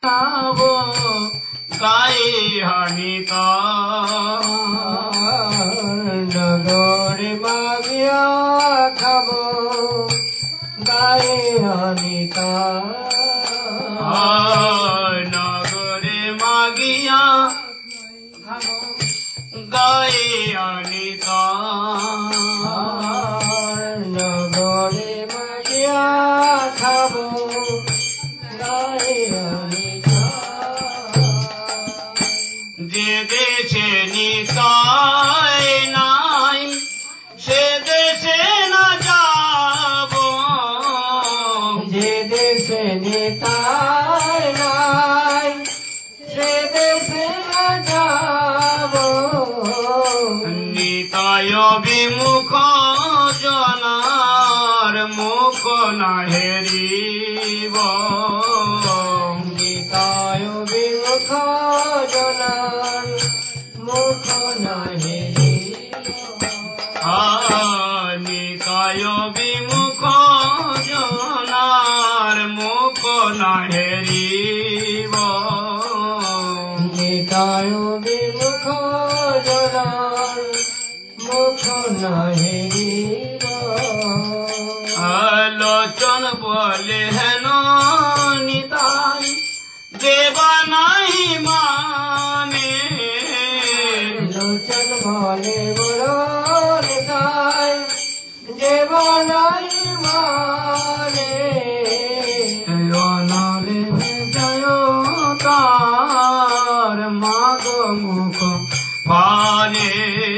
গায়ে হানিত নগরে মাগিয়া খাব গায়ে হানিত নগরে মাগিয়া খাব গায়ে হানিত নগরে মাগিয়া খাব গায়ে হানিত যে দেশে নিতাই নাই সে দেশে না যাব যে দেশে নিতাই নাই সে দেশে না যাব নিতায় বিমুখ জনার মুখ না হেরিব নিতায় বিমুখ জনার মুখ না হেরিব নিতায় বিমুখ জনার মুখ না হেরিব নিতায় বিমুখ জনার মুখ না হেরিব লোচন বলে হেন নিতাই দেবা নাই মানে লোচন বলে বড় নিতাই দেব নাই মানে অনলে জয় তার মাগ মুখ পানে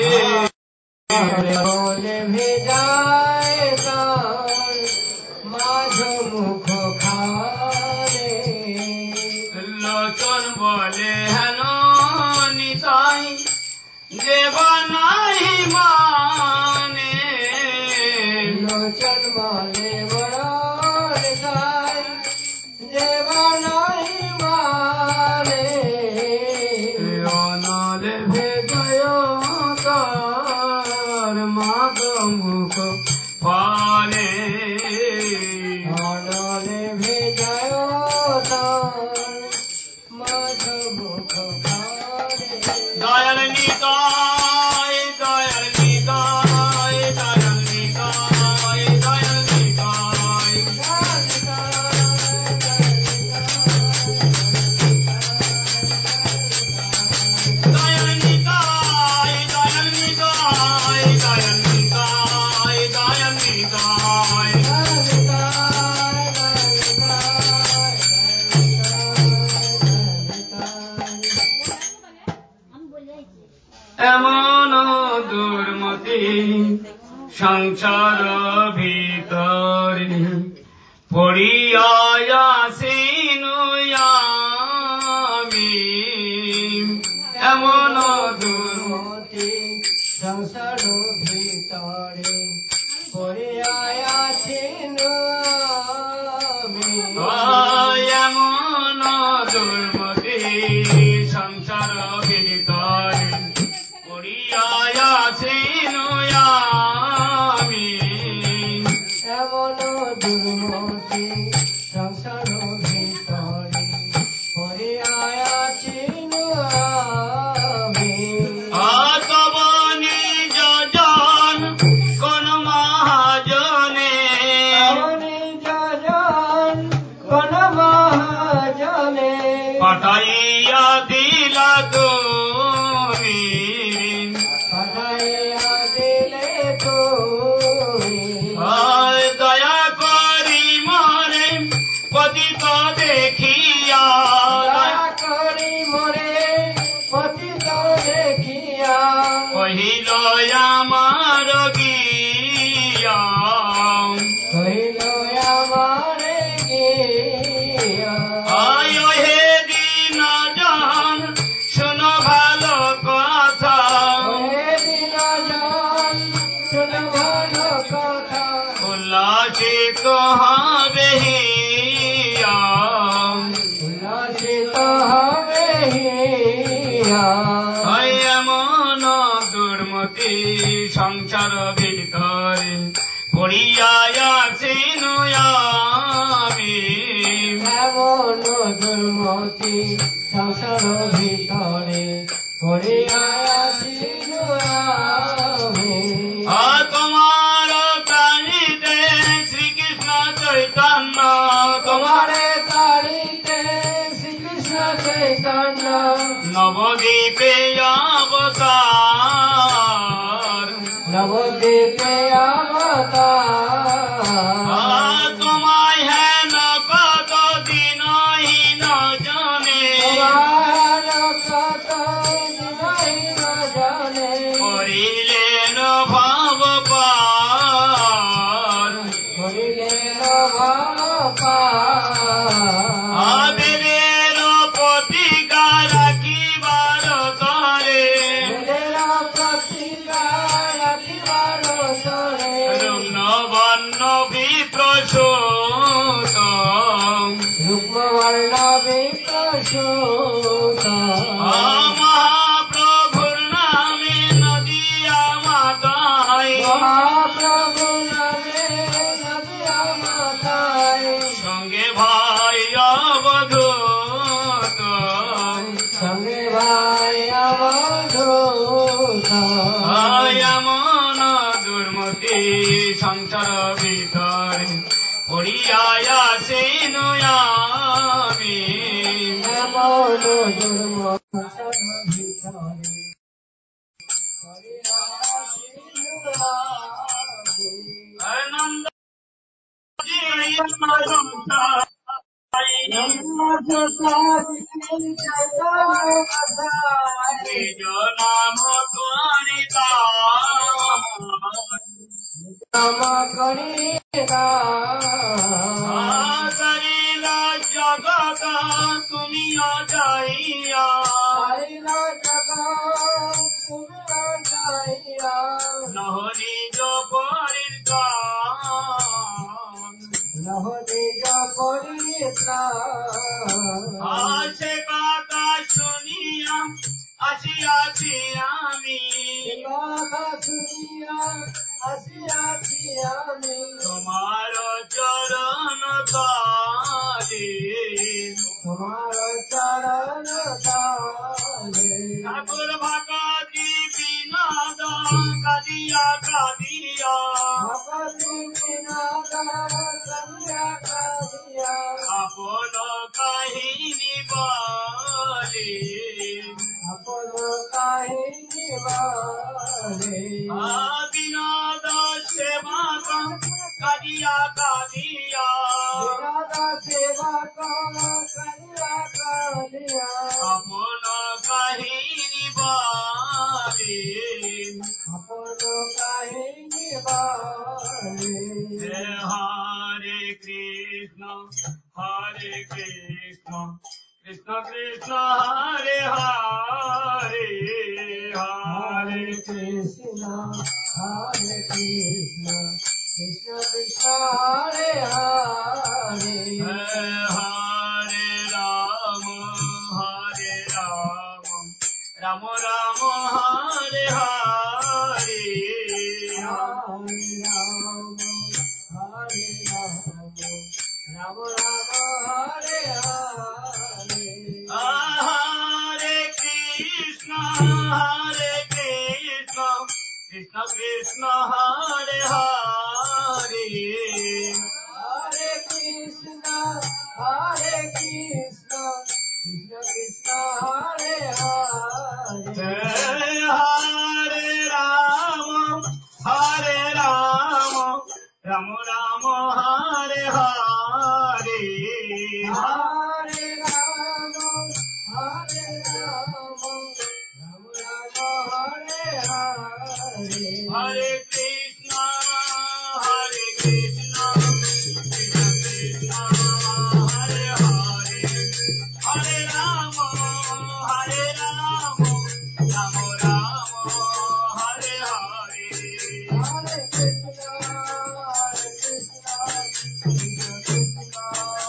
বলে ভেজায় তার মাঝ মুখ খারে লোচন বলে হেন নিতাই দেবা নাই মানে লোচন বলে বড় নিতাই দেব নাই মানে অনলে ভেজয় তার মাগ মুখ পানে অনলে ভেজায় তার মাঝ মুখ খারে দয়াল নিতাই দয়াল নিতাই দয়াল নিতাই দয়াল নিতাই দয়াল নিতাই দয়াল নিতাই দয়াল নিতাই দয়াল নিতাই এমন দুর্মতি সংসার ভিতরে পড়িয়াছিনু আমি এমন দুর্মতি সংসার ভিতরে পড়িয়া আছেন আমি এমন দুর্মতি সংসার ভিতরে পড়িয়াছিনু আমি এমন দুর্মতি সংসার ভিতরে পড়িয়া আছেন আমি তব নিজ জন কোন মহাজনে নিজ জন কোন মহাজনে পাঠাইয়া দিলা তুমি পাঠাইয়া দিলে তুমি দয়া করি মরে পতিত দেখিয়া দয়া করি মোরে পতিত দেখিয়া কহিল আমার গিয়া কহিল আমারে গিয়া আয় হে দিন জান শোনো ভালো কথা হে দিন জান শোনো ভালো কথা উল্লাসিত হবে হিয়া উল্লাসিত হবে হিয়া এমন দুর্মতি সংসার ভিতরে পড়িয়া আছেন আমি এমন দুর্মতি সংসার ভিতরে করিয়া আছি আমি। তোমার প্রাণীতে শ্রীকৃষ্ণ চৈতন্য, তোমার তারিতে শ্রীকৃষ্ণ চৈতন্য নবদ্বীপে অবতার, নবদ্বীপে অবতার। তোমায় হেন কত দিনহীন জনে, তোমার কত দিনহীন জনে করিলেন ভব পার, করিলেন ভব পার। আবেদের প্রতিকার রাখিবার তরে, বেদের প্রতিকার রাখিবার তরে রুগ্নবর্ণ বিপ্রসূত, রুগ্নবর্ণ বিপ্রসূত মহাপ্রভুর নামে নদিয়া মাতায়, মহাপ্রভু নামে নদিয়া মাতায় সঙ্গে ভাই অবধূত, সঙ্গে ভাই অবধূত। এমন দুর্মতি সংসার ভিতরে পড়িয়া আছেন আমি। এমন দুর্ম সংসার ভিতরে করিয়া আছি আমি। আনন্দ নিজ নাম করিতা, করিল জগত তুমি অজইয়া, নহ নিজ পরিত্রাণ, সে কথা শুনিয়া আসিয়াছি আমি, তোমার চরণ তলে, তোমার চরণ তলে ঠাকুর ভগতি বিনোদ কাঁদিয়া কাঁদিয়া, আপন কাহিনী বলে, বিনোদ সেবক কাঁদিয়া কাঁদিয়া, আপন কাহিনী বলে, হরে কৃষ্ণ কৃষ্ণ কৃষ্ণ হরে হরে, হরে কৃষ্ণ হরে কৃষ্ণ কৃষ্ণ কৃষ্ণ হরে হরে হরে রাম রাম রাম হরে হরে, রাম হরে রাম রাম রাম হরে হরে হরে কৃষ্ণ কৃষ্ণ কৃষ্ণ হরে হরে, হরে কৃষ্ণ কৃষ্ণ কৃষ্ণ হরে হরে হরে রাম রাম রাম হরে হরে, হরে রাম রাম রাম হরে হরে হরে কৃষ্ণ কৃষ্ণ কৃষ্ণ হরে হরে, হরে Ram Ram Ram Hare Hare, Hare Krishna, Krishna Krishna,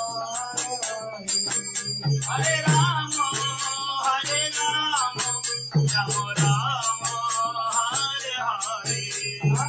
Hare Hare. Hare Ram Ram Ram Hare Hare,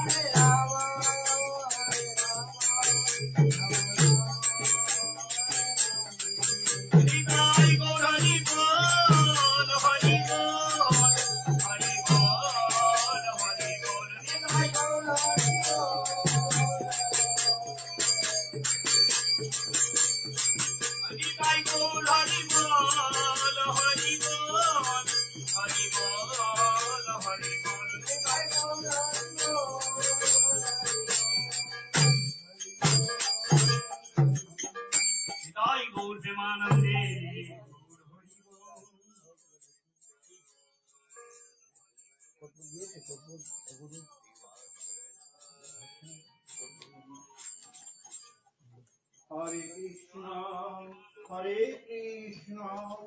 Hare Krishna,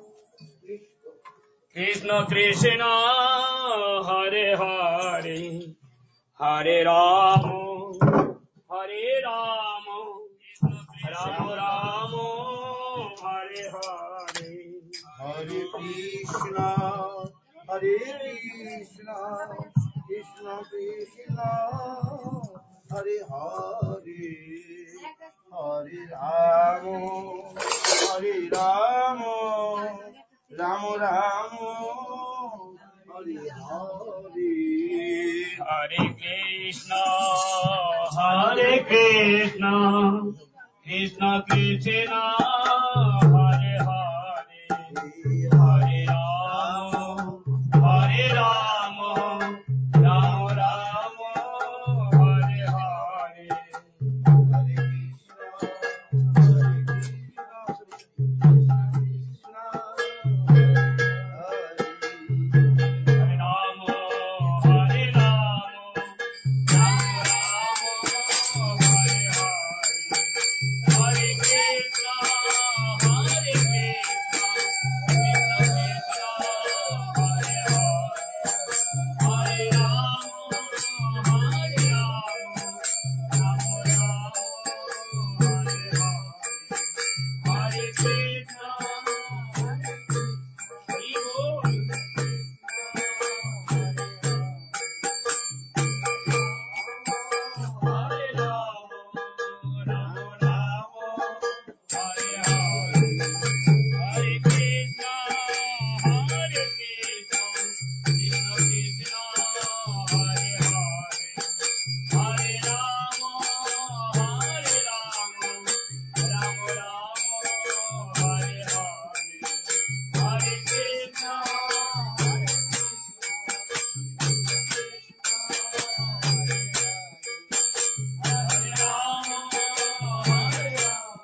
Krishna Krishna, Hare Hare, Hare Rama, Hare Rama, Rama Rama, Hare Hare. Hare Krishna, Hare Krishna, Krishna Krishna, Hare Hare, Hare Rama, Hare Rama, Rama Rama, Hare Hare. Hare Krishna, Hare Krishna, Krishna Krishna, Hare Hare, Hare Rama, Hare Rama, Rama Rama, Hare Hare. Hare Rama, Hare Rama, Rama Rama, Hare Hare. Hare Krishna, Hare Krishna, Krishna Krishna, Hare Hare. Hare Rama, Hare Rama, Rama Rama, Hare Hare. Hare Krishna, Hare Bol. Hare Rama, Rama Rama, Hare Hare. Hare Krishna, Hare Krishna, Krishna Krishna, Hare Hare. Hare Rama, Hare Rama, Rama Rama, Hare Hare. Hare Krishna, Hare Rama, Hare Rama.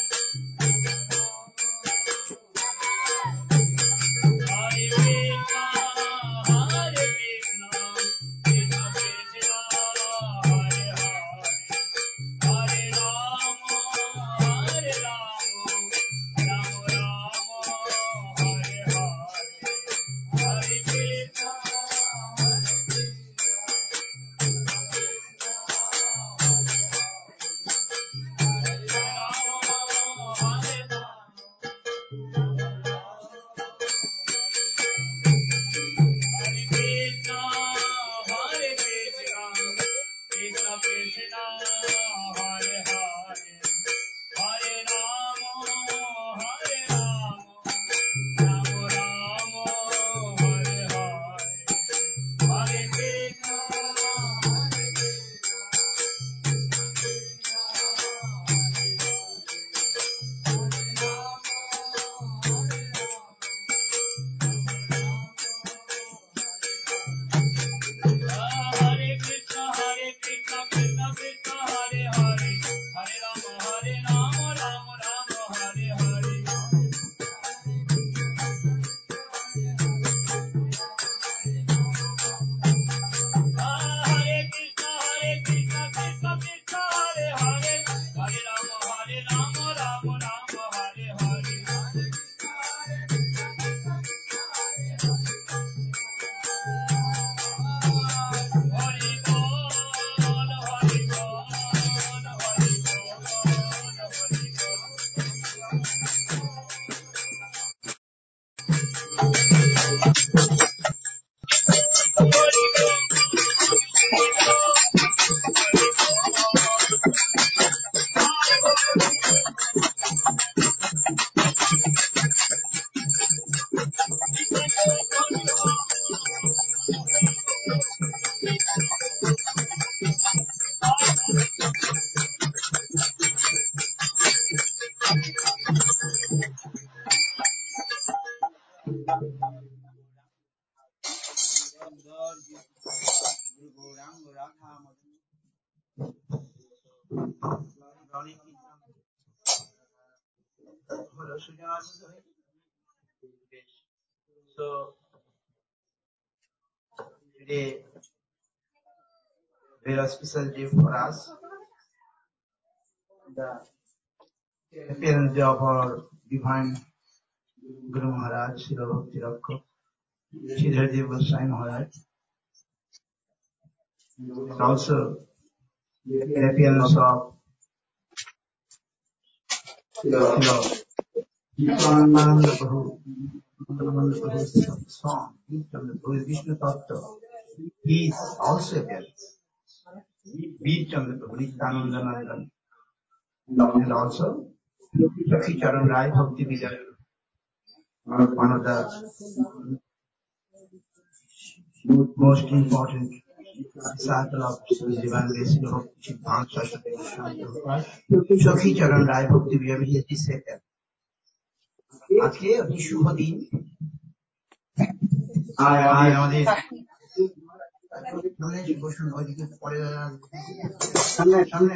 Hare Krishna, Hare Krishna, Krishna Krishna, Hare Hare. Hare Rama, Hare Rama, Rama Rama, Hare Hare. Hare Krishna, Hare Krishna, Hare Krishna, Krishna Krishna, Hare Hare. Hare Rama, Hare Rama, Rama Rama, Hare Hare. Hare Krishna, Hare Krishna, Hare Krishna, Krishna Krishna, Hare Hare. Hare Rama, Hare Rama, Rama Rama, Hare Hare. Hare Krishna, Hare Krishna, Krishna Krishna, Hare Hare. Hare Rama, Hare Rama, Rama Rama, Hare Hare. Hari Bol, Hari Bol, Hari Bol, Guru Gaurang Radha Madan. Hello, Sujan. So today very special day for us. The appearance day of our divine Guru Maharaj, Srila Bhakti Rakha, Sridhar Dev Goswami Maharaj, and also the appearance of Srila Nityananda Prabhu, song, who is Vishnu Tattva. He is also appearance. Veer Chandra Prabhu, Nityananda Nandan, and also Lakhi Charan Rai Bhakti Vijay, one of the most important disciple of Divine Grace of Siddhanta Saraswati Goswami Prabhupada, Lakhi Charan Rai Bhakti Vijay, he has said that. আজকে অতি শুভ দিন আমাদের সামনে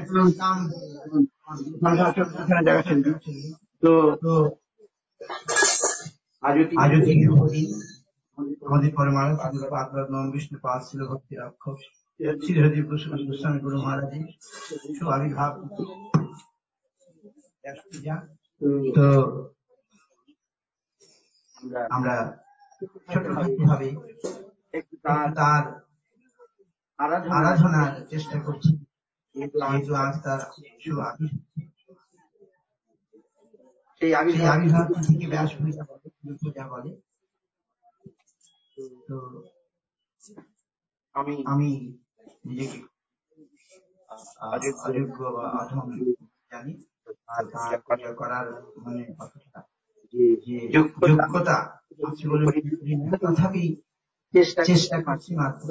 তো আজও ঠিক শুভ দিন আমাদের পরমানন্দ গুরুপাদ বিষ্ণুপাদ ছিল ভক্তি রাক্ষস শ্রীহরি গোস্বামী গুরু মহারাজের শুভ আবির্ভাব তো আমরা ছোটখাটো ভাবে তার আরাধনার চেষ্টা করছি যেহেতু আজ তার শুভ আবির্ভাব সেই আবির্ভাব থেকে ব্যাস পূজা বলে তো আমি নিজেকে অযোগ্য বা অধম জানি তার পূজা করার মানে অতটা যে যোগ্যতা আছে বলে তথাপি চেষ্টা করছি মাত্র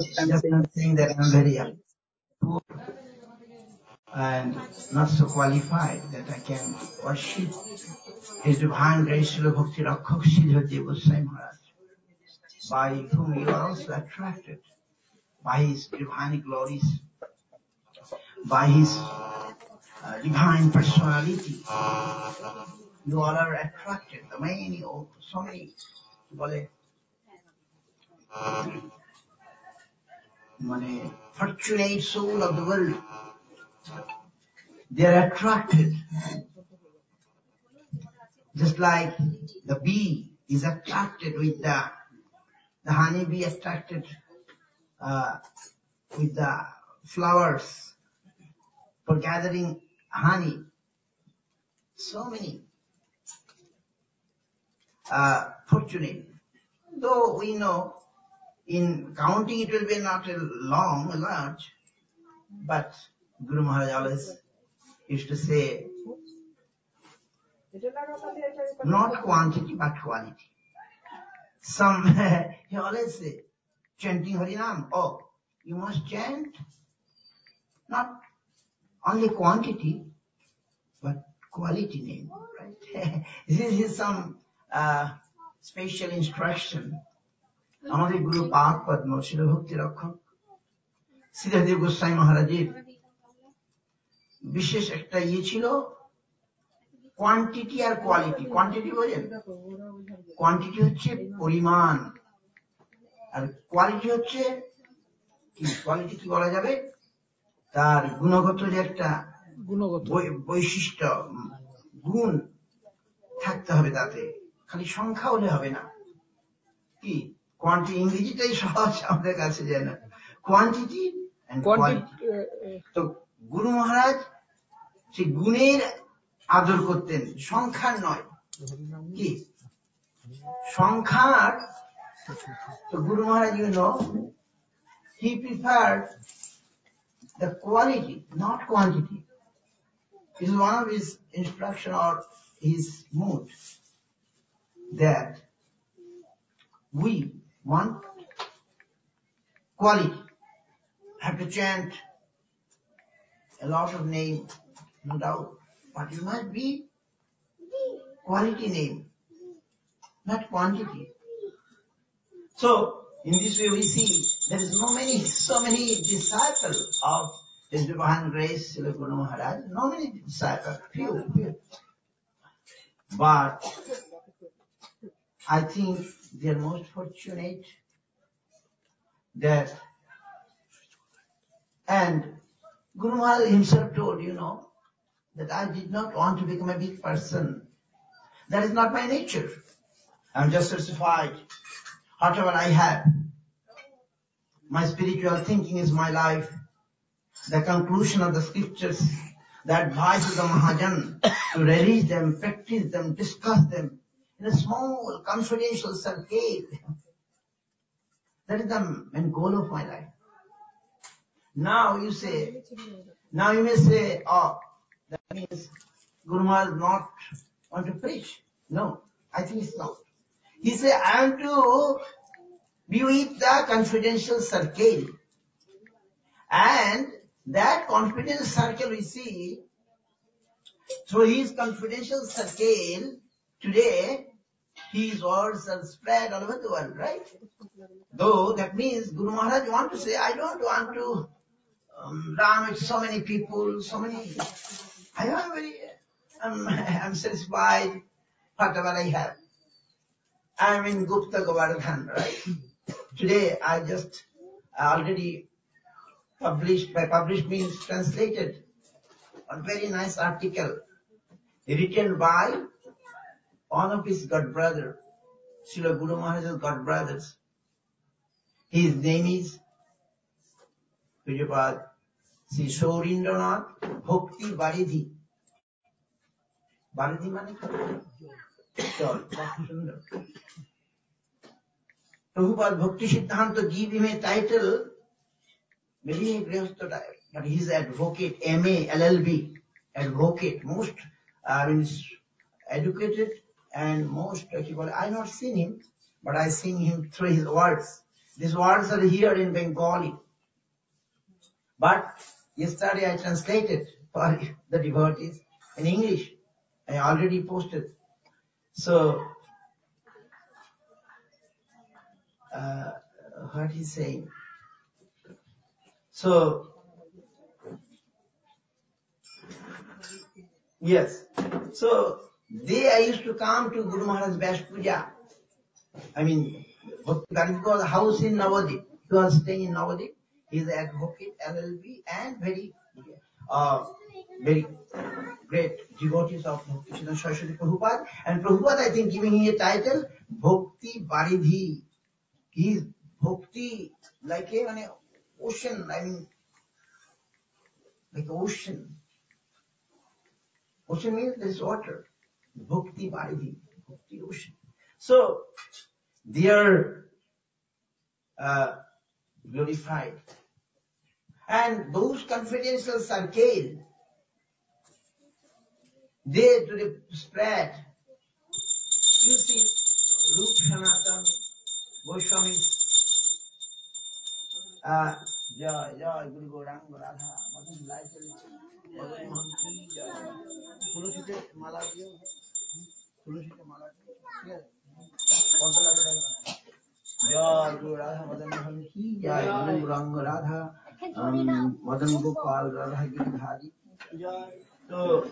and not so qualified that I can worship His Divine Grace Srila Bhakti Rakha Sridhar Dev Goswami Maharaj, by whom you are also attracted, by His divine glories, by His divine personality. You all are attracted. The many, so many, fortunate soul of the world, they are attracted. Just like the bee is attracted with the honey bee attracted with the flowers for gathering honey. So many fortunate. Though we know in counting it will be not a large, but Guru Maharaj always used to say, not quantity but quality. He always say, chanting Harinam, you must chant not only quantity but quality name, right? This is some special instruction. আমাদের গুরু পাক পদ্ম শিল ভক্তি রক্ষক শ্রীধর গোস্বামী মহারাজের বিশেষ একটা ছিল কোয়ান্টিটি আর কোয়ালিটি। কোয়ান্টিটি বোঝেন? কোয়ান্টিটি হচ্ছে পরিমাণ, আর কোয়ালিটি হচ্ছে কি? কোয়ালিটি কি বলা যাবে? তার গুণগত যে একটা বৈশিষ্ট্য, গুণ থাকতে হবে, তাতে খালি সংখ্যা হলে হবে না। কি কোয়ান্টিটি? ইংরেজিটাই সহজ আমাদের কাছে, যায় না। Quantity and quality. তো গুরু মহারাজ সেই গুণের আদর করতেন, সংখ্যার নয়। কি সংখ্যার? তো গুরু মহারাজ, he preferred the quality, not quantity. This is one of his instruction or his mood, that we want quality. Have to chant a lot of name, no doubt, but it must be quality name, not quantity. So in this way we see there is so many disciples of His Divine Grace Srila Guru Maharaj, no many disciples, few. But I think they are most fortunate that And Guru Maharaj himself told, that I did not want to become a big person. That is not my nature. I'm just satisfied. Whatever I have, my spiritual thinking is my life. The conclusion of the scriptures, the advice of the Mahajan to release them, practice them, discuss them in a small confidential circle. That is the main goal of my life. Now you may say, oh, that means Guru Maharaj not want to preach. No, I think it's not. He said, I am to be with the confidential circle. And that confidential circle we see, through his confidential circle, today, his words are spread all over the world, right? Though that means Guru Maharaj want to say, I don't want to run with so many people, I'm satisfied, whatever I have. I'm in Gupta Govardhan, right? Today I just already published, by published means translated, a very nice article written by one of his god brother, Srila Guru Maharaj's god brothers. His name is Pujapad Sri Saurindranath Bhakti Baridhi. Baridhi mane ki? Prabhupada Bhakti Siddhanta give him a title, maybe a Grihastha type, but he's advocate, MA, LLB, advocate, most educated and most, I've not seen him, but I've seen him through his words. These words are here in Bengali. But yesterday I translated for the devotees in English. I already posted. So, what he's saying. So, yes. So, I used to come to Guru Maharaj's Vyas Puja. Bhakti Baridhi was a house in Navadip. He was staying in Navadip. He is an advocate, LLB, and very great devotees of Bhakti Siddhanta Saraswati Prabhupada. And Prabhupada, I think, giving him a title, Bhakti Baridhi. He is Bhakti like an ocean, like ocean. Ocean means there is water. Bhakti Baridhi, Bhakti ocean. So, they are glorified. And those confidential circle, they to the spread. You see, Rup Sanatan Goswami, Jai Guru Gauranga Radha, Madan Lai Chalichi, Madan Mohan Ki Jai, Tulasi Mala Diyo, Tulasi Mala Diyo, Konta Lage Jai Guru Radha, Madan Mohan Ki Jai, Guru Gauranga Radha, Madan Gopal Radha Giridhari.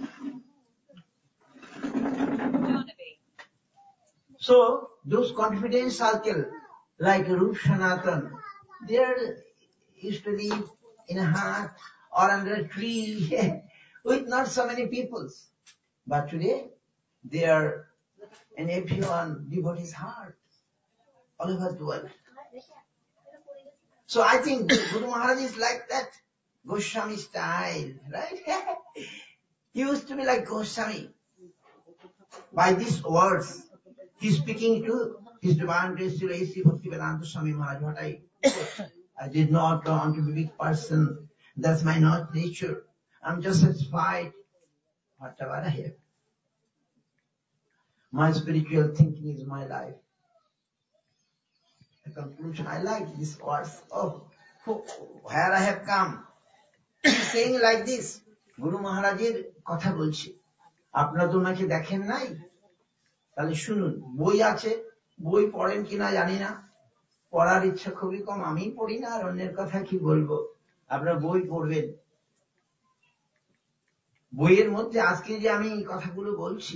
So, those confidence circle, like Rup Sanatan, they used to live in a hut or under a tree with not so many peoples. But today, they are in everyone devotee's heart, all over the world. So I think Guru Maharaj is like that, Goswami style, right? He used to be like Goswami. By these words, he is speaking to his divine grace, Srila A.C. Bhaktivedanta Swami Maharaj. What I did not want to be a big person. That's my not nature. I'm just satisfied. Whatever I have. My spiritual thinking is my life. The conclusion, I like these words. Oh, where I have come. He's saying like this. Guru Maharajের কথা বলছি। আপনারা তো ওনাকে দেখেন নাই? তাহলে শুনুন, বই আছে, বই পড়েন কিনা জানি না, পড়ার ইচ্ছা খুবই কম, আমি পড়ি না আর অন্যের কথা কি বলবো, আপনারা বই পড়বেন। বইয়ের মধ্যে আজকে যে আমি কথাগুলো বলছি,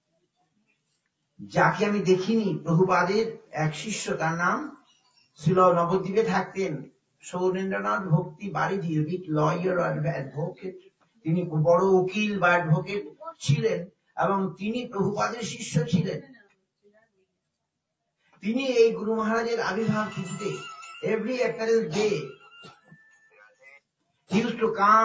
যাকে আমি দেখিনি, প্রভুপাদের এক শিষ্য, তার নাম ছিল, নবদ্বীপে থাকতেন, সৌরেন্দ্রনাথ ভক্তি বারিধি, বিগ লয়ার আর অ্যাডভোকেট, তিনি বড় উকিল বা অ্যাডভোকেট ছিলেন এবং তিনি প্রভুপাদের শিষ্য ছিলেন। তিনি এই গুরু মহারাজের আবির্ভাব তিথিতে every April day he used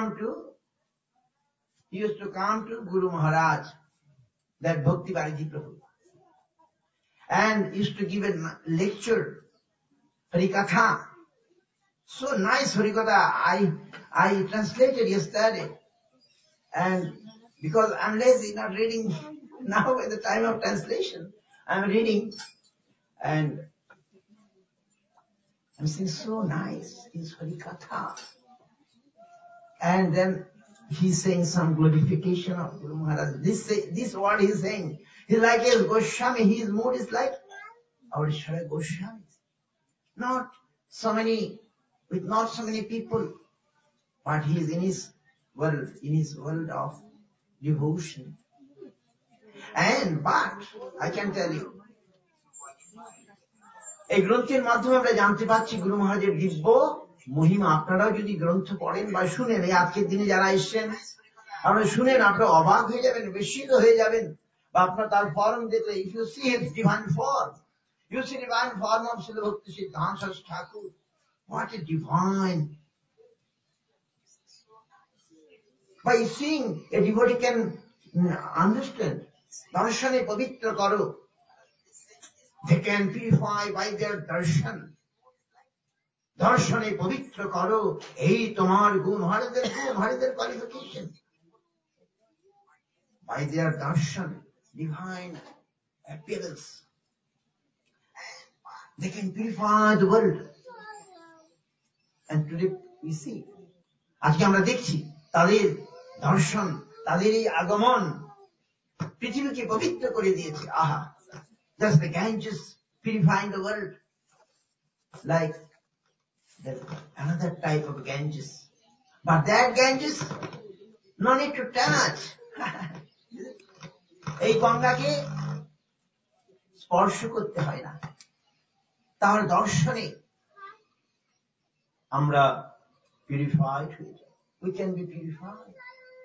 to come to Guru Maharaj, that Bhakti Bharati Prabhu, and used to give a lecture, Harikatha. So nice Harikatha. I translated yesterday, and because I'm lazy not reading now at the time of translation, I'm reading and I'm saying so nice, his Harikatha. And then he's saying some glorification of Guru Maharaj. This word he's saying. He's like a Goswami. His mood is like our Ishvara Goswami. Not so many people, but he is in his world of devotion. But I can tell you, এই গ্রন্থের মাধ্যমে আমরা জানতে পারছি গুরু মহারাজের দিব্য মহিমা। আপনারাও যদি গ্রন্থ পড়েন বা শুনেন, এই আজকের দিনে যারা এসছেন আপনারা শুনেন, আপনারা অবাক হয়ে যাবেন, বিস্মিত হয়ে যাবেন। বা আপনার তার ফর্ম দেখলে, if you see his divine form, you see divine form of Srila Bhakti Siddhanta Saraswati Thakur. What a divine! By seeing, a devotee can understand. Darshane pavitra karo. They can purify by their darshan. Darshane pavitra karo. Ei tomar gun, what is their qualification? By their darshan, divine appearance, they can purify the world. And today we see, আজকে আমরা দেখছি তাদের দর্শন, তাদের এই আগমন পৃথিবীকে পবিত্র করে দিয়েছে। আহা, just the Ganges purifying the world, like another type of Ganges. But that Ganges, no need to touch. এই গঙ্গাকে স্পর্শ করতে হয় না, তার দর্শনে আমরা পিউরিফাইড হয়ে যাই। We can be purified.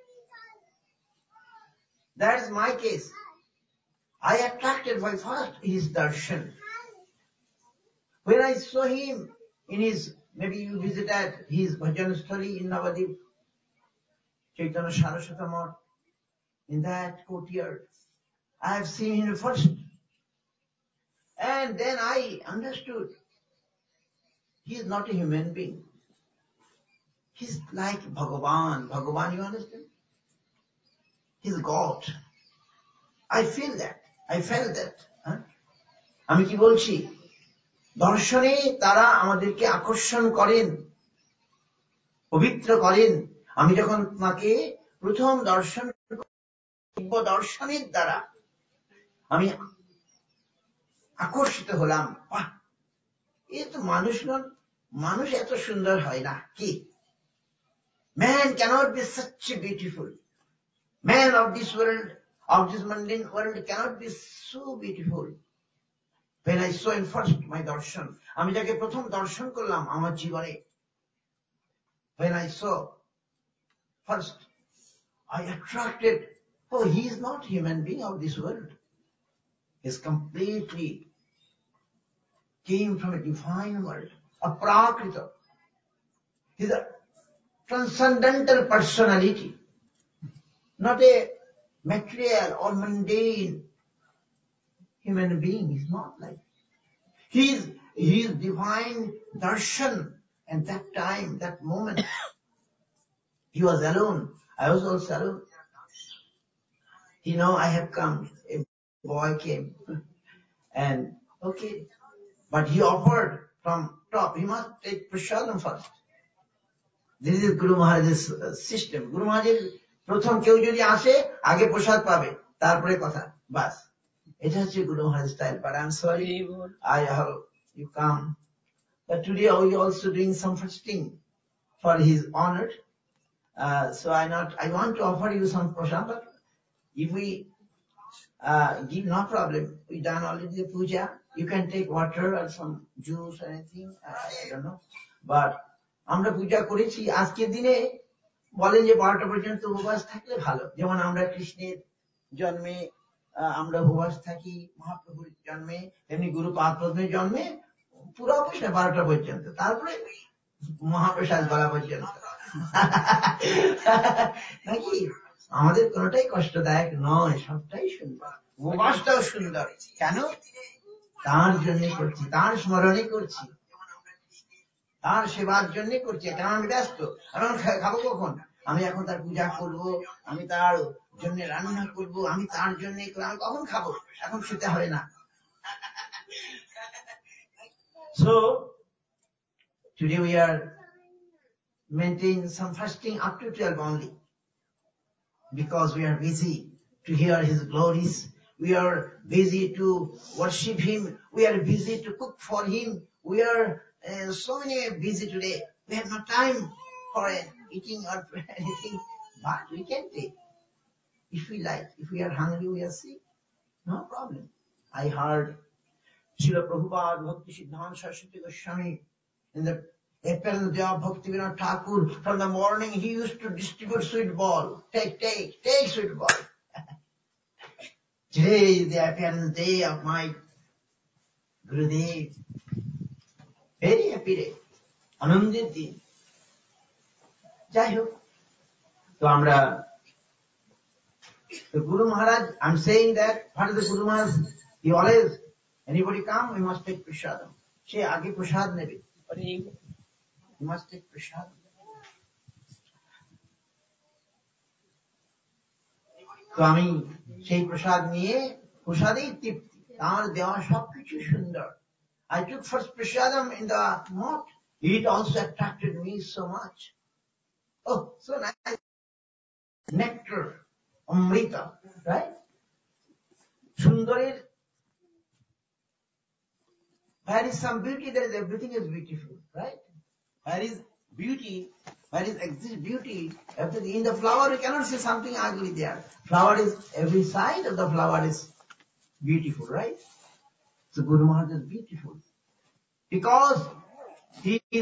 That's my case. I attracted by first his darshan. When I saw him in his, maybe you visited his bhajan sthali in Navadip, Chaitanya Saraswati Math, in that courtyard, I have seen him first. And then I understood he is not a human being. He's like Bhagavan. Bhagavan, you understand? He's God. I feel that. I felt that. আমি কি বলছি, দর্শনে তারা আমাদেরকে আকর্ষণ করেন, পবিত্র করেন। আমি যখন তাকে প্রথম দর্শন, দিব্য দর্শনের দ্বারা আমি আকর্ষিত হলাম। বাহ, এ তো মানুষ নন, মানুষ এত সুন্দর হয় না কি? Man cannot be such a beautiful. Man of this world, of this mundane world cannot be so beautiful. When I saw him first, my darshan, আমি যাকে প্রথম দর্শন করলাম আমার জীবনে, when I saw first, I attracted, oh, he is not human being of this world. He is completely came from a divine world, a prakrita. He is a transcendental personality, not a material or mundane human being. Is not like. He is divine darshan. And that time, that moment, he was alone. I was also alone. I have come. A boy came, and okay, but he offered from top. He must take prasadam first. This is Guru Maharaj's system. Guru Maharaj's প্রথম কেউ যদি আসে আগে প্রসাদ পাবে, তারপরে কথা, বাস। এটা হচ্ছে Guru Maharaj's style. But I'm sorry, I have you come. But today we are also doing some fasting for his honor. So I want to offer you some prasad. But if we give, no problem. We done already the puja. You can take water or some juice or anything. I don't know. But আমরা পূজা করেছি, আজকের দিনে বলেন যে 12টা পর্যন্ত উপবাস থাকলে ভালো। যেমন আমরা কৃষ্ণের জন্মে আমরা উপবাস থাকি, মহাপ্রভুর জন্মে, এমনি গুরু পাদপদ্মের জন্মে পুরো অবশ্য 12টা পর্যন্ত, তারপরে মহাপ্রসাদ বলা পর্যন্ত। নাকি আমাদের কোনটাই কষ্টদায়ক নয়, সবটাই সুন্দর, উপবাসটাও সুন্দর। কেন? তার জন্য করছি, তার স্মরণে করছি, তার সেবার জন্য করছি। কেন আমি ব্যস্ত, এখন খাবো কখন? আমি এখন তার পূজা করব, আমি তার জন্য রান্না করব, আমি তার জন্য আমি কখন খাবো? এখন খেতে হবে না। So today we are maintaining some fasting up to 12 only, because we are busy to hear his glories, we are busy to worship him, we are busy to cook for him, we are so many busy today. We have no time for eating or anything, but we can take if we like. If we are hungry, we are sick, no problem. I heard Srila Prabhupada Bhakti Siddhanta Saraswati Goswami in the apparent day of Bhaktivinoda Thakur, from the morning he used to distribute sweet ball. Take sweet ball. Today is the appearance day of my Gurudev. Very happy day. Anandir din. Jai Ho. So আমরা, the Guru Maharaj, I'm saying that what is the Guru Maharaj? He always, anybody come, we must take prasadam. সে আগে প্রসাদ নেবে, we must take prasad. তো আমি সেই প্রসাদ নিয়ে, প্রসাদেই তৃপ্তি, তাঁর দেওয়া সবকিছু সুন্দর। I took first prasadam in the mott. It also attracted me so much. Oh, so nice. Nectar, amrita, right? Sundarir, where is some beauty, there is everything is beautiful, right? Where is beauty, where is exists beauty, in the flower you cannot see something ugly there. Flower is, every side of the flower is beautiful, right? So Guru Maharaj is beautiful because he is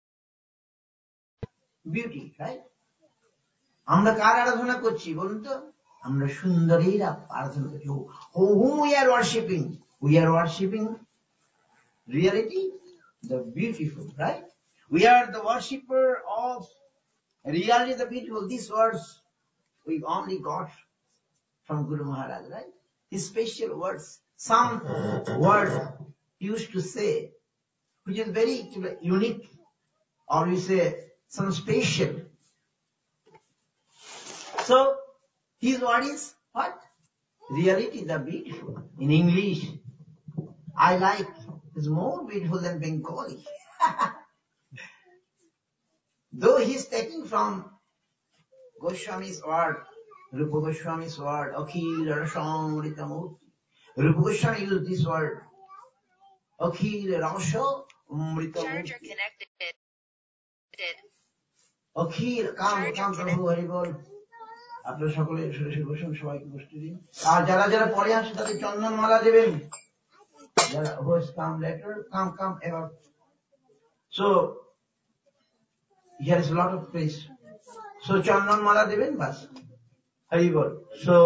beauty, right? আমরা কার আরাধনা করছি বলুন তো? আমরা সুন্দরীর আরাধনা করছি। Whom we are worshipping? We are worshipping reality, the beautiful, right? We are the worshipper of reality, the beautiful. These words we only got from Guru Maharaj, right? His special words, some word he used to say, which is very unique, or we say some special. So his word is what? Reality, the beautiful. In English, I like, is more beautiful than Bengali. Though he is taking from Goswami's word, Rupa Goswami's word, Akhil Rasamrita Murti. Rupa Goswami used this word, Akhil Rasamrita Murti. Akhil, come Prabhu Hari Bol. আপনারা সকলে সরে বসুন, সবাইকে বসতে দিন। আর যারা যারা পরে আসে তাদের চন্দন মালা দেবেন। যারা host come later, come ever. So here is a lot of place. So চন্দন মালা দেবেন, বাস। হরি বল। So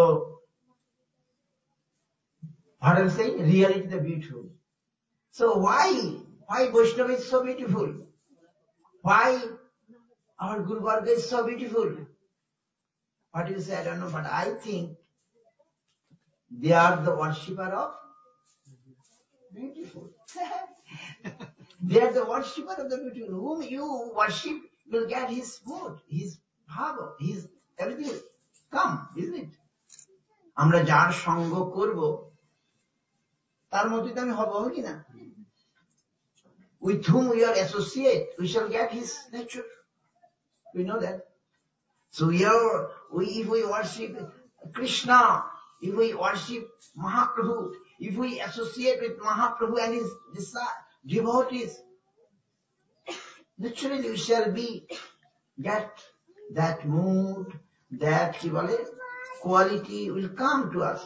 what I'm saying, reality the beautiful. So why Vaishnava is so beautiful? Why our Guru Varga is so beautiful? What do you say? I don't know, but I think they are the worshipper of beautiful. They are the worshipper of the beautiful. Whom you worship will get his mood, his bhava, his everything will come, isn't it? আমরা যার সঙ্গ করব তার মতই তো আমি হব, কি না? With whom we are associate, we shall get his nature. We know that. So if we worship Krishna, if we worship Mahaprabhu, if we associate with Mahaprabhu and his devotees, naturally we shall get that mood, that quality will come to us.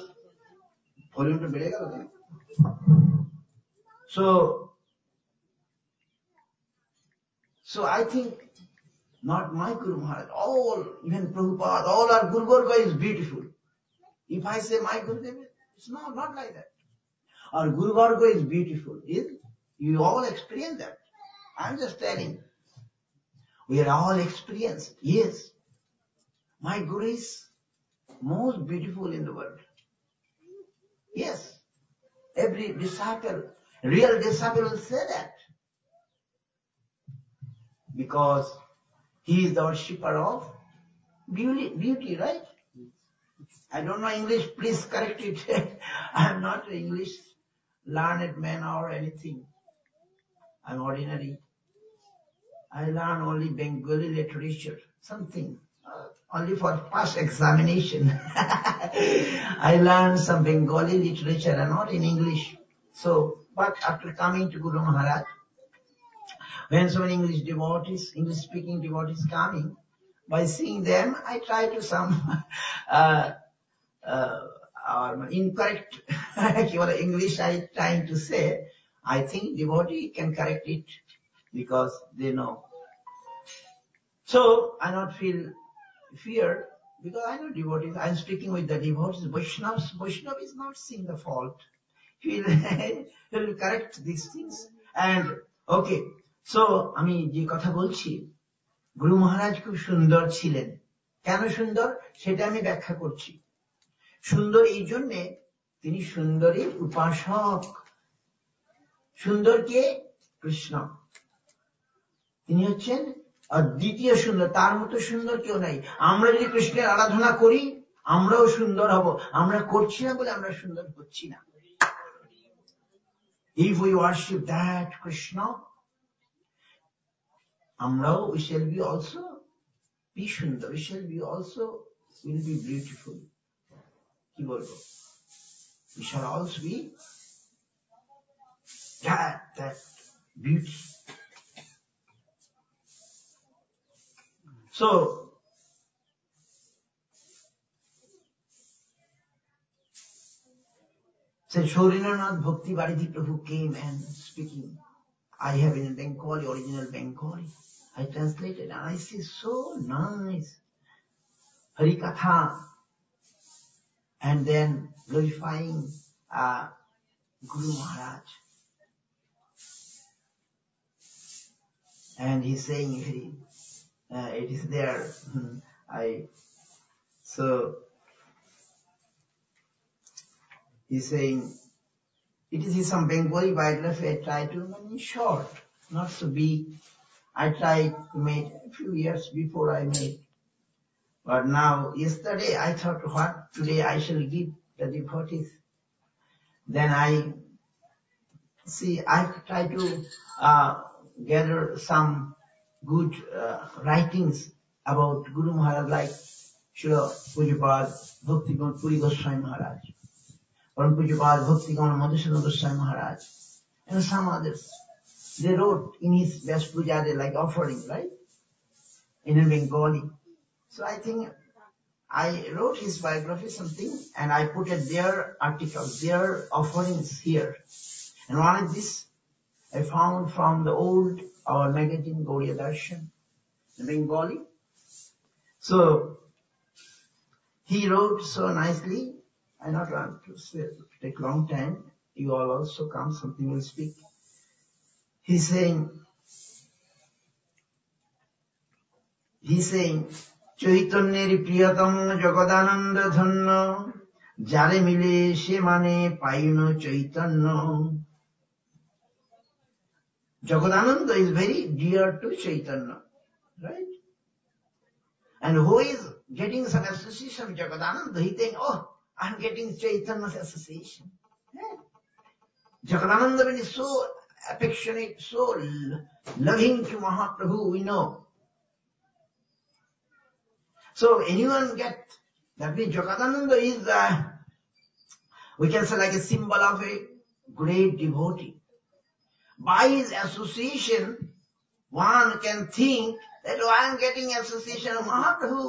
So I think not my Guru Maharaj, all, even Prabhupada, all our Guru Varga is beautiful. If I say my Gurudev, it's not like that. Our Guru Varga is beautiful. You all experience that. I'm just telling. We are all experienced. Yes. My Guru is most beautiful in the world. Yes. Every disciple, real disciple will say that. Because he is the worshipper of beauty, right? I don't know English, please correct it. I am not an English learned man or anything. I'm ordinary. I learn only Bengali literature, something, only for past examination. I learned some Bengali literature and not in English. So, but after coming to Guru Maharaj, when so many English devotees, English-speaking devotees coming, by seeing them, I try to some incorrect English I trying to say. I think devotee can correct it because they know. So I not feel fear because I know devotees. I'm speaking with the devotees. Vaishnava is not seeing the fault. He will correct these things. And okay, so আমি যে কথা বলছি গুরু মহারাজ খুব সুন্দর ছিলেন। কেন সুন্দর সেটা আমি ব্যাখ্যা করছি। সুন্দর এই জন্যে তিনি সুন্দরীর উপাসক। সুন্দর কে? কৃষ্ণ। তিনি হচ্ছেন অদ্বিতীয় সুন্দর, তার মতো সুন্দর কেউ নাই। আমরা যদি কৃষ্ণের আরাধনা করি আমরাও সুন্দর হব, আমরা করছি না বলে আমরা সুন্দর হচ্ছি না। If we worship that Krishna, amrao we shall be also be sundar, we shall be also will be beautiful. Ki bolbo? We shall also be that beauty. So Shorinanath Bhakti Bharati Prabhu came and speaking. I have in Bengali, original Bengali. I translated and I see so nice Harikatha and then glorifying Guru Maharaj. And he's saying it is there. He's saying it is some Bengali biography I try to make short, not so big. I tried to make a few years before I made. But now, yesterday I thought what today I shall give the devotees. Then I try to gather some good writings about Guru Maharaj like Srila Pujapad Bhaktivinoda Puri Goswami Maharaj, Param Pujapad Bhaktivinoda Madhusudana Goswami Maharaj, and some others. They wrote in his best puja, like offering, right? In Bengali. So I think I wrote his biography something and I put it their articles, their offerings here. And one of this I found from the old, our magazine Gauriya Darshan, in Bengali. So he wrote so nicely. I not want to take long time. You all also come, something will speak. He's saying, চৈতন্যের প্রিয়তম জগদানন্দ ধন্য যারে মিলে সে মানে পাইন Chaitanya. Jagadananda is very dear to Chaitanya, right? And who is getting some association with Jagadananda, he think, oh, I'm getting Chaitanya's association. Yeah. Jagadananda is so affectionate, so loving to Mahaprabhu, we know. So anyone get, that means Jagadananda is, we can say like a symbol of a great devotee. By his association, one can think that, oh, I am getting association of Mahaprabhu.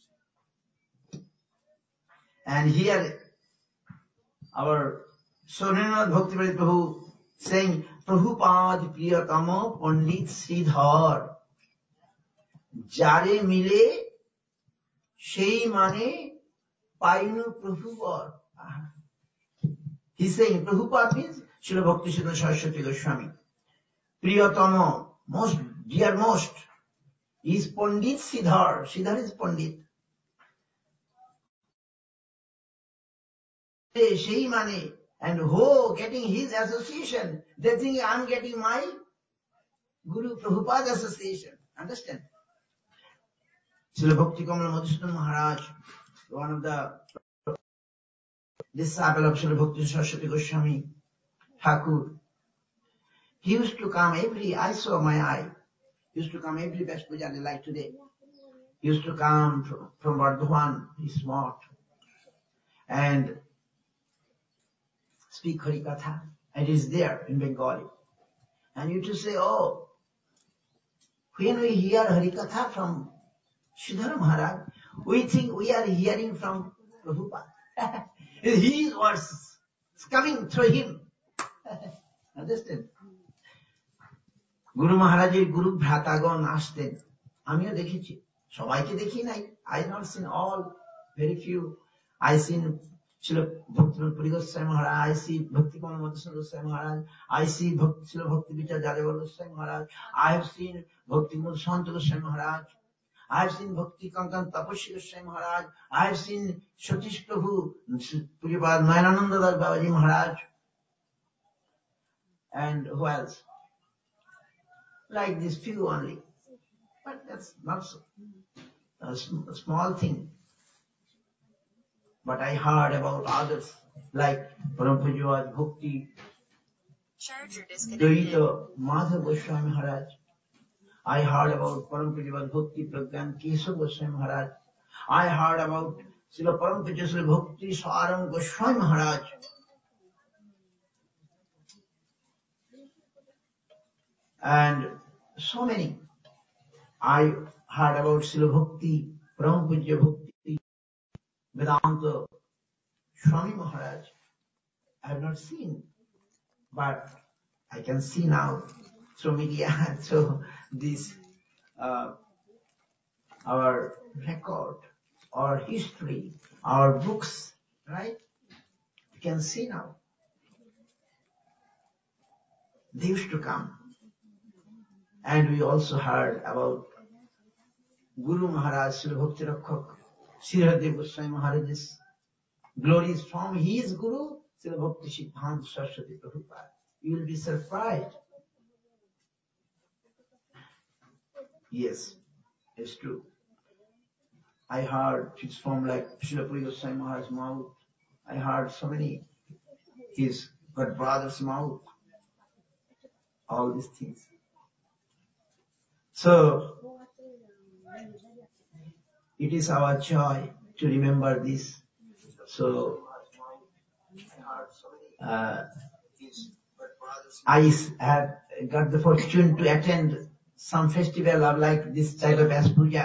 And here, our Shorinanath Bhakti Prabhu saying, Prabhupada Priyatama Pandit Sridhar. jare mile shei mane painu Prabhupada. He's saying Prabhupada means Srila Bhaktisiddhanta Saraswati Goswami. Priyatama, most dear most, is Pandit Siddhar. Siddhar is Pandit. Shei mane, and who getting his association, they think I'm getting my Guru Prabhupada association. Understand? Srila Bhakti Kamala Madhusudana Maharaj, one of the disciple of Srila Bhakti Saraswati Goswami Thakur, he used to come I saw my eye, he used to come every Best Puja like today. He used to come from Bardhaman, he's smart, and speak Harikatha, and he's there in Bengali. And you to say, oh, when we hear Harikatha from Sridhar Maharaj, we think we are hearing from Prabhupada. His words coming through him. Understand? Guru Maharaj's Guru Bhratagon আসতেন, আমিও দেখেছি, সবাইকে দেখি নাই. I not seen all, very few. I seen Srila Bhaktivinoda Puri Goswami Maharaj, I see Bhakti Kamala Madhusudana Goswami Maharaj, I see Srila Bhakti Vichar Jadava Goswami Maharaj, I have seen Bhakti Mudra Santa Goswami Maharaj, I have seen Bhakti Kankan Tapasya Goswami Maharaj, I have seen Satish Prabhu, Pujapad Nayanananda Das Babaji Maharaj, and who else? Like this few only. But that's not so, a small thing. But I heard about others, like Param Pujavad Bhakti Dvaita Madhav Goswami Maharaj. I heard about Param Pujavad Bhakti Pragyan Keshav Goswami Maharaj. I heard about Srila Param Pujavad Bhakti Sarang Goswami Maharaj. And so many. I heard about Srila Bhakti, Param Pujya Bhakti, Vedanta, Swami Maharaj. I have not seen, but I can see now through media, through this, our record, our history, our books, right? You can see now. They used to come. And we also heard about Guru Maharaj, Srila Bhakti Rakshak, Sridhar Goswami Maharaj's glories from his Guru, Srila Bhakti Siddhanta Saraswati Prabhupada. You will be surprised. Yes, it's true. I heard it's from like Srila Puri Goswami Maharaj's mouth. I heard so many his god brother's mouth. All these things. So it is our joy to remember this. So I have got the fortune to attend some festival of like this type of Vyasa Puja.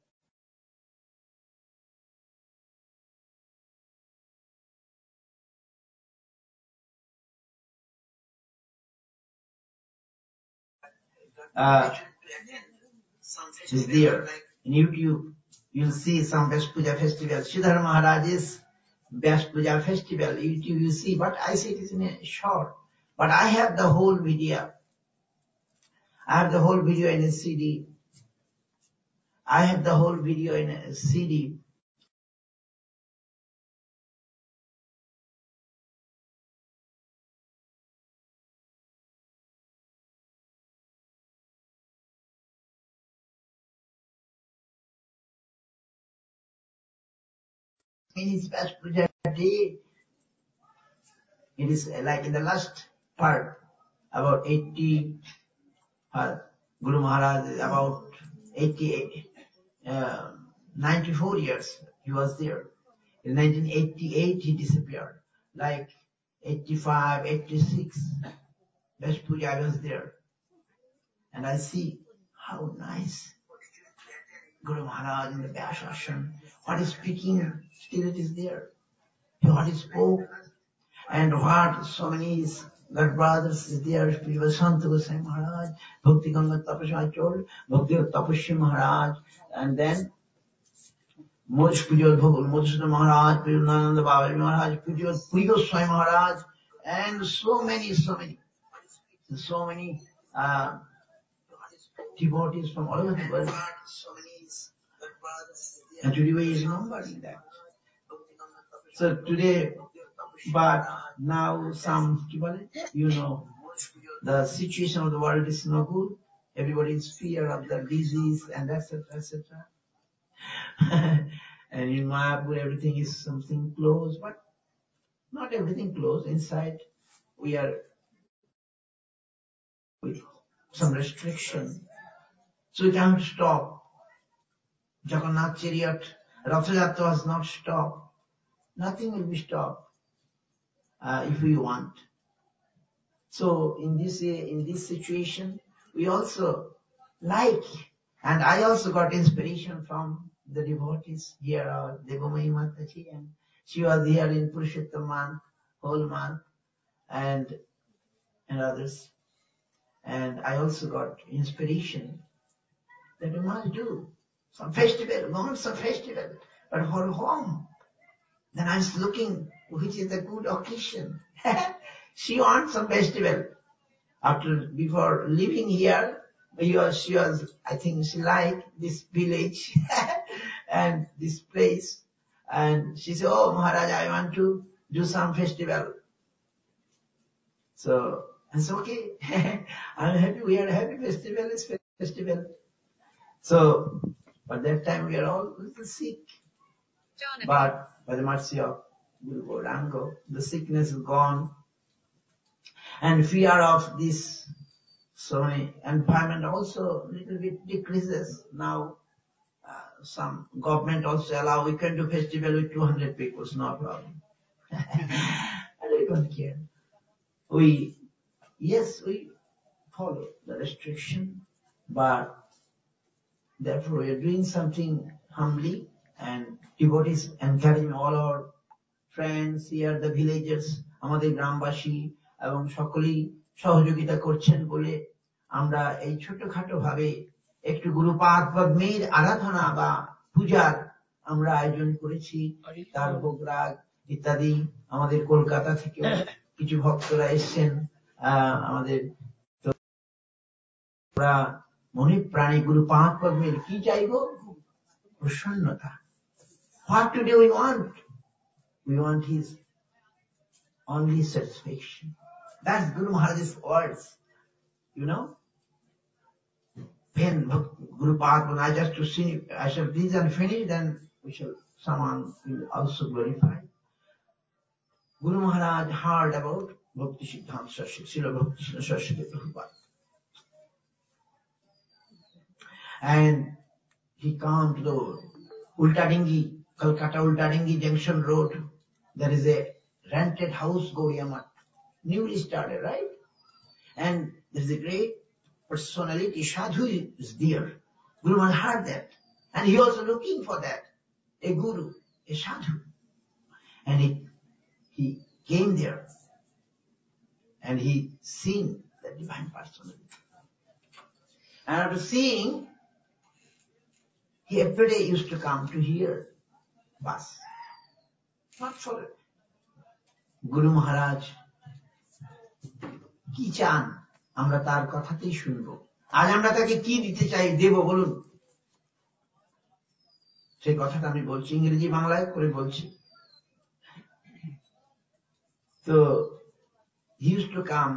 Is there in YouTube? You'll see some Vyasa Puja festival. Sridhar Maharaj's Vyasa Puja festival. YouTube you see, but I see it is in a short. But I have the whole video. I have the whole video in a CD. I have the whole video in a CD. In his Vyasa Puja day, it is like in the last part, about 80, Guru Maharaj is about 88, 94 years he was there. In 1988 he disappeared. Like 85, 86, Vyasa Puja I was there. And I see how nice Guru Maharaj in the Vyasa Ashram, what is speaking, still it is there. What he spoke, and what so many God brothers is there, Santa Gosai Maharaj, Bhakti Ganga Tapasya, I told, Bhakti Tapasya Maharaj, and then Mosh Pujol Madhusudana Maharaj, Pujol Babaji Maharaj, Pujol Puri Goswami Maharaj, and so many devotees from all over the world. And today we is remembering that. So today, but now the situation of the world is no good. Everybody is fear of the disease and etc. etc. And in Mayapur everything is something closed, but not everything closed. Inside we are with some restriction. So we cannot stop. Jagannath chariot, Ratha Yatra was not stopped. Nothing will be stopped if we want. So in this situation, we also like, and I also got inspiration from the devotees here, Devamai Mataji, and she was here in Purushottam month, whole month, and others. And I also got inspiration that we must do some festival, want some festival, but for whom? Then I was looking, which is a good occasion. She wants some festival. Before leaving here, she was, I think she liked this village and this place. And she said, oh Maharaj, I want to do some festival. So, it's okay. I'm happy, we are happy, festival is festival. So, by that time we are all a little sick. But by the mercy of Guru Gauranga, the sickness is gone. And fear of this environment also little bit decreases. Now, some government also allow, we can do festival with 200 people, no problem. And we don't care. We follow the restriction, but therefore we are doing something humbly, and devotees encouraging all our friends here, the villagers, আমাদের গ্রামবাসী এবং সকলেই সহযোগিতা করছেন বলে আমরা এই ছোটখাটো ভাবে একটু গুরুপাদ পদ্মের আরাধনা বা পূজার আমরা আয়োজন করেছি। তার ভোগরাগ ইত্যাদি আমাদের কলকাতা থেকে কিছু ভক্তরা এসেছেন আমাদের, তো আমরা মনে প্রাণে গুরুপাদ পদ্মের কি চাইবো? প্রসন্নতা। What today we want? We want his only satisfaction. That's Guru Maharaj's words. You know? When Guru Padma, I just to sing, I shall please and finish, then someone will also glorify. Guru Maharaj heard about Bhakti Siddhanta Saraswati, Srila Bhakti Siddhanta Saraswati Prabhupada. And he came to the Ultadingi, Calcutta Ultadingi Junction Road. There is a rented house, Gaudiya Math, newly started, right? And there is a great personality, Sadhu is there. Guru Maharaj heard that. And he was looking for that, a guru, a sadhu. And he came there and he seen the divine personality. And after seeing, he every day used to come to hear bus. Not for Guru Maharaj কি চান আমরা তার কথাতেই শুনবো। আজ আমরা তাকে কি দিতে চাই, দেব বলুন? সেই কথাটা আমি বলছি, ইংরেজি বাংলায় করে বলছি। তো he used to come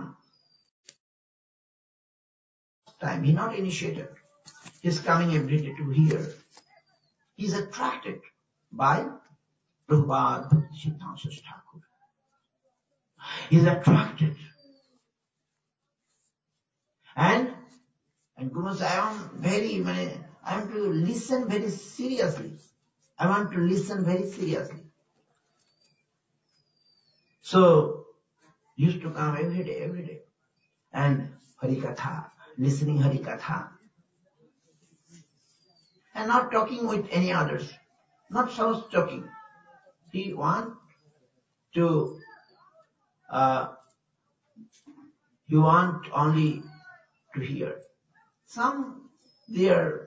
time, he not initiated, he's coming every day to hear. He's attracted by Prabhupada Bhakti Siddhanta Thakur. He's attracted. And Guru said, I want to listen very seriously. I want to listen very seriously. So, used to come every day. And Harikatha, listening Harikatha. And not talking with any others. Not so much talking. He want to You want only to hear. Some, their,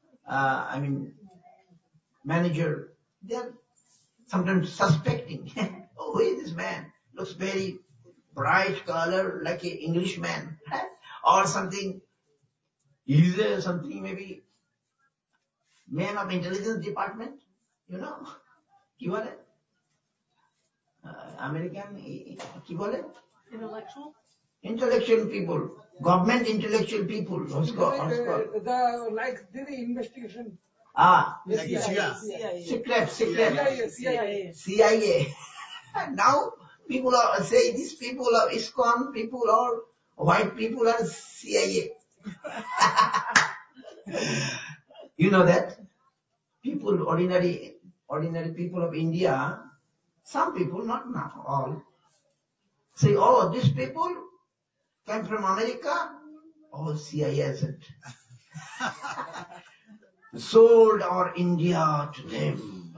manager, they're sometimes suspecting. Oh, who is this man? Looks very bright color, like an Englishman, or something. Is there something maybe man of intelligence department? You know, কি বলে? American, কি বলে? Intellectual people, government intellectual people. Like the investigation. Secret. CIA. Now people are say these people are ISKCON people or white people are CIA. You know that people, ordinary people of India, some people, not all, say, oh, these people came from America. Oh, CIA agent. Sold our India to them.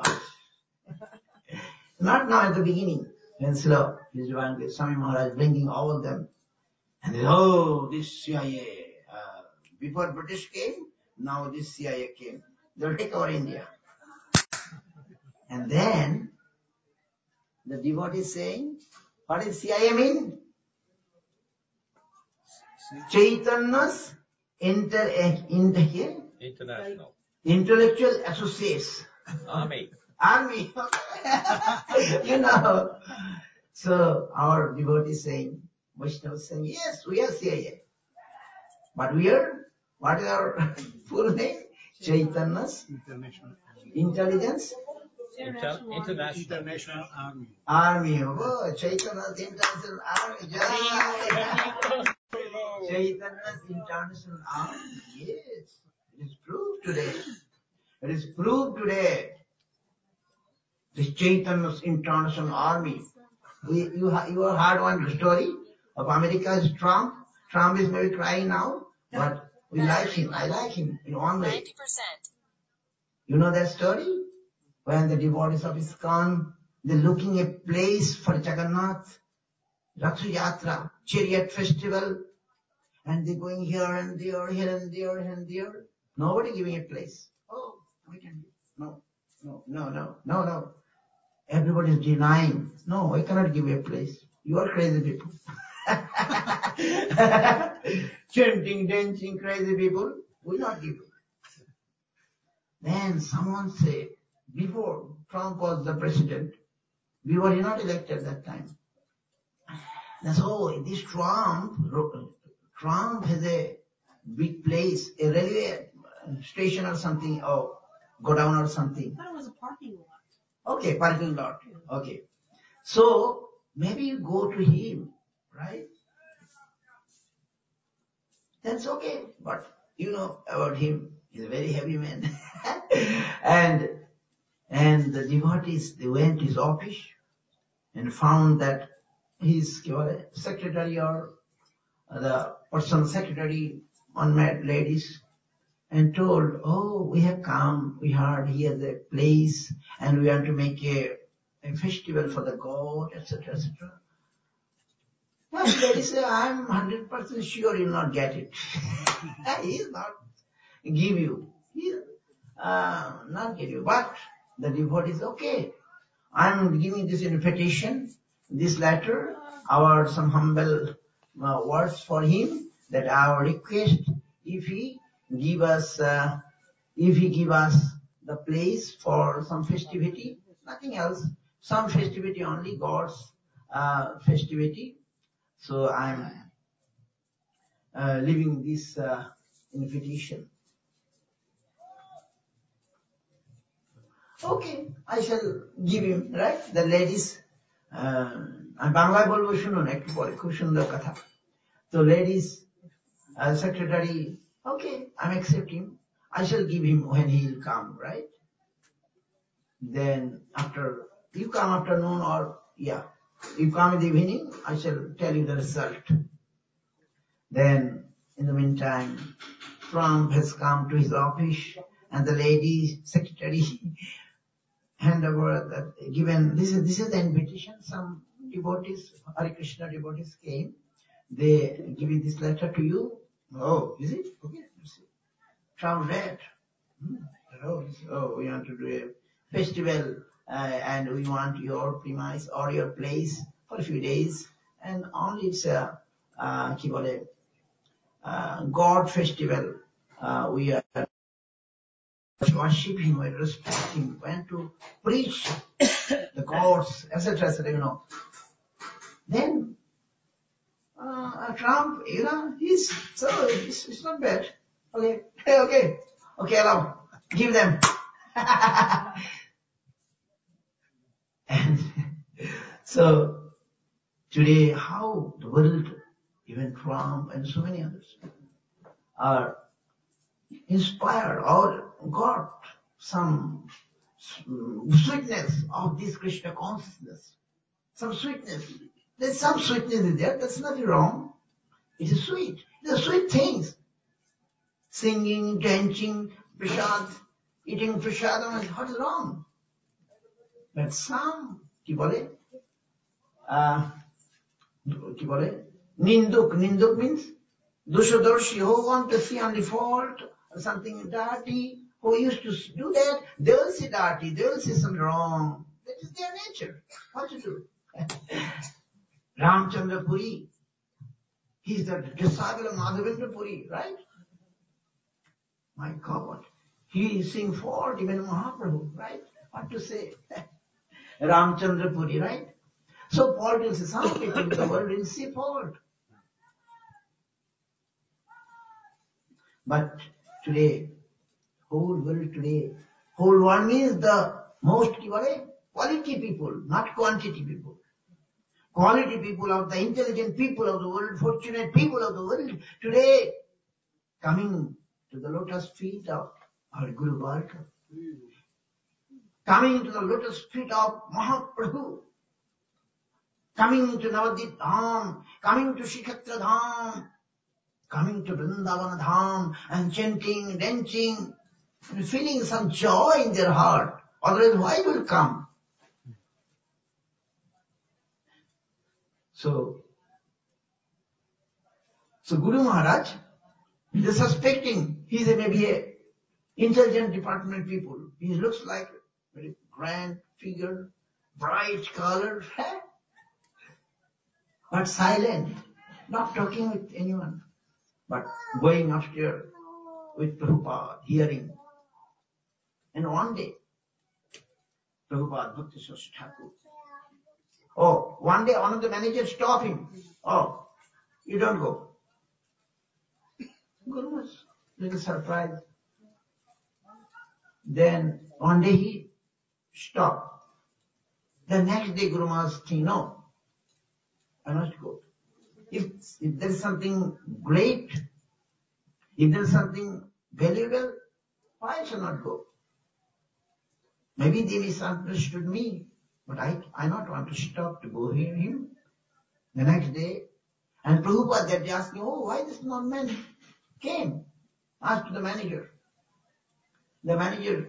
Not now at the beginning, when Swami Maharaj bringing all of them. And they, oh, this CIA, before British came, now this CIA came. They'll take our India. And then, the devotee is saying, what is CIA mean? Chaitanya's International. Intellectual Associates. Army. You know. So our devotee is saying, Vaishnava is saying, yes, we are CIA. But we are, what is our full name? Chaitanya's Intelligence International Army. Oh, Chaitanya's International Army. Chaitanya's International Army. Yes. It is proved today. It is proved today. This Chaitanya's International Army. You have heard one story of America's Trump. Trump is maybe crying now, but we like him. I like him in one way. 90%. You know that story? When the devotees of ISKCON, they're looking a place for Jagannath, Ratha Yatra, chariot festival, and they're going here and there, here and there, and there. Nobody giving a place. Oh, we can. No. Everybody is denying. No, I cannot give you a place. You are crazy people. Chanting, dancing, crazy people will not give you. Then someone said, before Trump was the president, we were not elected at that time. That's this Trump has a big place, a railway station or something, or go down or something. I thought it was a parking lot. Okay, parking lot. Okay. So, maybe you go to him, right? That's okay. But you know about him. He's a very heavy man. and the devotees, they went to his office and found that his secretary or the personal secretary, unmarried ladies, and told, oh, we have come, we heard he has a place, and we want to make a festival for the god, etc., etc. Well, lady said, I'm 100% sure you'll not get it. He will not give you. He will not give you. But the devotee is okay. I'm giving this invitation, this letter, some humble words for him, that our request, if he give us the place for some festivity, nothing else, some festivity only, God's festivity. So I'm leaving this invitation. Okay, I shall give him, right? The ladies, I'm বাংলায় বলবো শুনুন একটু পরে, খুব সুন্দর কথা. So ladies, secretary, okay, I'm accepting. I shall give him when he'll come, right? Then you come afternoon or, you come in the evening, I shall tell you the result. Then, in the meantime, Trump has come to his office and the lady secretary hand over given, this is the invitation. Some devotees, Hare Krishna devotees came. they give you this letter to you. Oh, is it? Okay. Trump read. Oh, we want to do a festival and we want your premise or your place for a few days, and only it's a God festival. We are worshiping, we are respecting, we want to preach the gods, etc., etc. Then Trump, it's not bad. Okay, allow, give them. And so today, how the world, even Trump and so many others, are inspired or got some sweetness of this Krishna consciousness. Some sweetness. There's some sweetness in there. That's nothing wrong. It is sweet. They're sweet things. Singing, dancing, prasad, eating prasadam, what is wrong? But some, Ninduk means Dushadarshi, who want to see only fault or something dirty, who used to do that, they will see dirty, they will see something wrong. That is their nature. What to do? Ramchandra Puri, he is the disciple of Madhavendra Puri, right? My God, he is seeing fault, even Mahaprabhu, right? What to say? Ramchandra Puri, right? So Paul tells us, some people in the world will see fault. But today, whole world means the most quality people, not quantity people. Quality people of the intelligent people of the world, fortunate people of the world, today coming to the lotus feet of our Guru Varga, coming to the lotus feet of Mahaprabhu, coming to Navadvip Dham, coming to Shikhatra Dham, coming to Vrindavan Dham and chanting, dancing, and feeling some joy in their heart. Otherwise, why will come? So Guru Maharaj, they're suspecting he's maybe a intelligent department people. He looks like a very grand figure, bright color, but silent, not talking with anyone, but going upstairs with Prabhupada, hearing. And one day, Prabhupada Bhakti Saraswati Thakur, one day one of the managers stopped him. Oh, you don't go. Guru was a little surprised. Then one day he stopped. The next day Guru Maharaj said, no, I must go. If there is something great, if there is something valuable, why shall not go? Maybe they misunderstood me, but I not want to stop to go hear him. The next day, and Prabhupada, they're asking, why this non-man came? Asked the manager. The manager,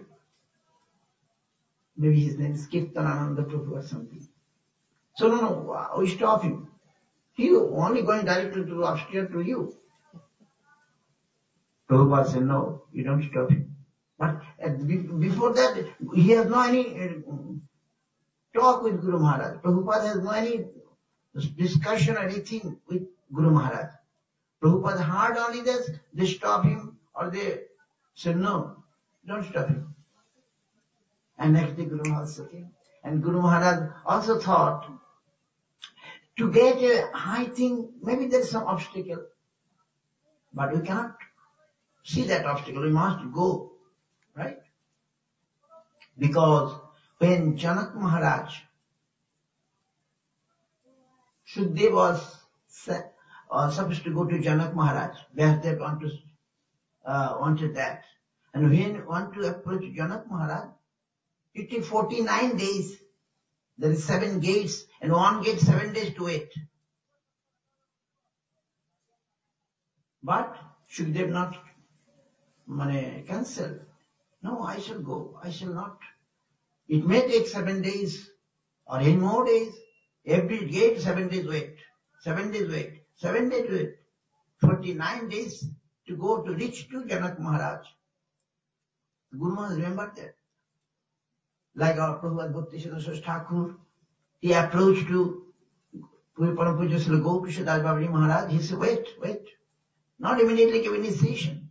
maybe his name is Kirtanananda Prabhu or something. So no, we stop him. He only going directly to upstairs to you. Prabhupada said, no, you don't stop him. But before that, he has no any talk with Guru Maharaj. Prabhupada has no any discussion or anything with Guru Maharaj. Prabhupada heard only this, they stop him or they said, no, don't stop him. And next day Guru Maharaj came. And Guru Maharaj also thought, to get a high thing, maybe there is some obstacle. But we cannot see that obstacle, we must go, right? Because when Janak Maharaj, Shukdev was supposed to go to Janak Maharaj, Vyasdev wanted that. And when he wanted to approach Janak Maharaj, it took 49 days. There is 7 gates, and one gate 7 days to wait. But Shukdev not cancel. No, I shall go. I shall not. It may take 7 days or any more days. Every gate 7 days wait. 7 days wait. 7 days to it, 49 days to go to reach to Janak Maharaj. Guru Maharaj remembered that. Like our Prabhupada Bhakti Siddhanta Thakur, he approached to Param Puja Srila Gopisha Das Babaji Maharaj. He said, wait, not immediately give initiation.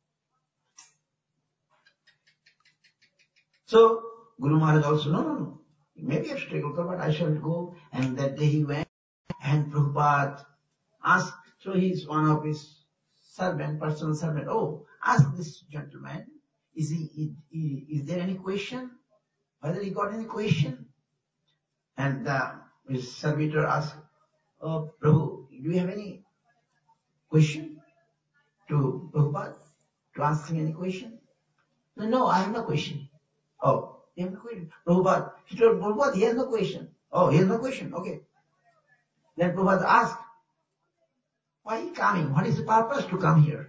So Guru Maharaj also, no, maybe a struggle, but I shall go. And that day he went, and Prabhupada asked, so he is one of his personal servant, ask this gentleman, is there any question? Whether he got any question? And his servitor asked, Prabhu, do you have any question to Prabhupada? To ask him any question? No, I have no question. Oh, you have no question? Prabhupada, he told Prabhupada, he has no question. Oh, he has no question, okay. Then Prabhupada asked, why are you coming? What is the purpose to come here?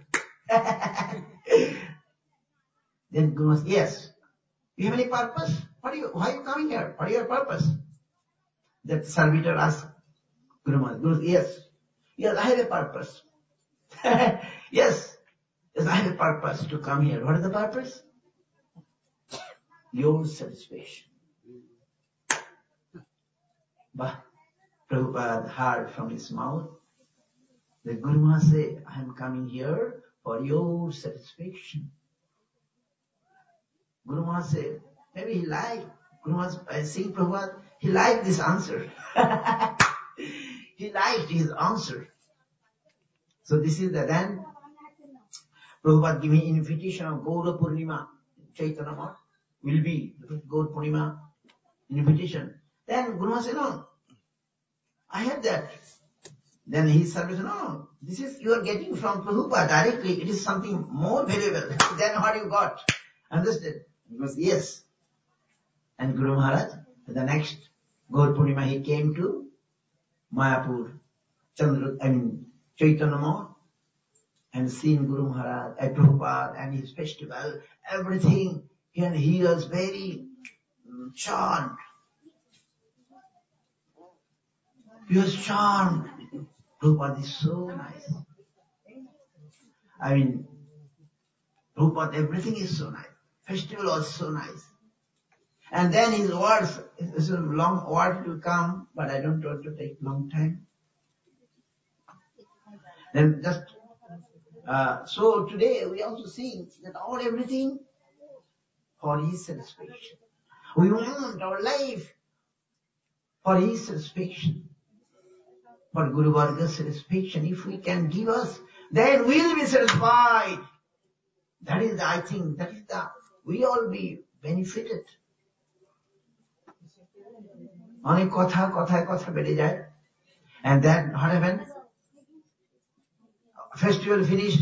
Then Guru said, yes. You have any purpose? Why are you coming here? What is your purpose? That servitor asked Guru Maharaj. Guru said, yes, I have a purpose. Yes, I have a purpose to come here. What is the purpose? Your satisfaction. But Prabhupada heard from his mouth, the Guru Maharaj said, I am coming here for your satisfaction. Guru Maharaj said, maybe he liked, Guru Maharaj, seeing Prabhupada, he liked this answer. He liked his answer. So this is then Prabhupada giving invitation of Gaura Purnima, Chaitanya Math, will be Gaura Purnima invitation. Then Guru Maharaj said, no, I have that. Then his servant said, no, this is you are getting from Prabhupada directly. It is something more valuable than what you got. Understood? He goes, yes. And Guru Maharaj, the next Gaur Purnima, he came to Mayapur, Chaitanya Math, and seen Guru Maharaj, Prabhupada, and his festival, everything. And he was very charmed. He was charmed. Prabhupada is so nice. Prabhupada, everything is so nice. Festival was so nice. And then his words, it's a long word to come, but I don't want to take long time. Then just, so today we also see that everything for his satisfaction. We want our life for his satisfaction. For Guru Varga's satisfaction. If we can give us, then we will be satisfied. That is we all be benefited. Only kotha bede jai. And then what happened? Festival finished.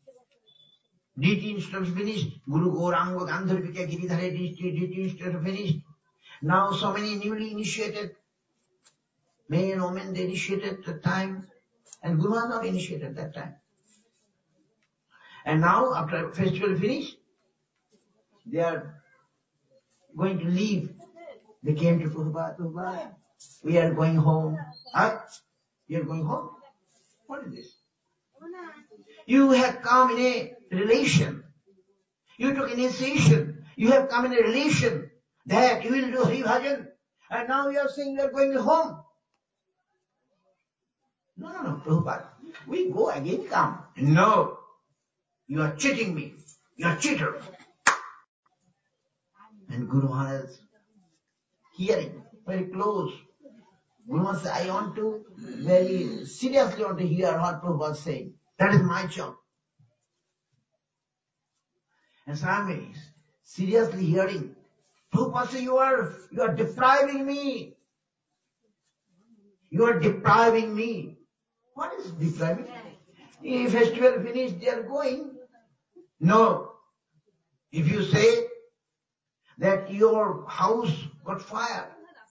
DT instruction finished. Guru Gauranga Gandharvika Giridhara DT instruction finished. Now so many newly initiated men and women, they initiated at the time. And Guru Maharaj not initiated that time. And now after festival finished, they are going to leave. They came to Prabhupada, we are going home. You are going home? What is this? You have come in a relation. You took initiation. You have come in a relation that you will do Hari Bhajan. And now you are saying you are going home. No, Prabhupada. We go again come. No. You are cheating me. You are a cheater. And Guru Maharaj hearing very close. Guru Maharaj said, I want to very seriously want to hear what Prabhupada is saying. That is my job. And so I am seriously hearing. Prabhupada said, you are depriving me. You are depriving me. What is depriving? If festival finished, they are going. No. If you say that your house got fire,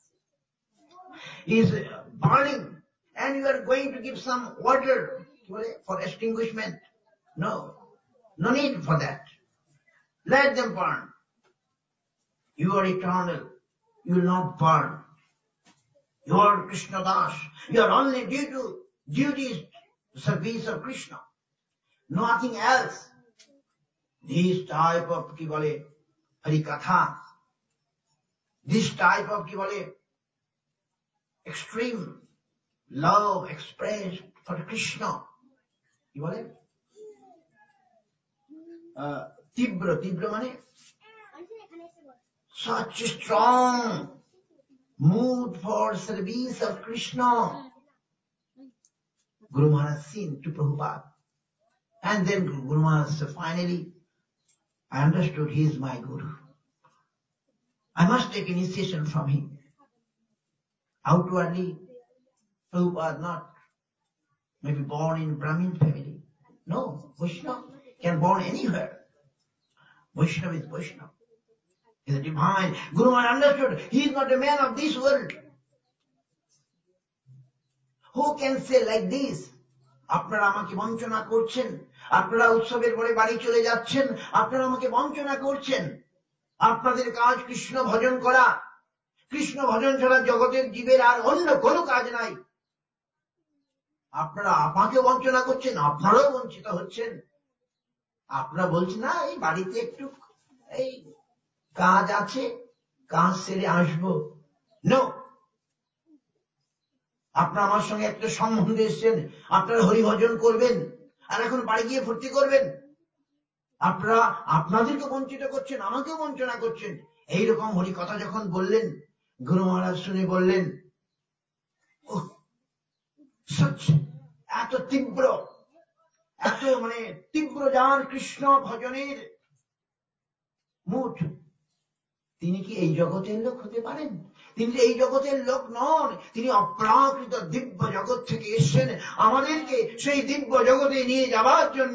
is burning, and you are going to give some water for extinguishment. No need for that. Let them burn. You are eternal. You will not burn. You are Krishna Das. You are only duties service of Krishna, nothing else. This type of ki bole harikatha, this type of ki bole extreme love expressed for Krishna, ki bole tibra mane such a strong mood for service of Krishna. Guru Maharaj seen to Prabhupada. And then Guru Maharaj said, finally, I understood he is my Guru. I must take initiation from him. Outwardly, Prabhupada not maybe born in Brahmin family. No, Vaishnava can born anywhere. Vaishnava is Vaishnava. He is a divine. Guru Maharaj understood he is not a man of this world. Who can say like this? আপনারা আমাকে বঞ্চনা করছেন, আপনারা উৎসবের পরে বাড়ি চলে যাচ্ছেন, আপনারা আমাকে বঞ্চনা করছেন। আপনাদের কাজ কৃষ্ণ ভজন করা, কৃষ্ণ ভজন ছাড়া জগতের জীবের আর অন্য কোনো কাজ নাই। আপনারা আমাকে বঞ্চনা করছেন, আপনারাও বঞ্চিত হচ্ছেন। আপনারা বলছেন না এই বাড়িতে একটু এই কাজ আছে, কাজ সেরে আসবো। নো, আপনারা আমার সঙ্গে একটা সম্বন্ধে এসছেন, আপনারা হরিভজন করবেন আর এখন বাড়ি গিয়ে ফুর্তি করবেন। আপনারা আপনাদেরকে বঞ্চিত করছেন, আমাকেও বঞ্চনা করছেন। এইরকম হরি কথা যখন বললেন, গুরু মহারাজ শুনে বললেন, এত তীব্র, এত মানে তীব্র যার কৃষ্ণ ভজনের মুঠ, তিনি কি এই জগতের লোক হতে পারেন? তিনি এই জগতের লোক নন, তিনি অপ্রাকৃত দিব্য জগৎ থেকে এসেছেন আমাদেরকে সেই দিব্য জগতে নিয়ে যাবার জন্য।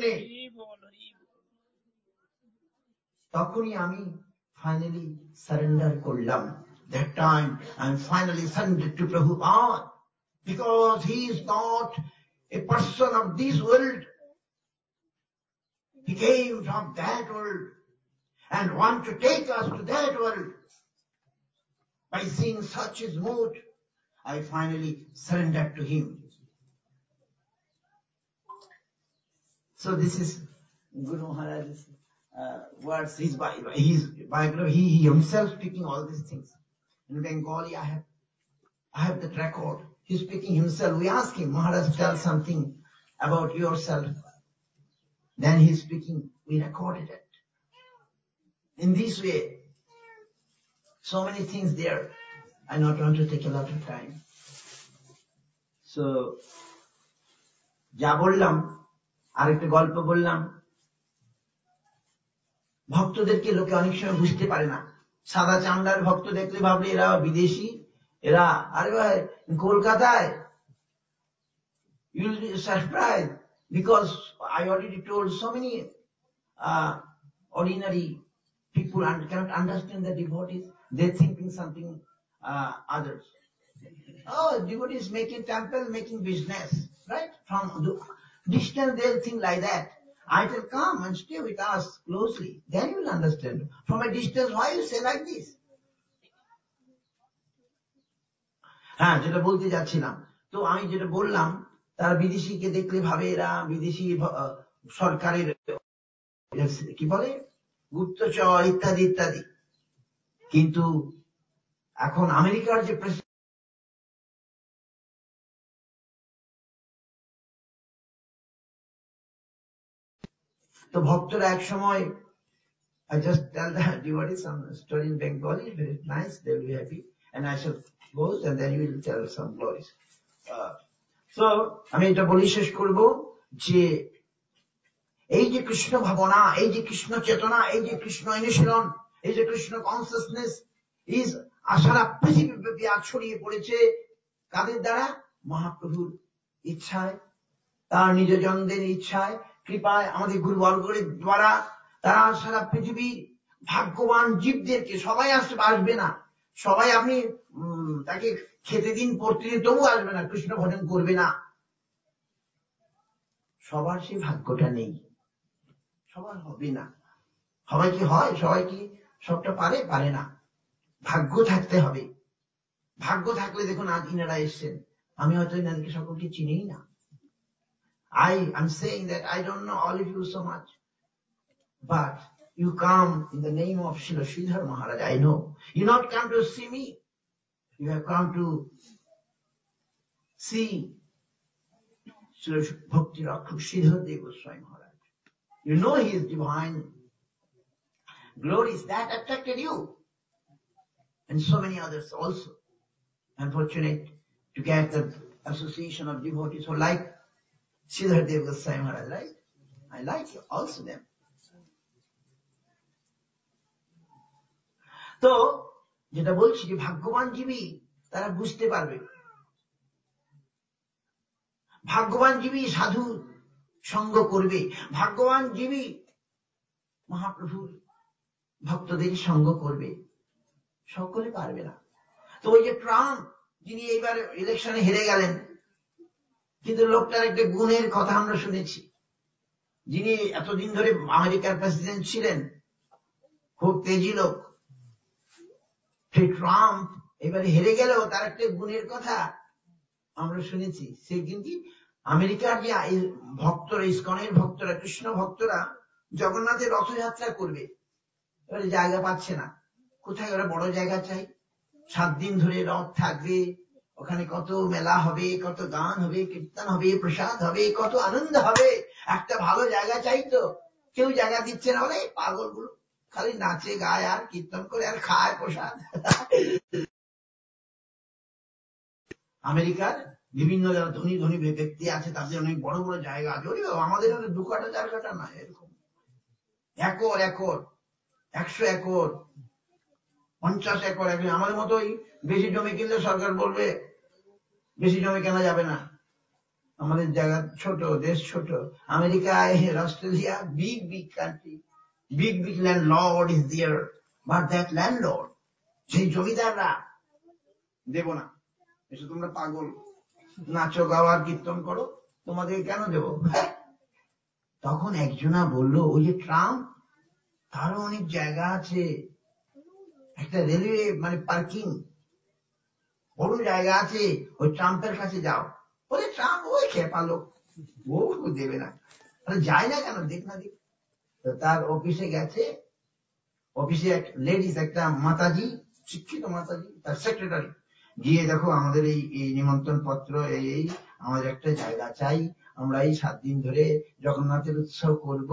তখনই আমি ফাইনালি সারেন্ডার করলাম। That time I am finally surrendered to Prabhupada, because he is not a person of this world. He came from that world and want to take us to that world. By seeing such his mood, I finally surrendered to him. So this is Guru Maharaj's words, his biography, he himself speaking all these things. In Bengali, I have that record. He's speaking himself. We ask him, Maharaj, tell something about yourself. Then he's speaking. We recorded it. In this way, so many things there. I not want to take a lot of time. So, যা বললাম, আরেকটা গল্প বললাম। ভক্তদেরকে লোকে অনেক সময় বুঝতে পারে না। সাদা চামড়ার ভক্ত দেখলে ভাবলে এরা বিদেশি, এরা আরে ভাই কলকাতায়। You'll be surprised because I already told so many ordinary people cannot understand the devotees. They're thinking something others. Oh, devotees making temple, making business, right? From the distance they'll think like that. I tell, come and stay with us closely. Then you will understand. From a distance, why you say like this? হ্যাঁ, যেটা বলতে যাচ্ছিলাম, তো আমি যেটা বললাম, তার বিদেশিকে দেখলে ভাবে এরা বিদেশি সরকারের কি বলে গুপ্তচর ইত্যাদি ইত্যাদি। কিন্তু এখন আমেরিকার যে তো ভক্তরা এক সময়, I just tell the devotees some story in Bengali, very nice, they will be happy, and I shall close and then you will tell some glories. So, আমি এটা বলি শেষ করব যে এই যে কৃষ্ণ ভাবনা, এই যে কৃষ্ণ চেতনা, এই যে কৃষ্ণ অনুশীলন, এই যে কৃষ্ণ কনসিয়াসনেস ইজ সারা পৃথিবীব্যাপী আজ ছড়িয়ে পড়েছে। কাদের দ্বারা? মহাপ্রভুর ইচ্ছায়, তার নিজ জনদের ইচ্ছায়, কৃপায়, আমাদের গুরুবর্গের দ্বারা তারা সারা পৃথিবীর ভাগ্যবান জীবদেরকে, সবাই আসবে না, সবাই আপনি তাকে খেতে দিন পড়তে দিন তবু আসবে না, কৃষ্ণ ভজন করবে না। সবার সেই ভাগ্যটা নেই, সবার হবে না। সবাই কি হয়? সবাই কি সবটা পারে? পারে না। ভাগ্য থাকতে হবে। ভাগ্য থাকলে দেখুন আজ ইনারা এসছেন, আমি হয়তো ইনাদেরকে সকলকে চিনিই না, I'm saying that I don't know all of you so much, but you come in the name of Srila Sridhar Maharaj. I know. You not come to see me. You have come to see Srila Bhakti Rakshak Sridhar Dev Goswami Maharaj. You know his divine glories that attracted you. And so many others also. I'm fortunate to get the association of devotees who like Sridhar Dev Goswami Maharaj, right? I like also them. তো যেটা বলছি যে ভাগ্যবান জীবী তারা বুঝতে পারবে, ভাগ্যবান জীবী সাধু সঙ্গ করবে, ভাগ্যবান জীবী মহাপ্রভুর ভক্তদের সঙ্গ করবে, সকলে পারবে না। তো ওই যে ট্রাম্প যিনি এইবার ইলেকশনে হেরে গেলেন, কিন্তু লোকটার একটা গুণের কথা আমরা শুনেছি, যিনি এতদিন ধরে আমেরিকার প্রেসিডেন্ট ছিলেন, খুব তেজি লোক, সেই ট্রাম্প এবারে হেরে গেলেও তার একটা গুণের কথা আমরা শুনেছি। সে কিন্তু আমেরিকার যে ভক্তরা, ইসকনের ভক্তরা, কৃষ্ণ ভক্তরা জগন্নাথের রথযাত্রা করবে, এবারে জায়গা পাচ্ছে না। কোথায় ওরা বড় জায়গা চাই, 7 দিন ধরে রথ থাকবে, ওখানে কত মেলা হবে, কত গান হবে, কীর্তন হবে, প্রসাদ হবে, কত আনন্দ হবে, একটা ভালো জায়গা চাই। তো কেউ জায়গা দিচ্ছে না, বলে পাগলগুলো খালি নাচে গায় আর কীর্তন করে আর খায় প্রসাদ। আমেরিকার বিভিন্ন যারা ধনী ধনী ব্যক্তি আছে তাদের অনেক বড় বড় জায়গা আছে, আমাদের 2 কাটা 4 কাটা না, এরকম একর একর 100 একর 50 একর। আমাদের মতোই বেশি জমি কিনলে সরকার বলবে বেশি জমি কেনা যাবে না, আমাদের জায়গা ছোট, দেশ ছোট। America, Australia, big big country, big big landlord is there, but that landlord, সেই জমিদাররা দেব না, এসে তোমরা পাগল, নাচো গাওয়ার কীর্তন করো, তোমাদের কেন দেব। তখন একজনা বলল, ওই যে ট্রাম্প, তারও অনেক জায়গা আছে, একটা রেলওয়ে মানে পার্কিং বড় জায়গা আছে, ওই ট্রাম্পের কাছে যাও। বলে ট্রাম্প ওই খেপা লোক, ও দেবে না। যায় না কেন, দেখ না দেখ। তো তার অফিসে গেছে, অফিসে এক লেডিস, একটা মাতাজি, শিক্ষিত মাতাজি, তার সেক্রেটারি, গিয়ে দেখো আমাদের এই নিমন্ত্রণ পত্র, এই আমাদের একটা জায়গা চাই, আমরা এই 7 দিন ধরে জগন্নাথের উৎসব করব,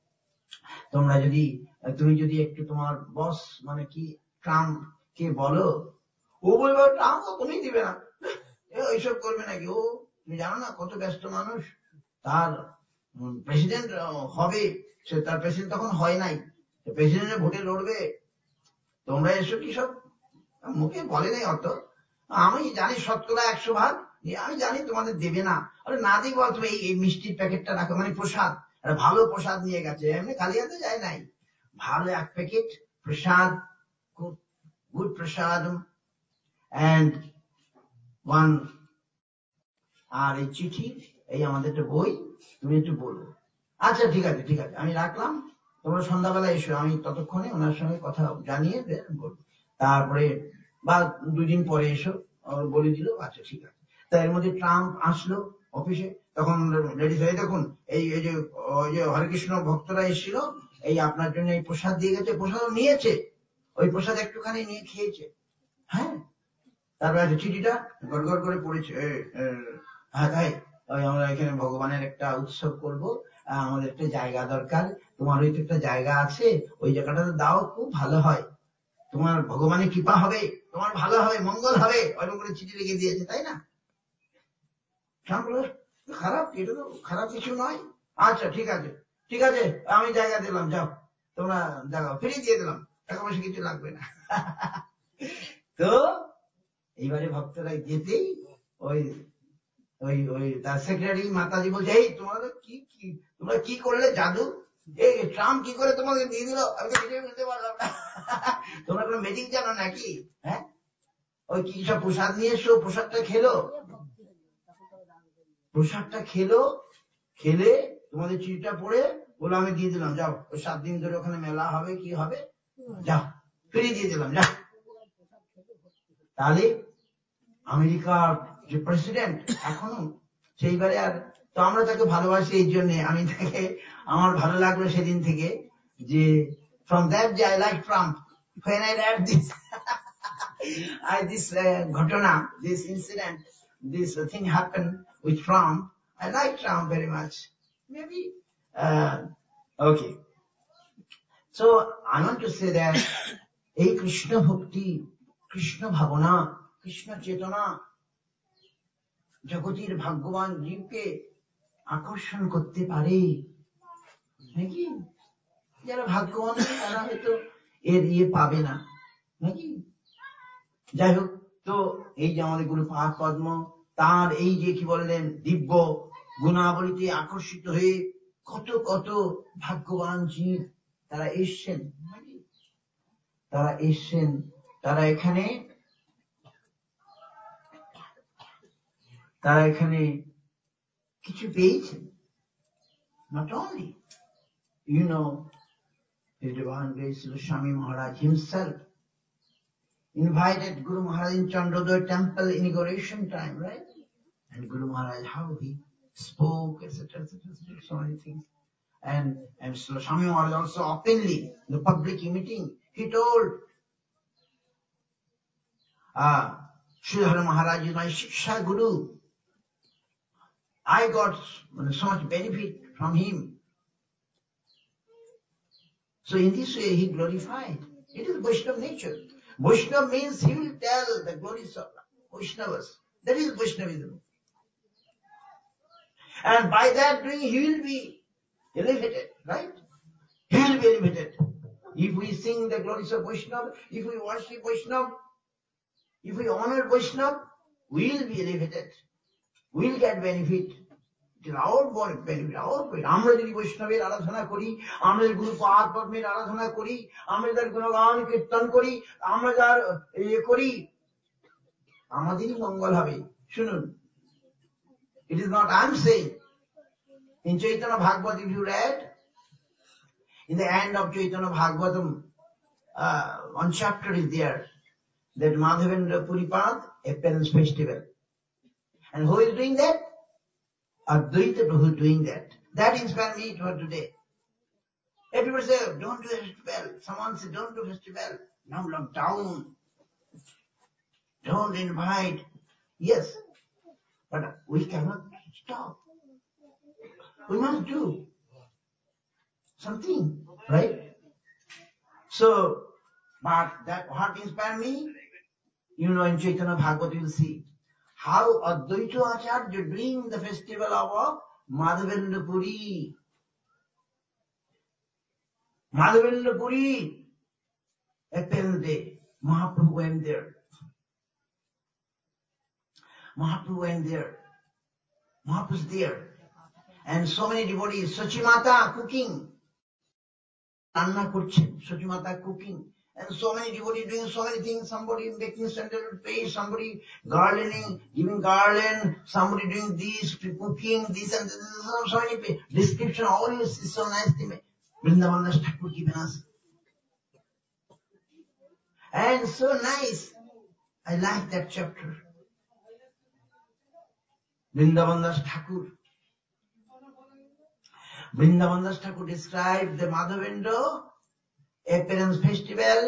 তুমি যদি একটু তোমার বস মানে কি ট্রাম্প কে বলো। ও বলবে ট্রাম্প তুমি দিবে না, এইসব করবে নাকি, ও তুমি জানো না কত ব্যস্ত মানুষ, তার প্রেসিডেন্ট হবে, সে তার প্রেসিডেন্ট তখন হয় নাই, প্রেসিডেন্টের ভোটে লড়বে, তোমরা এসো কি সব মুখে বলে নাই অত, আমি জানি 100% 100 ভাগ, আমি জানি তোমাদের দেবে না। আরে না দিই বল, তুমি এই মিষ্টির প্যাকেটটা রাখো, মানে প্রসাদ, ভালো প্রসাদ নিয়ে গেছে, এমনি খালি হাতে যায় নাই, ভালো এক প্যাকেট প্রসাদ, গুড প্রসাদ, এন্ড ওয়ান, আর এই চিঠি, এই আমাদের একটা বই, তুমি একটু বলো। আচ্ছা ঠিক আছে ঠিক আছে, আমি রাখলাম, তোমরা সন্ধ্যাবেলা এসো, আমি ততক্ষণে ওনার সঙ্গে কথা জানিয়ে বলবো, তারপরে বা 2 দিন পরে এসো, বলে দিল। আচ্ছা ঠিক আছে। তাই এর মধ্যে ট্রাম্প আসলো অফিসে, তখন লেডিস হয়ে দেখুন এই যে হরে কৃষ্ণ ভক্তরা এসেছিল, এই আপনার জন্য এই প্রসাদ দিয়ে গেছে, প্রসাদ নিয়েছে, ওই প্রসাদ একটুখানি নিয়ে খেয়েছে। হ্যাঁ, তারপরে একটা চিঠিটা গড়গড় করে পড়েছে, হ্যাঁ তাই, ওই আমরা এখানে ভগবানের একটা উৎসব করব, আমাদের একটা জায়গা দরকার, তোমার ওই একটা জায়গা আছে, ওই জায়গাটাতে দাও, খুব ভালো হয়, তোমার ভগবানের কৃপা হবে, তোমার ভালো হবে, মঙ্গল হবে, ওইরকম করে চিঠি লিখে দিয়েছে, তাই না। খারাপ, এটা তো খারাপ কিছু নয়। আচ্ছা ঠিক আছে ঠিক আছে, আমি জায়গা দিলাম, যাও তোমরা জায়গা ফ্রি দিয়ে দিলাম, টাকা পয়সা কিছু লাগবে না। তো এইবারে ভক্তরা যেতেই ওই ওই ওই তার সেক্রেটারি মাতাজি বলছে, এই তোমরা কি করলে জাদু, এই ট্রাম্প কি করে তোমাকে দিয়ে দিল, আমি তো কিছু বুঝতে পারলাম না, তোমরা কোনো মিটিং জানো নাকি, হ্যাঁ, ওই কি সব প্রসাদ নিয়ে এসো, প্রসাদটা খেলো, খেলে তোমাদের চিঠিটা পড়ে বলে আমি দিয়ে দিলাম, যাও, ওই 7 দিন ধরে ওখানে মেলা হবে, কি হবে, যাও, ফিরিয়ে দিয়ে দিলাম, যাও। তাহলে আমেরিকার যে প্রেসিডেন্ট এখনো সেইবারে আর তো আমরা তাকে ভালোবাসি এই জন্য আমি তাকে আমার ভালো লাগলো সেদিন থেকে যে from that day I like Trump. When I read this this ঘটনা, this incident, this thing happened with Trump, I like Trump very much. Maybe okay. So I want to say that এই কৃষ্ণ ভক্তি, কৃষ্ণ ভাবনা, কৃষ্ণ চেতনা জগতের ভাগ্যবান জীবকে আকর্ষণ করতে পারে নাকি? যারা ভাগ্যবান তারা হয়তো এর পাবে না নাকি? যাই হোক, তো এই যে আমাদের গুরু পাদ পদ্ম তার এই যে কি বললেন দিব্য গুণাবলীতে আকর্ষিত হয়ে কত কত ভাগ্যবান জীব তারা এসছেন নাকি? তারা এসছেন, তারা এখানে কিছু পেয়েছেন। Not only, you know, His Divine Grace Swami Maharaj himself invited Guru Maharaj in Chandrodaya temple inauguration time, right? And Guru Maharaj, how he spoke, etc., so many things. And Swami Maharaj also openly, in the public meeting, he told, Sridhar Maharaj is my Shiksha Guru. I got so much benefit from him. So in this way he glorified. It is Vaishnava nature. Vaishnava means he will tell the glories of Vaishnavas. That is Vaishnavism. And by that doing he will be elevated, right? He will be elevated. If we sing the glories of Vaishnava, if we worship Vaishnava, if we honor Vaishnava, we will be elevated. We will get benefit. It is our benefit, our benefit. আমরা যদি বৈষ্ণবের আরাধনা করি, আমরা যদি গুরু পাদ পদ্মের আরাধনা করি, আমরা যার গুণগান কীর্তন করি, আমরা যার করি, আমাদেরই মঙ্গল হবে। শুনুন, it is not I am saying. In Chaitanya Bhagavad, if you read, in the end of Chaitanya Bhagavatam, one chapter is there, that Madhavendra Puripad, a parents' festival. And who is doing that? Advaita Prabhu is doing that. That inspired me for today. Everybody say, don't do a festival. Someone said, don't do festival. Now lockdown. Don't invite. Yes, but we cannot stop. We must do something, right? So, but that what inspired me? You know, in Chaitanya Bhagavad you will see how Advaita Acharya doing the festival of Madhavendra Puri. Madhavendra Puri, April day, Mahaprabhu went there. Mahaprabhu went there. Mahaprabhu was there. And so many devotees, Sachimata cooking. Anna Kurchin, Sachimata cooking. And so many devotees doing so many things. Somebody making sandalwood paste, somebody garlanding, giving garland, somebody doing this, cooking, this and this. So many description, all is so nice. Vrindavan Das Thakur given us. And so nice. I like that chapter. Vrindavan Das Thakur. Vrindavan Das Thakur described the Madhavendra appearance festival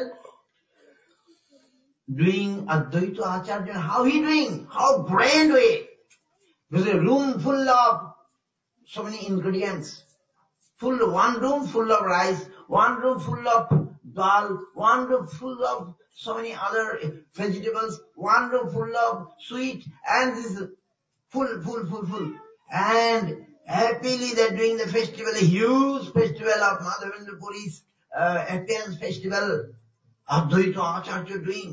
doing Advaita Acharya. How he doing? How grand way. There's a room full of so many ingredients. One room full of rice, one room full of dal, one room full of so many other vegetables, one room full of sweet, and this full. And happily they're doing the festival, a huge festival of Madhavendra Puri's appearance festival, Advaita Acharya doing.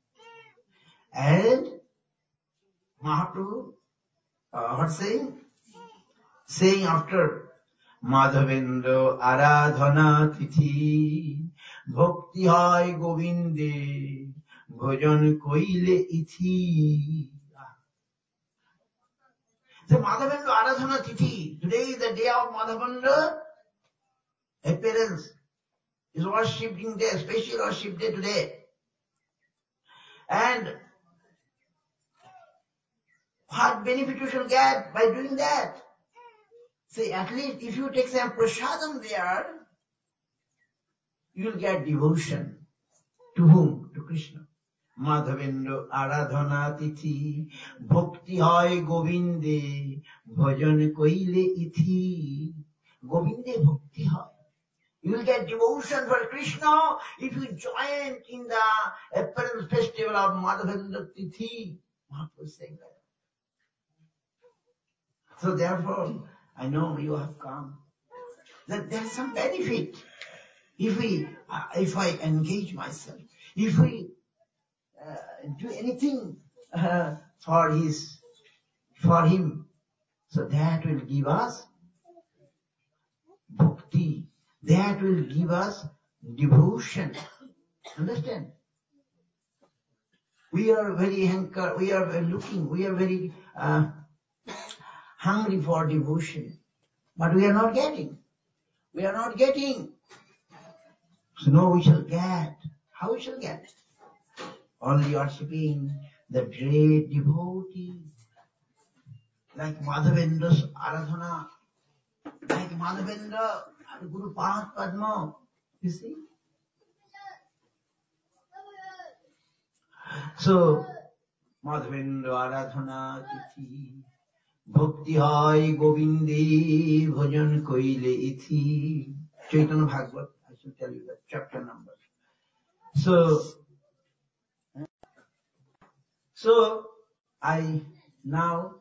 And Mahaprabhu, what saying? Saying after Madhavendra Aradhana Tithi Bhakti Hai Govinde Bhajan Koile Ithi. The Madhavendra Aradhana Tithi, today is the day of Madhavendra appearance. Is worshipping day, special worship day today. And what benefit you shall get by doing that? See, at least if you take some prasadam there, you will get devotion. To whom? To Krishna. Madhavendra Aradhana Tithi Bhakti Hoy Govinde Bhajan Koile Ithi. Govinde Bhakti Hoy. You will get devotion for Krishna if you join in the April festival of Madhavendra Tithi. Mahaprabhu is saying that. So therefore, I know you have come. That there is some benefit if I engage myself, if we do anything for him, so that will give us bhakti, that will give us devotion. Understand? We are very very hungry for devotion, but we are not getting. We are not getting. So now we shall get. How we shall get? Only worshipping the great devotee, like Madhavendra's Aradhana, like Madhavendra and Guru Padma. You see? So, Madhavendra Aradhana Tithi, Bhakti Hai Govindi Bhajan Koile Ithi. Chaitanya Bhagavat, I shall tell you that chapter number. So I now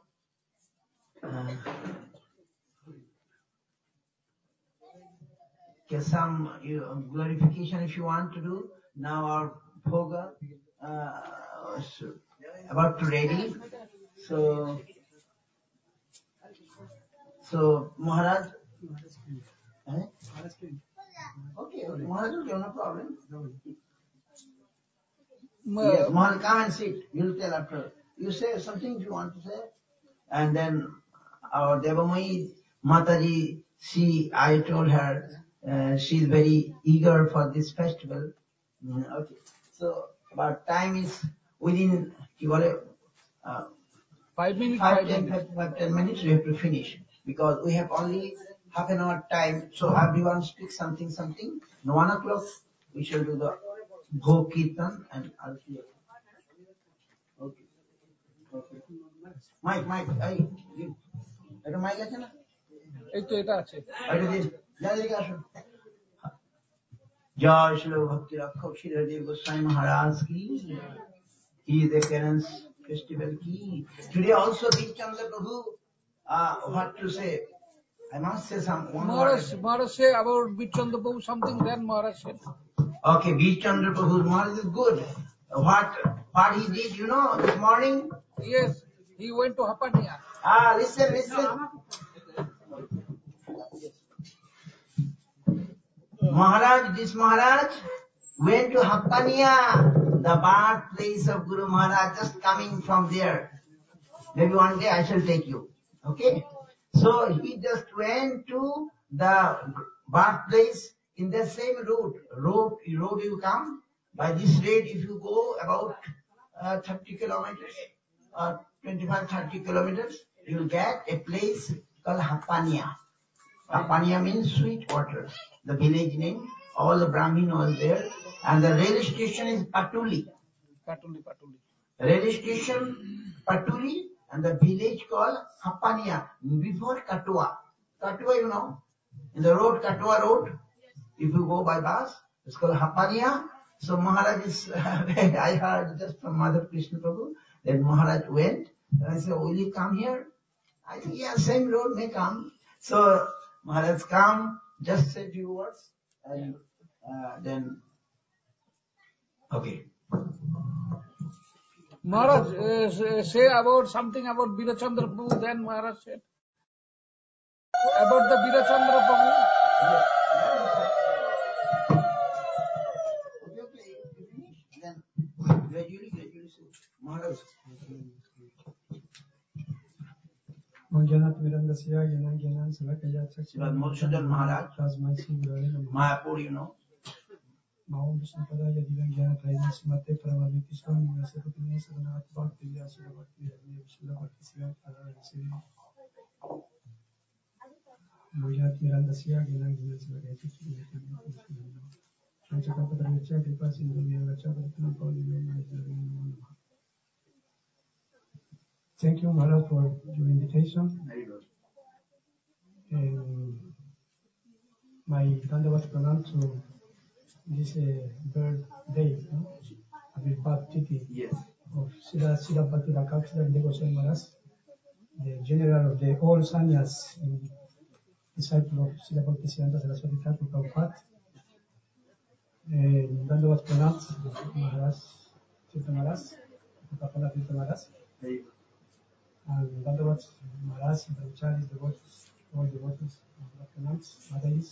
get some glorification if you want to do. Now our bhoga about to ready. So Maharaj. Okay, Maharaj, no problem. Yes, Maharaj, come and sit. You'll tell after. You say something if you want to say. And then our Devamai Mataji, I told her, she's very eager for this festival. Okay. So, but time is within, 5 minutes, 10 minutes, we have to finish. Because we have only half an hour time. So everyone speaks something. No 1 o'clock, we shall do the Bhog Kirtan and Arati. Okay. Mike, এটা mike আছে না? এই তো এটা আছে। এটা দিন, এদিকে আসুন। জয় শ্রী ভক্তি রক্ষক শ্রী হরিদেব গোস্বামী মহারাজ কি, he is the Karan's festival ki. Today also Bichandra Prabhu, what to say? I must say Maharaj say about Bichandra Prabhu something, then Maharaj said. Okay, Bichandra Prabhu, Maharaj is good. What he did, this morning? Yes, he went to Hapania. Listen. This Maharaj went to Hapania, the birthplace of Guru Maharaj, just coming from there. Maybe one day I shall take you. Okay? So he just went to the birthplace in the same road. Road you come. By this rate, if you go about 30 kilometers, 25-30 kilometers, you'll get a place called Hapania. Hapania means sweet water. The village name, all the Brahmin was there. And the railway station is Patuli. Railway station, Patuli, and the village called Hapania, before Katua. Katua, in the road, Katua road, if you go by bus, it's called Hapania. So Maharaj is, I heard just from Mother Krishna Prabhu, that Maharaj went, and I said, will you come here? I think, yeah, same road may come. So Maharaj come, just say few words, and then, okay. Maharaj say about something about Birachandra Prabhu, then Maharaj said. About the Birachandra Prabhu. Yes. Okay, you finish, then gradually say. Maharaj. Srimad Madhusudan Maharaj, Mayapur, Mahom Vishnu Padaya Divan Jnana Prajna Smate Paramaviti Swami Vasapati Nasadanath Bhakti Vyasura Bhakti Hariya Vishnu Bhakti Sivan Padaya Sivan. Mujat Miranda Siag and Angulas were educated in and check out the check the person to be a chapter to Thank you, Mara, for your invitation. Very good. My Dandavat Pranam to this birthday, Abhibhakti Yes. of Srila Bhakti Rakshana Devosan Maharaj, the general of the all sannyas, disciple of Srila Bhakti Siddhanta Saraswati Thakur Prabhupada. Dandavat Pranam to Maharaj, Tirtha Maharaj, Kapala Tirtha Maharaj. Very good. And Dandavat Maharaj, Brahmacharis, devotees, all devotees, Pranams, Mataris.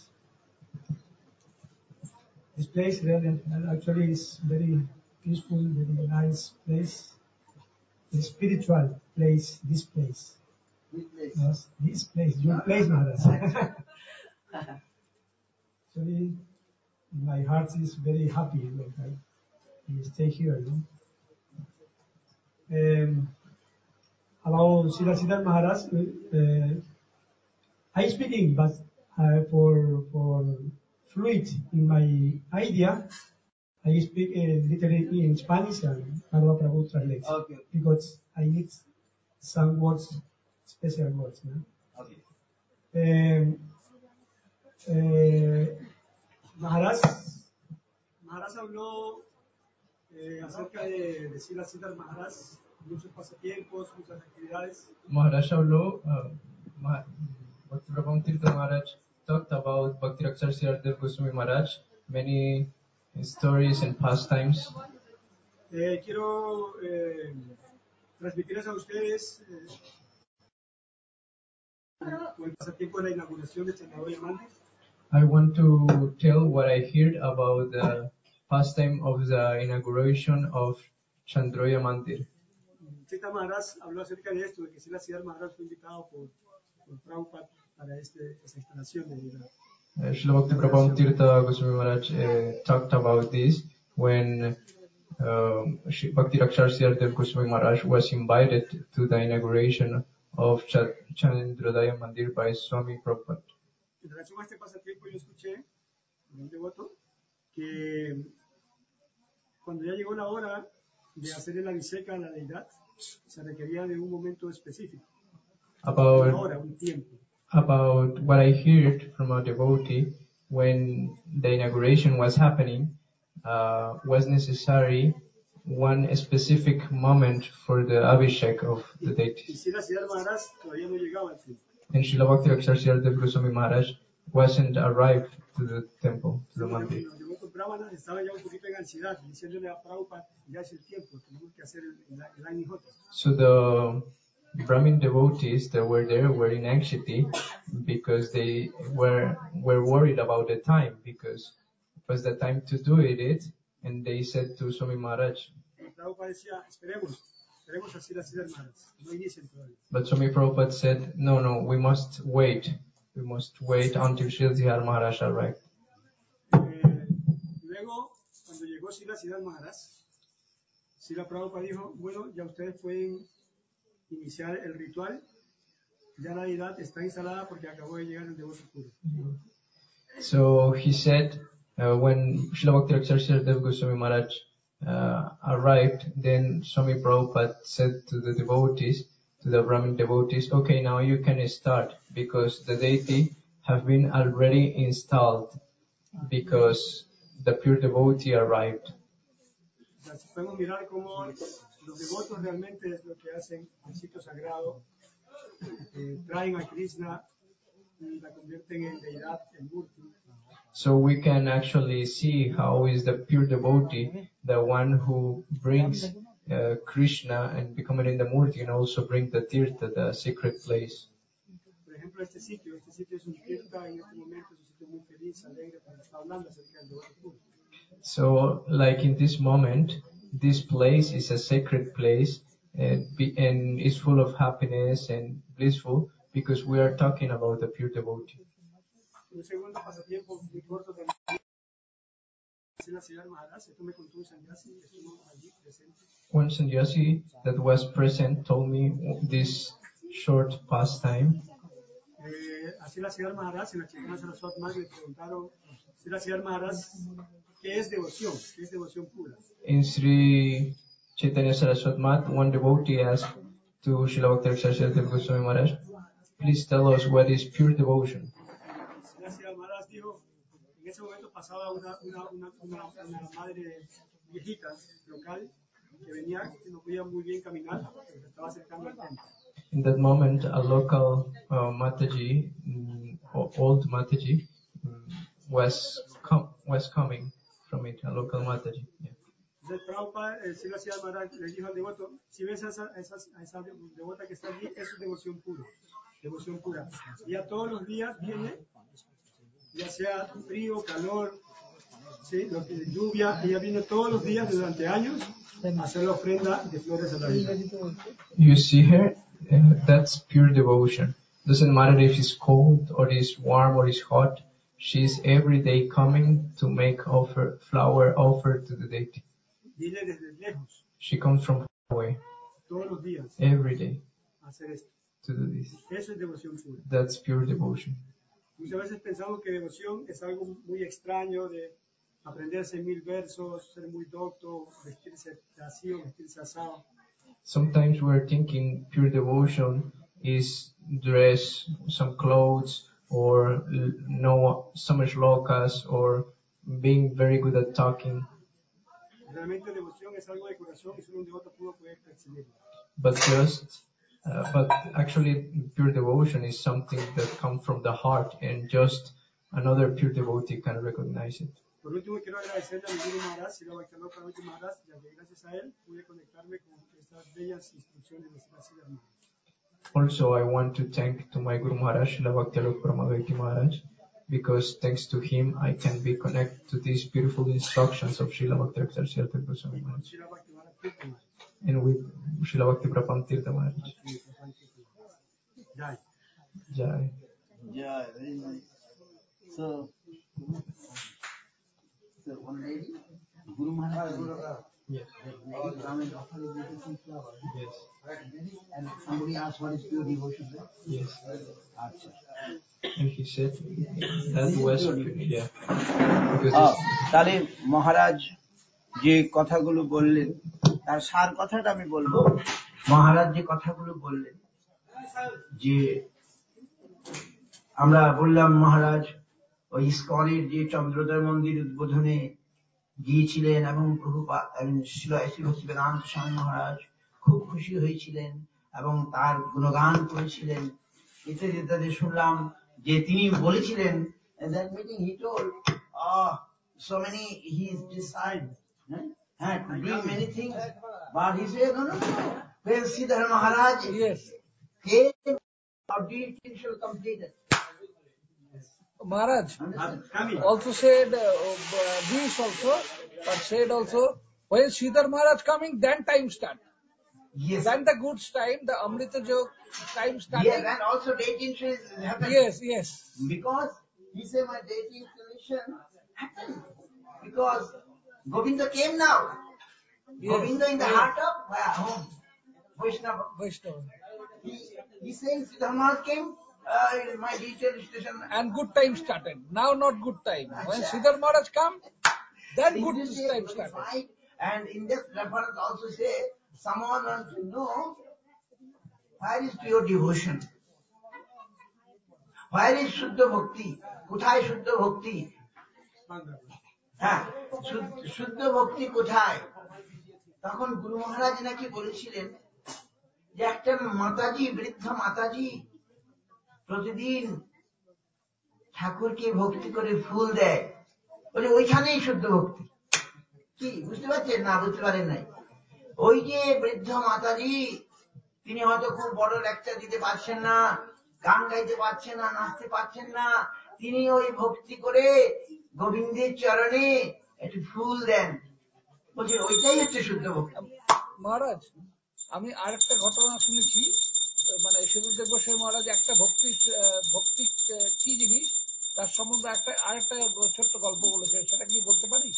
This place really, actually is very peaceful, very nice place. A spiritual place, this place. Which place? Yes, this place, your place, Maharaj. Actually, my heart is very happy when I stay here. About Siddhartha Maharaj, I speak English, but for fluid in my idea, I speak literally in Spanish and Narva Prabhu translates. Okay. Because I need some words, special words. No? Okay. Maharaj habló acerca de Sila Siddhar Maharaj, muchos pasatiempos, muchas actividades. Maharaj habló, Bhakti Prabhu Tirtha Maharaj talked about Bhakti Rakshar Siddhartha Goswami Maharaj, many stories and pastimes. Quiero transmitirles a ustedes el pasatiempo de la inauguración de Chandravaya Mandir. I want to tell what I heard about the pastime of the inauguration of Chandroya Mandir. Tirtha Maharaj habló acerca de esto, de que Sila Siddhar Maharaj fue invitado por Prabhupada para esta instalación de vida. Srila Bhakti Prabhu Tirtha Goswami Maharaj talked about this when Bhakti Rakshar Siddhartha Goswami Maharaj was invited to the inauguration of Chandrodaya Mandir by Swami Prabhupada. En relación a este pasatiempo, yo escuché de un devoto que cuando ya llegó la hora de hacer el abhiseca a la deidad, se requería de un momento específico, una hora, un tiempo. About what I heard from a devotee, when the inauguration was happening, was necessary one specific moment for the Abhishek of the deity. Y Sila Siddhar Maharaj todavía no llegaba al tiempo. And Srila Bhakti Rakshar Siddhartha Goswami Maharaj wasn't arrived to the temple, to the mandir. Los devotos brahmanas estaban ya un poquito en ansiedad, diciéndole a Prabhupada, ya es el tiempo, tenemos que hacer el Agnihotra. So the Brahmin devotees that were there were in anxiety because they were worried about the time, because it was the time to do it, and they said to Swami Maharaj. Prabhupada decía, esperemos a Sila Siddhar Maharaj, no inicien todavía. But Swami Prabhupada said, no, we must wait. We must wait until Srila Siddhar Maharaj arrived. Luego, cuando llegó Sila Siddhar Maharaj, Sila Prabhupada dijo, bueno, ya ustedes pueden iniciar el ritual, ya la deidad está instalada porque acabó de llegar el devoto puro. So he said, when Srila Bhakti Rakshar Siddhartha Goswami Maharaj arrived, then Swami Prabhupada said to the devotees, to the Brahmin devotees, okay, now you can start, because the deity have been already installed, because the pure devotee arrived. Podemos mirar cómo los devotos realmente es lo que hacen el sitio sagrado, traen a Krishna y la convierten en deidad, en murti. So we can actually see how is the pure devotee, the one who brings Krishna and becoming in the murti, and also bring the tirtha, the sacred place. Por ejemplo, este sitio es un tirtha, en este momento es un sitio muy feliz, alegre, porque está hablando acerca del devoto puro. So, like in this moment, this place is a sacred place and is full of happiness and blissful because we are talking about the pure devotee. Un segundo pasatiempo muy corto de Sila Siddhar Maharaj, esto me contó un sannyasi, estuvo allí presente. One sannyasi that was present told me this short pastime. a Srila Siddhar Maharaj en la Chaitanya Saraswati Maharaj le preguntaron, Srila Siddhar Maharaj, ¿qué es devoción? ¿Qué es devoción pura? In Sri Chaitanya Saraswati Mat, one devotee asked to Srila Bhakti Saraswati Goswami Maharaj, please tell us what is pure devotion. Srila Siddhar Maharaj dijo, en ese momento pasaba una madre viejita local que venía, que no podía muy bien caminar, porque se estaba acercando al templo. In that moment, a local Mataji, old Mataji, was coming from it, a local Mataji. Yeah. Entonces Prabhupada, Srila Siddhar Maharaj le dijo al devoto, si ves a esa devota que está allí, eso es devoción pura. Devoción pura. Ella todos los días viene, ya sea frío, calor, ¿sí? Lluvia, ella viene todos los días durante años a hacer la ofrenda de flores a la vida. You see her? That's pure devotion. Doesn't matter if it's cold or it's warm or it's hot. She's every day coming to make flower offer to the deity. Viene desde lejos, She comes from far away todos los días, every day a hacer esto. to do this. Eso es devoción pura. That's pure devotion. Muchas veces pensamos que devoción es algo muy extraño de aprenderse 1000 versos, ser muy docto, vestirse así o vestirse asado. Sometimes we're thinking pure devotion is dress some clothes or know some shlokas or being very good at talking. Realmente devoción es algo de corazón y solo un devoto puro puede percibirlo. But actually pure devotion is something that comes from the heart and just another pure devotee can recognize it. Por último, quiero agradecerle a mi Guru Maharaj, Srila Bhaktivinoda Prabhupada Maharaj, ya que gracias a él pude conectarme con estas bellas instrucciones de Srila Siddhar Maharaj. Also, I want to thank to my Guru Maharaj, Srila Bhaktivinoda Prabhupada Maharaj, because thanks to him, I can be connected to these beautiful instructions of Srila Bhaktivinoda Saraswati Goswami Maharaj Srila Bhaktivinoda Tirtha Maharaj. and with Srila Bhakti Prabhupada Tirtha Maharaj. Jai. Jai. Yeah, very nice. So one lady, Guru Maharaj, Yes. lady come and offer a beautiful flower. Yes. And somebody asked what is pure devotion. Yes. Achha. And he said that was yeah. Because তাহলে মহারাজ যে কথাগুলো বললেন তার সার কথাটা আমি বলবো। মহারাজ যে কথাগুলো বললেন যে আমরা বললাম মহারাজ ওই ইস্কনের যে চন্দ্রোদয় মন্দির উদ্বোধনে গিয়েছিলেন এবং প্রভুপাদ শ্রী ভক্তিবেদান্ত স্বামী মহারাজ খুব খুশি হয়েছিলেন এবং তার গুণগান করেছিলেন ইত্যাদি ইত্যাদি শুনলাম যে তিনি বলেছিলেন in that meeting he told so many he is decided doing many things but he said no when Siddhar Maharaj came our duty shall complete it. Maharaj also said this also, but said also when Siddhar Maharaj coming, then time start. Yes. Then the goods time, the Amrita Jog time starting. Yes, and also date increase happened. Yes. Because he said my date inclination happened. Because Govinda came now. Yes. Govinda in the heart of home. Vaishnava. He saying Siddhar Maharaj came, my detail station. And good time started. Now not good time. When Siddhar Maharaj come, then good time started. Right. And in this reference also say, someone wants to know, where is pure devotion? Where is Shuddha Bhakti? Kuthai Shuddha Bhakti? Shuddha Bhakti কোথায়? তখন গুরু মহারাজ নাকি বলেছিলেন যে একটা মাতাজি, বৃদ্ধ মাতাজি প্রতিদিন ঠাকুরকে ভক্তি করে ফুল দেয়, বলে ওইখানেই শুদ্ধ ভক্তি। কি বুঝতে পারছেন? না বুঝতে পারেন নাই। ওই যে বৃদ্ধ মাতাজি, তিনি হয়তো খুব বড় লেকচার দিতে পারছেন না, গান গাইতে পারছেন না, নাচতে পারছেন না, তিনি ওই ভক্তি করে গোবিন্দের চরণে একটু ফুল দেন, বলছেন ওইটাই হচ্ছে শুদ্ধ ভক্তি। মহারাজ, আমি আরেকটা ঘটনা শুনেছি, মানে সুখদেব গোস্বামী মহারাজ একটা ভক্তি কি জিনিস তার সম্বন্ধে আরেকটা ছোট্ট গল্প বলেছেন, সেটা কি বলতে পারি?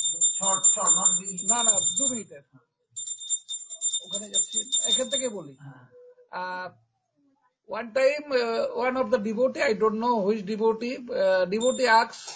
না 2 মিনিটের, ওখানে যাচ্ছি, এখান থেকে বলি। one time, one of the devotee, I don't know which devotee, devotee asks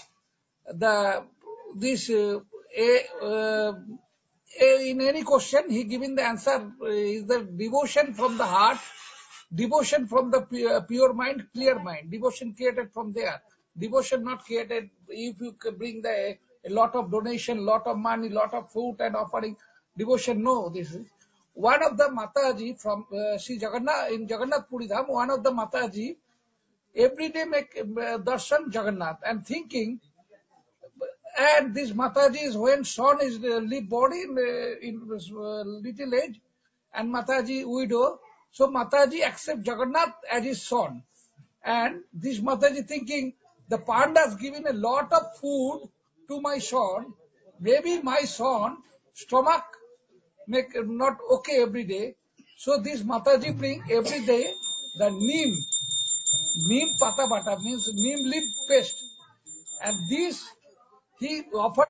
in any question, he giving the answer, is the devotion from the heart, devotion from the pure mind, clear mind, devotion created from there, devotion not created if you bring a lot of donation, lot of money, lot of food and offering, devotion, no, this is. One of the Mataji from Sri Jagannath, in Jagannath Puri Dham, one of the Mataji every day make darshan Jagannath and thinking, and this Mataji is when son is leave body in little age, and Mataji widow, so Mataji accept Jagannath as his son, and this Mataji thinking the pandas giving a lot of food to my son, maybe my son stomach make not okay every day, so this Mataji bring every day the neem pata bata means neem leaf paste, and this he offered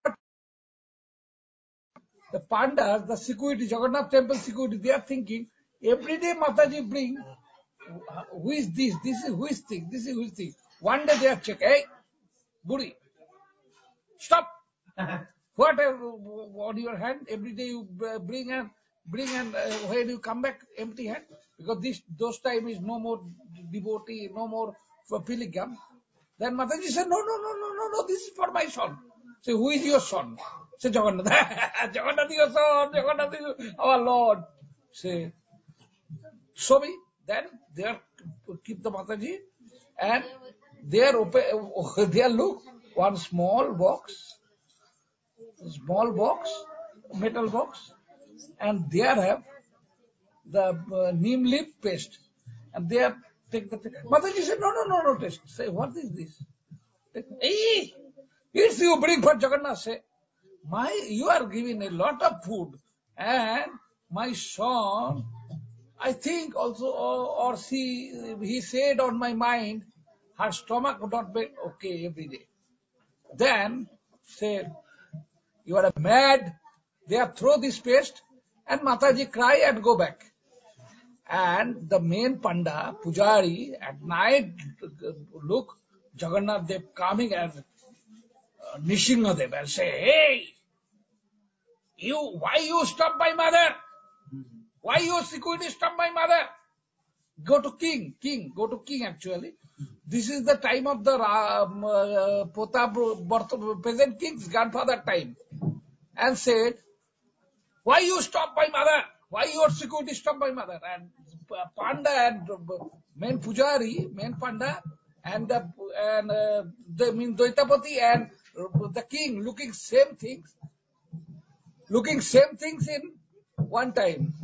the pandas, the security, Jagannath temple security, they are thinking, every day Mataji bring, who is this? This is who is thing, this is who is thing. One day they are check, hey, Buri, stop. What on your hand? Every day you bring and where do you come back empty hand? Because those time is no more devotee, no more for pilgrim. Then Mataji said, no, this is for my son. Say, who is your son? Say, Jagannath. Jagannath is your son, Jagannath is our Lord. Say, so be. Then they are keep the Mataji and they are look one small box, metal box, and there have the neem leaf paste. And they are take the Mataji said, no, taste. Say, what is this? Hey, it's you bring for Jagannath. Say, you are giving a lot of food, and my son, I think also, or he said on my mind, her stomach would not be okay every day. Then said, you are mad. They have throw this paste, and Mataji cry and go back. And the main panda, Pujari, at night look Jagannath Dev coming as Nishingadev and say, hey, why you stop my mother? Why your security stop my mother? Go to king actually. This is the time of the present king's grandfather time. And said, why you stop my mother? Why your security stop my mother? And Panda and main Pujari, main Panda, and the Dvaitapati and the king looking same things in one time.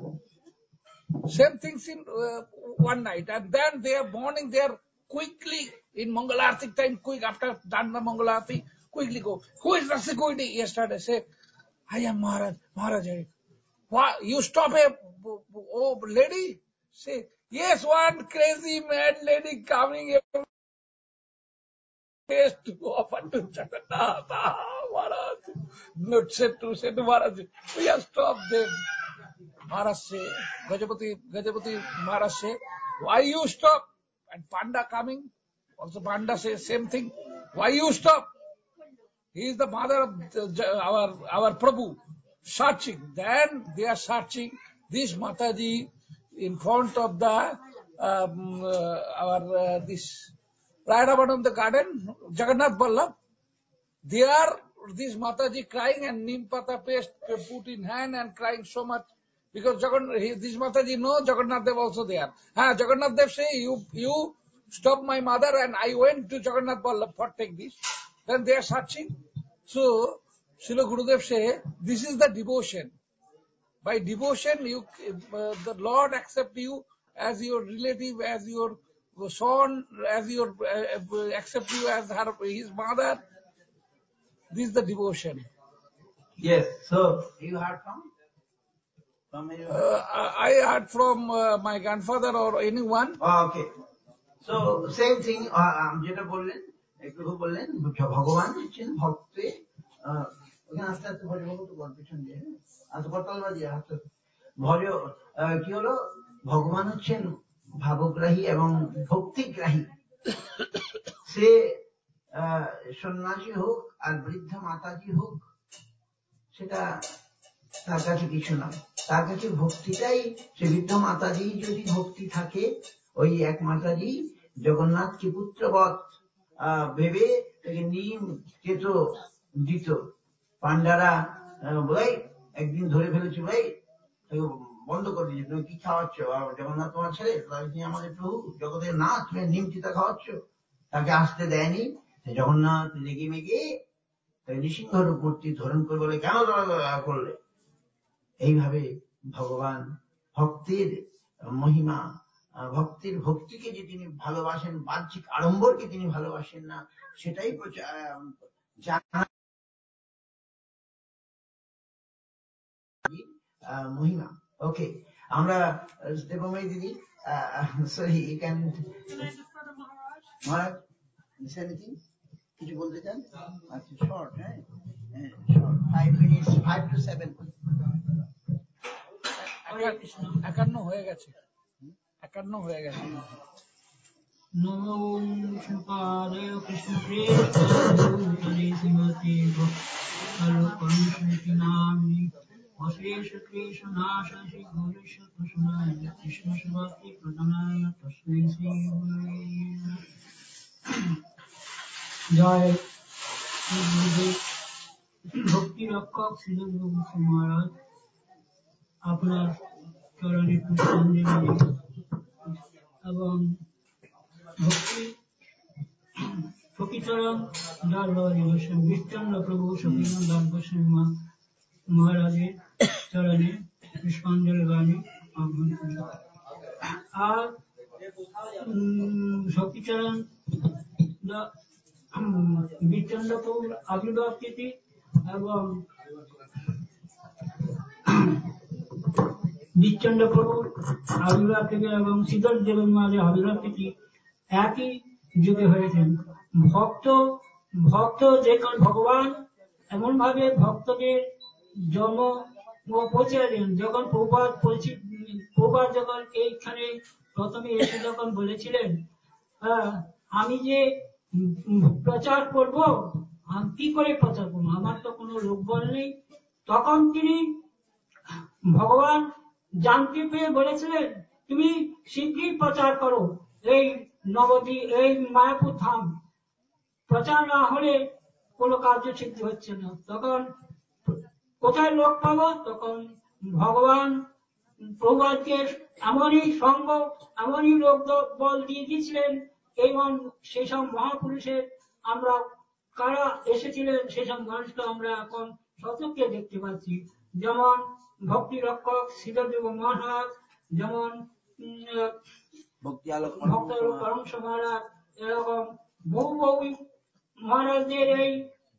Same things in one night. And then they are morning, they are quickly in Mangalarti time, quick after done the Mangalarti, quickly go. Who is the security? Yesterday say, I am Maharaj. What? You stop a lady? Say, yes, one crazy mad lady coming to offer to Jagannath. Maharaj. Not said to Maharaj, we have stopped them. Maharaj say, Gajapati Maharaj say, why you stop? And Panda coming, also Panda says same thing. Why you stop? He is the father of our Prabhu. Searching. Then they are searching. This Mataji in front of the this Rayadavanam the garden, Jagannath Vallabh. They are this Mataji crying and neem pata paste put in hand and crying so much because this Mataji know Jagannath Dev also there. Jagannath Dev say you stop my mother and I went to Jagannath Vallabh for take this. Then they are searching. So Srila Gurudev say this is the devotion. By devotion, the Lord accept you as your relative, as your son, as your accept you as his mother. This is the devotion. Yes. So you heard from I heard from my grandfather or anyone. Okay. So same thing. যেটা বললেন একটু বললেন ভগবান হচ্ছেন ভক্তে ওখানে আস্তে আস্তে ভজ ভগত কনফিউশন দিয়ে আস্তে করতাল বাজিয়ে আস্তে ভজ কি হলো ভগবান হচ্ছেন ভাবগ্রাহী এবং ভক্তিগ্রাহী, সে সন্ন্যাসী হোক আর বৃদ্ধ মাতাজি হোক, সেটা তার কাছে কিছু নয়। তার কাছে ভক্তিটাই, সে বৃদ্ধ মাতাজি যদি ভক্তি থাকে, ওই এক মাতাজি জগন্নাথকে পুত্রবৎ ভেবে তাকে নিম কেতো দিত। পান্ডারা বলে একদিন ধরে ফেলেছে, ভাই বন্ধ করে দিয়েছে, তুমি কি খাওয়াচ্ছ? জগন্নাথ তোমার ছেলে, তুমি আমাদের প্রভু জগতের না, তুমি নিম চিতা খাওয়াচ্ছ। তাকে আসতে দেয়নি। জগন্নাথ লেগে মেগে নৃসিংহর মূর্তি ধারণ করে বলে, কেন করলে? এইভাবে ভগবান ভক্তির মহিমা, ভক্তিকে যে তিনি ভালোবাসেন, বাহ্যিক আড়ম্বরকে তিনি ভালোবাসেন না, সেটাই মহিমা। ওকে, আমরা দেবময়ী দিদি, সরি, ইউ ক্যান মহারাজ কিছু বলতে চান? আচ্ছা, শর্ট, হ্যাঁ, শর্ট, 5 minutes, 5 to 7। 51 হয়ে গেছে, 51 হয়ে গেছে। नमो कृष्णपादाय कृष्णप्रेष्ठाय श्रीमते भक्तिनाम्नि अशेष क्लेशनाश श्री गौरीशतनाय कृष्ण शिवाति प्रदानाय तस्मै श्री गुरवे जय। भक्ति रक्षक श्री गोविंद महाराज আপনার চরণে পুষ্পাঞ্জলি এবং ফকিচরণ দাস বাবাজি গোস্বামী, বিষ্ণু প্রভু সখীনাথ দাস গোস্বামী মহারাজের চরণে পুষ্পাঞ্জলি বাণী আর সখীচরণ বিষ্ণু প্রভুর আবির্ভাব তিথি এবং বিচ্ছন্দ প্রভুর আবির্ভাব থেকে এবং শ্রীধর দেবের মাঝে আবির্ভাব তিথি একই যুগে হয়েছেন। ভক্ত যেখান ভগবান এমন ভাবে ভক্তদের জন্ম পৌঁছালেন, যখন প্রভুপাদ যখন এইখানে প্রথমে এসে যখন বলেছিলেন, আমি যে প্রচার করব, আমি কি করে প্রচার করবো, আমার তো কোনো লোকবল নেই, তখন তিনি ভগবান জানতে পেয়ে বলেছিলেন, তুমি শীঘ্রই প্রচার করো এই নবদ্বীপ, এই মায়াপুর ধাম, প্রচার না হলে কোনো কার্যসিদ্ধি হচ্ছে না। তখন কোথায় লোক পাবো? তখন ভগবান প্রভুপাদকে এমনই সঙ্গ, এমনই লোক বল দিয়ে দিয়েছিলেন, এবং সেই সব মহাপুরুষের আমরা কারা এসেছিলেন, সেসব মানুষকে আমরা এখন সচক্ষে দেখতে পাচ্ছি। যেমন ভক্তি রক্ষক শ্রীধরদেব মহারাজ, যেমন ভক্তি আলোক পরমহংস মহারাজ, এরকম বহু মহারাজদের এই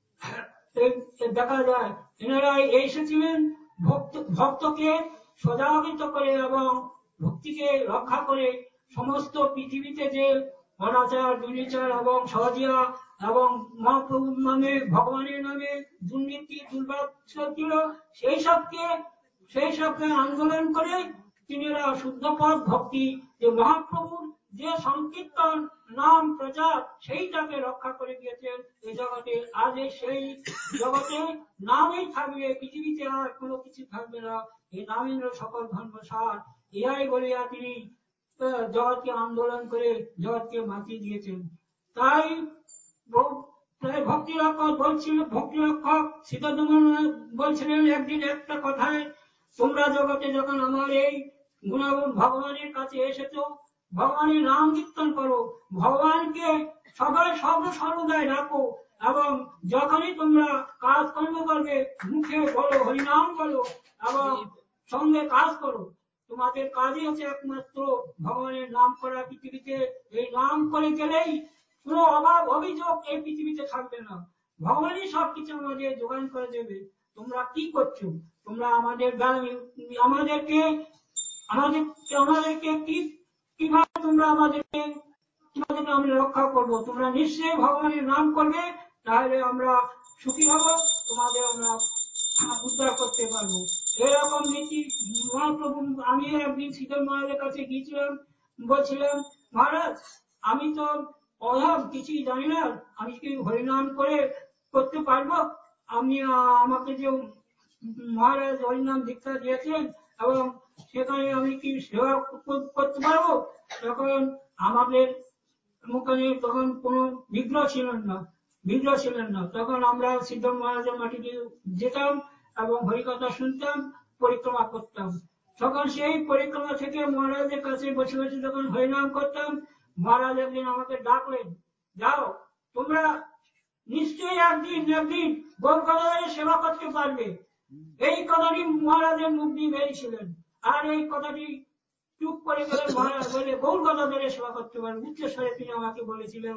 দেখা যায়। এনারা এসেছিলেন ভক্তকে সজাগিত করে এবং ভক্তিকে রক্ষা করে সমস্ত পৃথিবীতে যে অনাচার, দুর্নীচার এবং সহজিয়া এবং মহাপ্রভুর নামে, ভগবানের নামে দুর্নীতি দুর্ভাগ ছিল, সেই সবকে আন্দোলন করে তিনিরা শুদ্ধ পথ ভক্তি, যে মহাপ্রভুর যে সংকীর্তন নাম প্রচার, সেইটাকে রক্ষা করে দিয়েছেন এই জগতে। আজ সেই জগতে নামই থাকবে, পৃথিবীতে আর কোনো কিছু থাকবে না। এই নামের সকল ধর্ম সার, ইহাই বলিয়া তিনি জগৎকে আন্দোলন করে জগৎকে মাতিয়ে দিয়েছেন। তাই ভক্তি রক্ষক শ্রীধর বলছিলেন একদিন একটা কথায়, তোমরা জগতে যখন আমার এই গুণাগুণ ভগবানের কাছে এসেছো, ভগবানের নাম কীর্তন করো, ভগবানকে সবাই সর্বদাই রাখো, এবং যখনই তোমরা কাজ কর্ম করবে মুখে বলো হরিনাম বলো এবং সঙ্গে কাজ করো। তোমাদের কাজই হচ্ছে একমাত্র ভগবানের নাম করা পৃথিবীতে। এই নাম করে গেলেই কোনো অভাব অভিযোগ এই পৃথিবীতে থাকবে না। ভগবানই সবকিছু আমাদের যোগান করে দেবে। তোমরা কি করছো? তোমরা আমাদেরকে কিভাবে তোমরা আমাদেরকে আমরা রক্ষা করবো? তোমরা নিশ্চয়ই ভগবানের নাম করবে, তাহলে আমরা সুখী হব, তোমাদের আমরা উদ্ধার করতে পারবো। এরকম নীতি মহাপ্রভু। আমি একদিন শ্রীধর মহারাজের কাছে গিয়েছিলাম, বলছিলাম মহারাজ আমি তো অভাব কিছুই জানি না, আমি কি হরিনাম করতে পারবো? আমি আমাকে যে মহারাজ হরিনাম দীক্ষা দিয়েছেন এবং সেখানে আমি কি সেবা করতে পারবো? তখন আমাদের ওখানে তখন কোনো বিগ্রহ ছিলেন না। তখন আমরা সিদ্ধ মহারাজের মাটিতে যেতাম এবং হরিকথা শুনতাম, পরিক্রমা করতাম। তখন সেই পরিক্রমা থেকে মহারাজের কাছে বসে বসে যখন হরিনাম করতাম, মহারাজ একদিন আমাকে ডাকলেন, যাও তোমরা নিশ্চয়ই একদিন গৌরগদাধরের সেবা করতে পারবে। এই কথাটি মহারাজের মুখ দিয়ে বেরিয়েছিলেন। আর এই কথাটি চুপ করে গেলে মহারাজ বলে গৌরগদাধরের সেবা করতে পারবে, উচ্চস্বরে তিনি আমাকে বলেছিলেন।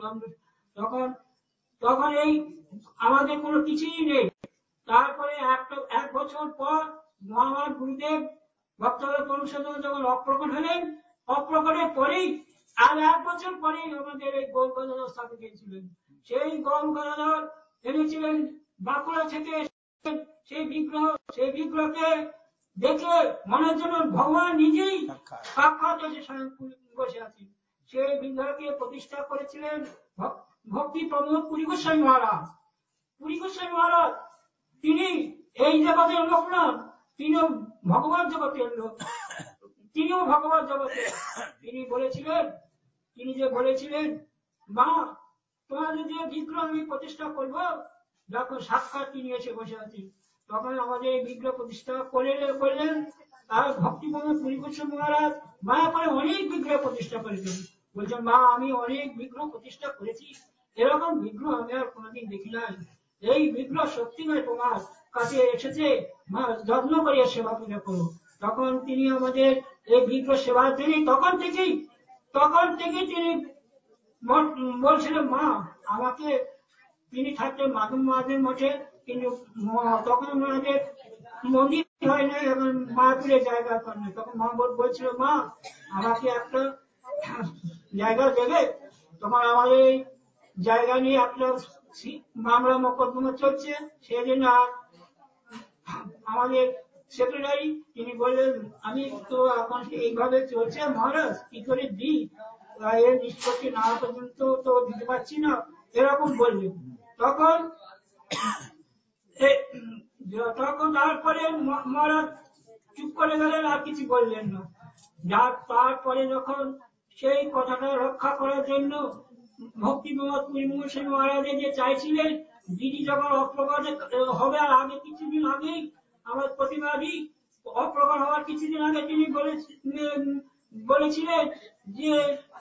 তখন এই আমাদের কোনো কিছুই নেই। তারপরে এক বছর পর আমার গুরুদেব ভক্তদের পরিষদ যখন অপ্রকট হলেন, অপ্রকটের পরেই আর এক বছর পরেই আমাদের এই গৌরগদাধর স্থাপিত হয়েছিলেন। সেই গৌরগদাধর এনেছিলেন বাঁকুড়া থেকে সেই বিগ্রহকে দেখে মনের জন্য ভগবান নিজেই সাক্ষাৎ এসে স্বয়ং বসে আছেন। সেই বিগ্রহকে প্রতিষ্ঠা করেছিলেন ভক্তি প্রমোদ পুরী গোস্বামী মহারাজ। পুরী গোস্বামী মহারাজ তিনি এই জগতের লোক নন, তিনিও ভগবান জগতের লোক, তিনিও ভগবান জগতের। তিনি যে বলেছিলেন মা তোমাদের যে বিগ্রহ আমি প্রতিষ্ঠা করবো, যখন সাক্ষাৎ তিনি এসে বসে আছেন, তখন আমাদের এই বিগ্রহ প্রতিষ্ঠা করলেন। আর ভক্তি প্রমোদ পুরী গোস্বামী মহারাজ মায়া করে অনেক বিগ্রহ প্রতিষ্ঠা করেছেন। বলছেন মা আমি অনেক বিগ্রহ প্রতিষ্ঠা করেছি, এরকম বিগ্রহ আমি আর কোনোদিন দেখি নাই। এই বিগ্রহ সত্যি নয়, তোমার কাছে এসেছে, মা যত্ন করিয়া সেবা পূজা করো। তখন তিনি আমাদের এই বিগ্রহ সেবা তিনি তখন থেকে তিনি বলছিলেন মা আমাকে, তিনি থাকতেন মাধব মহাদেব মঠে, কিন্তু তখন আমাদের মন্দির হয় নাই এবং মায়াপুরে জায়গা পান নাই। তখন মা বলছিল মা আমাকে একটা জায়গা দেবে, তোমার আমাদের এই জায়গা নিয়ে একটা মামলা মোকদ্দমা চলছে। সেই জন্য আমাদের সেক্রেটারি তিনি বললেন আমি তো এখন এইভাবে চলছে মহারাজ, কি করে দিই, এর নিষ্পত্তি না পর্যন্ত তো দিতে পারছি না, এরকম বললেন। তখন তারপরে মহারাজ চুপ করে গেলেন, আর কিছু বললেন না। তারপরে যখন সেই কথাটা রক্ষা করার জন্য ভক্তি প্রমোদ পুরী গোস্বামী মহারাজে যে চাইছিলেন দিদি যখন অপ্রকট হবে, আর আগে কিছুদিন আগেই আমার প্রতিবাদী অপ্রকট হওয়ার কিছুদিন আগে তিনি বলেছিলেন যে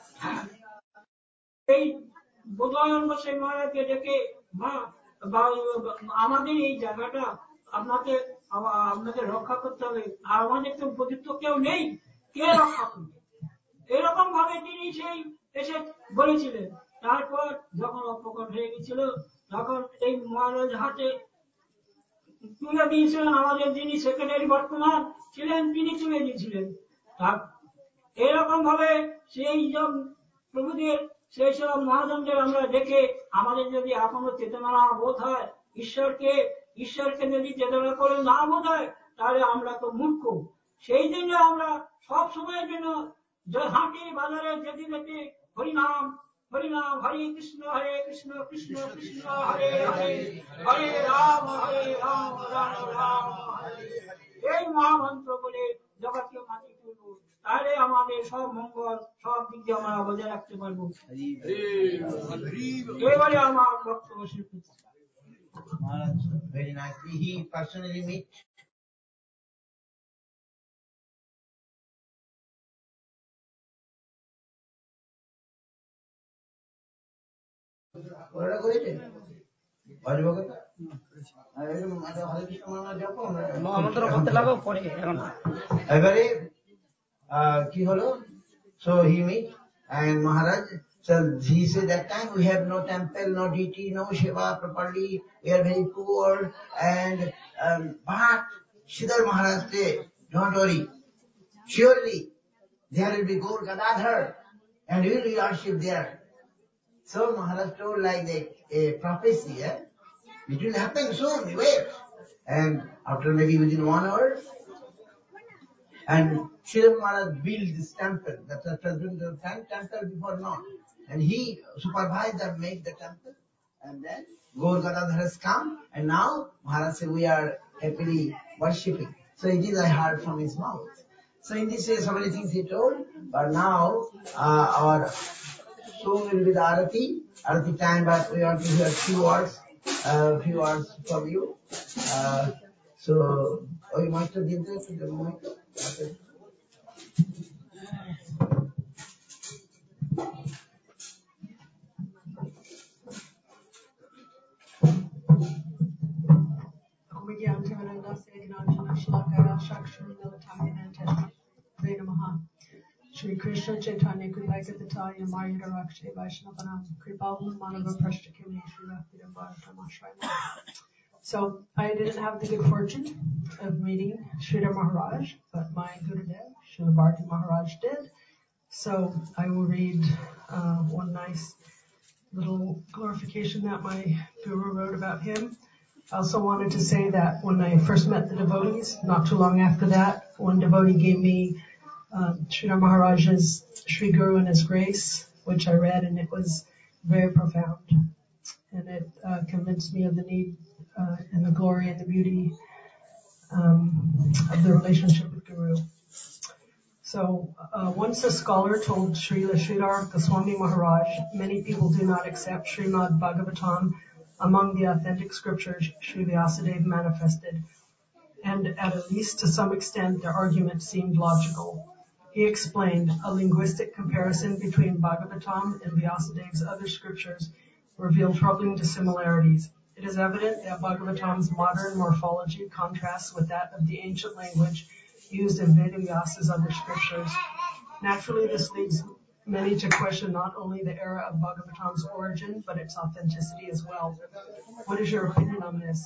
এই বোধন গোস্বামী মহারাজকে ডেকে মা আমাদের এই জায়গাটা আপনাকে রক্ষা করতে হবে, আর আমাদের তো উপযুক্ত কেউ নেই, কে রক্ষা করবে, এরকম ভাবে তিনি সেই এসে বলেছিলেন। তারপর যখন অপ্রকট হয়ে গেছিল তখন এই মহারাজ হাতে তুলে দিয়েছিলেন, আমাদের যিনি সেক্রেটারি বর্তমান ছিলেন তিনি তুলে দিয়েছিলেন। এরকম ভাবে সেই প্রভুদের সেই সব মহাজনদের আমরা দেখে আমাদের যদি এখনো চেতনা বোধ হয়, ঈশ্বরকে যদি চেতনা করে না বোধ হয়, তাহলে আমরা তো মূর্খ। সেই জন্য আমরা সব সময়ের জন্য হাঁটি বাজারে যেতে যেতে হরিনাম হরিনাম, হরে কৃষ্ণ কৃষ্ণ কৃষ্ণ হরে হরে, হরে রাম রাম রাম হরে, এই মহামন্ত্র বলে জগৎকে মাটি তুলব, তাহলে আমাদের সব মঙ্গল সব দিক দিয়ে আমরা বজায় রাখতে পারবো। এবারে আমার বক্তব্য শেষ করছি। Maharaj, very nicely. He personally meet. ওরা করেছে হরিভগত হরে কৃষ্ণ মহারাজ যখন মহামন্ত্র করতে লাগো পরে এবারে কি হলো, so he meet and Maharaj, so he said that time we have no temple, no deity, no Shiva properly, we are very poor, and but Sridhar Maharaj said, don't worry, surely there will be Gaur Gadadhar and we will worship there. So Maharaj told like a prophecy, it will happen soon, wait. And after maybe within 1 hour, And Srila Maharaj built this temple. That has been the temple before now. And he supervised and made the temple. And then Gaur Gadadhar has come. And now Maharaj said, we are happily worshipping. So it is I heard from his mouth. So in this way, so many things he told. But now our soon will be the Arati. Arati time, but we want to hear few words from you. So, Master Dinta, to the moment. Shri Krishna Chaitanya Kripaikatataya Marya Rakshay Vaishnavanam Kripalu Manava Prashtakini Shri Bhaktivedanta Bhagavatam. So I didn't have the good fortune of meeting Sridhar Maharaj, but my Gurudev, Srila Bharati Maharaj did. So I will read one nice little glorification that my Guru wrote about him. I also wanted to say that when I first met the devotees, not too long after that, one devotee gave me Sridhar Maharaj's Sri Guru and His Grace, which I read, and it was very profound. And it convinced me of the need and the glory and the beauty of the relationship with Guru. So once a scholar told Srila Sridhar Goswami Maharaj, many people do not accept Srimad Bhagavatam among the authentic scriptures Sri Vyasadeva manifested, and at least to some extent their argument seemed logical. He explained, a linguistic comparison between Bhagavatam and Vyasadeva's other scriptures revealed troubling dissimilarities. It is evident that Bhagavatam's modern morphology contrasts with that of the ancient language used in Veda-Vyasa's other scriptures. Naturally, this leads many to question not only the era of Bhagavatam's origin, but its authenticity as well. What is your opinion on this?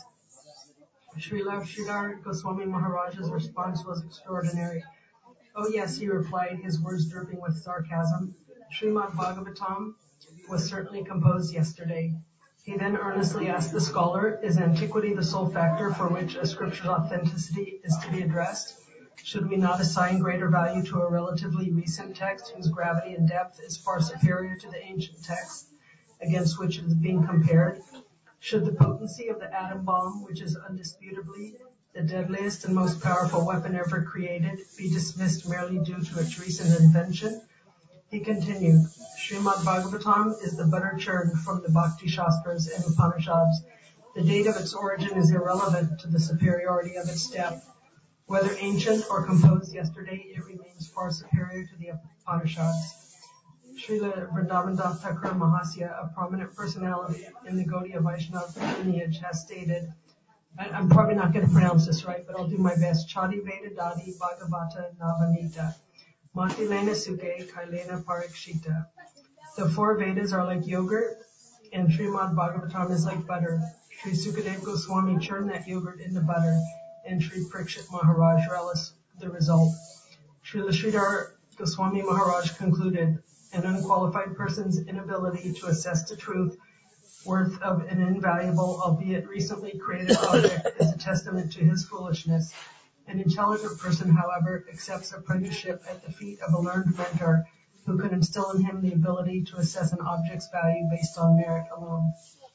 Srila Sridhar Goswami Maharaj's response was extraordinary. Oh yes, he replied, his words dripping with sarcasm. Srimad Bhagavatam was certainly composed yesterday. He then earnestly asked the scholar, is antiquity the sole factor for which a scripture's authenticity is to be addressed? Should we not assign greater value to a relatively recent text whose gravity and depth is far superior to the ancient text against which it is being compared? Should the potency of the atom bomb, which is undisputably the deadliest and most powerful weapon ever created, be dismissed merely due to its recent invention? He continued, Srimad Bhagavatam is the butter churn from the Bhakti Shastras and Upanishads. The date of its origin is irrelevant to the superiority of its depth. Whether ancient or composed yesterday, it remains far superior to the Upanishads. Srila Vrindavan Das Thakur Mahasya, a prominent personality in the Gaudiya Vaishnava lineage, has stated, I'm probably not going to pronounce this right, but I'll do my best, Chadi Veda Dadi Bhagavata Navanita, Matilena Suke Kailena Parikshita. The four Vedas are like yogurt, and Srimad Bhagavatam is like butter. Sri Sukadeva Goswami churned that yogurt into butter, and Sri Parikshit Maharaj relished the result. Srila Sridhar Goswami Maharaj concluded, an unqualified person's inability to assess the truth worth of an invaluable, albeit recently created object is a testament to his foolishness. An intelligent person, however, accepts apprenticeship at the feet of a learned mentor who can instill in him the ability to assess an object's value based on merit alone.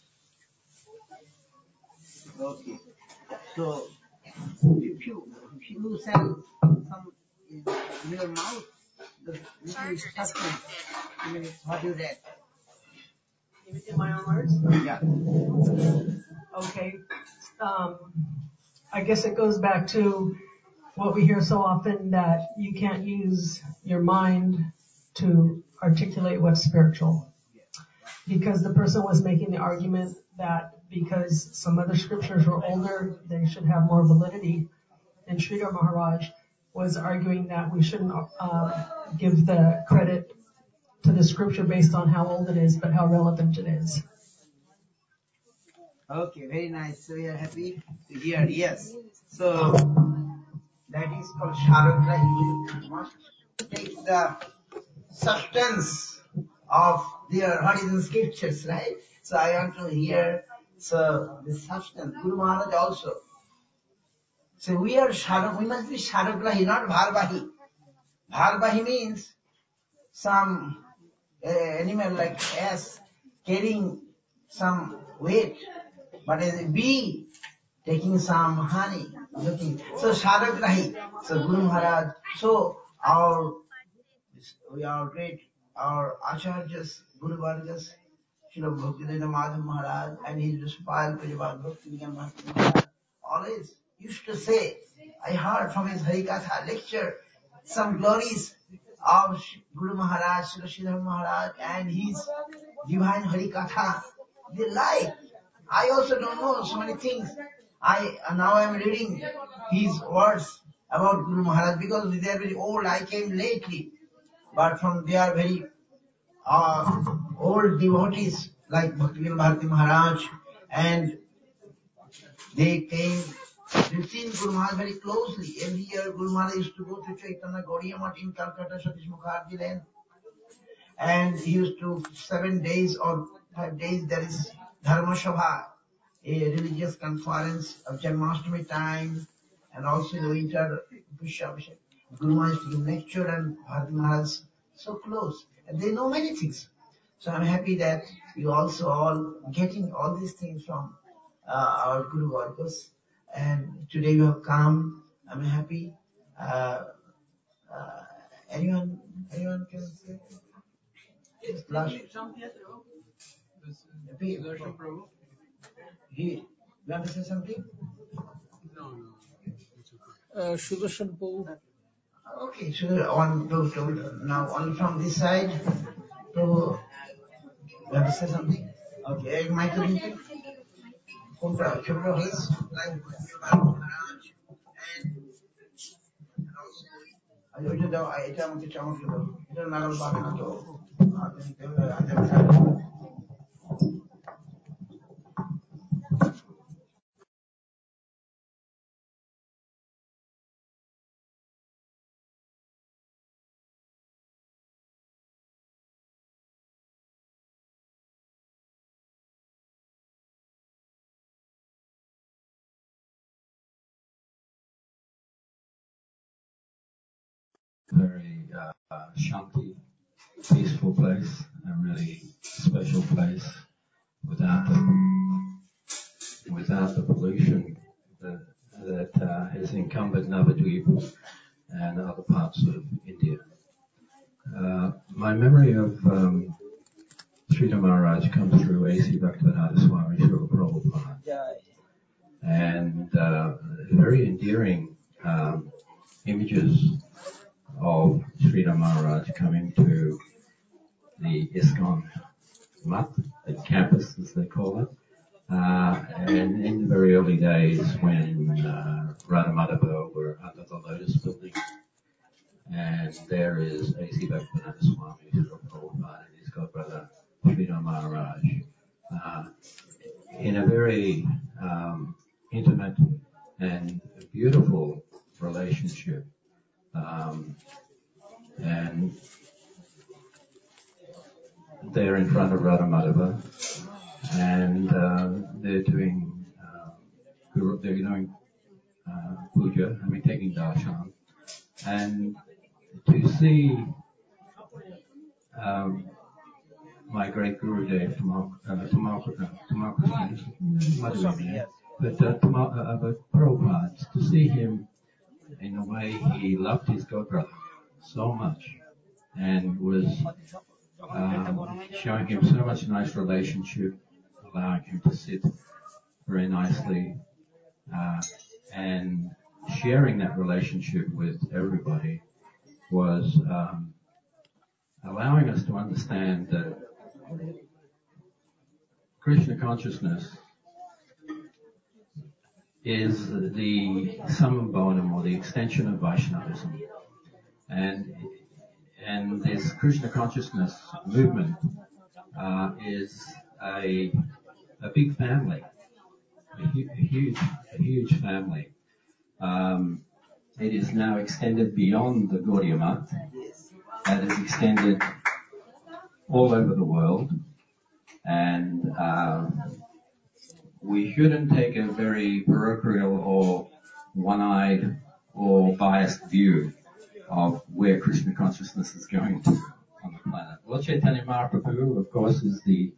Okay. So, if you say some in your mouth, the little substance, what you read? In my own words? Yeah. Okay. I guess it goes back to what we hear so often, that you can't use your mind to articulate what's spiritual. Because the person was making the argument that because some other scriptures were older, they should have more validity. And Sridhar Maharaj was arguing that we shouldn't give the credit to the scripture based on how old it is, but how relevant it is. Okay, very nice. So we are happy to hear. Yes. So that is called Sharadra. You must take the substance of their what is in scriptures, right? So I want to hear the substance. Guru Maharaj also So we are Shadok, we must be Shadagrahi, not Bharvahi. Bharvahi means some animal like ass carrying some weight, but as a bee taking some honey, looking. So Shadagrahi, so Guru Maharaj, so we are great, our Acharyas, Guru Vargas, Srila Bhaktivedanta Madhav Maharaj, and his disciple Pujabal Bhaktivedanta Maharaj, always used to say, I heard from his Harikatha lecture some glories of Guru Maharaj, Srila Sridhar Maharaj, and his divine Harikatha. They like. I also don't know so many things. Now I am reading his words about Guru Maharaj because they are very old. I came lately, but from they are very old devotees like Bhaktivedanta Bharati Maharaj, and they came. They've seen Guru Maharaj very closely. Every year Guru Maharaj used to go to Chaitanya Gaudiya Math in Calcutta, Satish Mukherjee Lane, and he used to 7 days or 5 days there is Dharma Sabha, a religious conference of Janmashtami time, and also in the winter Pushabhishek. Guru Maharaj used to give lecture and Bharati Maharaj so close, and they know many things. So I'm happy that you also all getting all these things from our Guru Vargas, and today you have come. I'm happy. Anyone can say? Just last. You want to say something? Sudarshan Prabhu. Okay, so now only from this side. Prabhu, you want to say something? Okay, Michael. Contra Chopra, like Maharaj, and also এটা দাও, এটা আমাকে চামচ দাও, এটা নাগাল পাবে না তো হাতে নিতে হবে, হাতে নিতে। Very shanti, peaceful place, a really special place without the pollution that has encumbered Navadvip and other parts of India. My memory of Sridhar Maharaj comes through A.C. Bhaktivedanta Swami Srila Prabhupada, and very endearing images of Sridhar Maharaj coming to the ISKCON Math, the campus as they call it, and in the very early days when Radha Madhava were under the Lotus building, and there is A.C. Bhaktivedanta Swami Srila Prabhupada and his godbrother Sridhar Maharaj in a very intimate and beautiful relationship. And they're in front of Radha Madhava, and they're doing puja, taking darshan, and to see my great Gurudev but Prabhupada, to see him in a way he loved his godbrother so much and was showing him so much nice relationship, allowing him to sit very nicely and sharing that relationship with everybody was allowing us to understand that Krishna consciousness is the summum bonum or the extension of Vaishnavism. And this Krishna consciousness movement is a big family, a huge family. It is now extended beyond the Gaudiya Math. It is extended all over the world, and we shouldn't take a very parochial or one-eyed or biased view of where Krishna consciousness is going to on the planet. Lord Chaitanya Mahaprabhu, of course, is the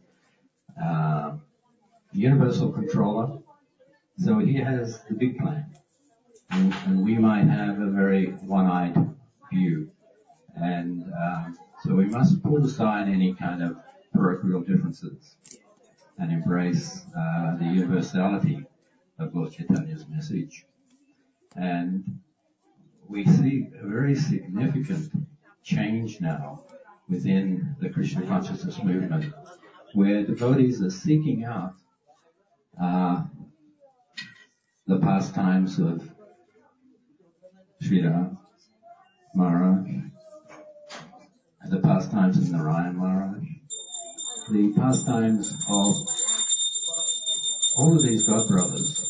universal controller, so he has the big plan. And we might have a very one-eyed view. And so we must put aside any kind of parochial differences and embrace the universality of Lord Chaitanya's message. And we see a very significant change now within the Krishna consciousness movement, where devotees are seeking out the pastimes of Sridhar Maharaj, the pastimes of Narayan Maharaj, the pastimes of all of these God brothers,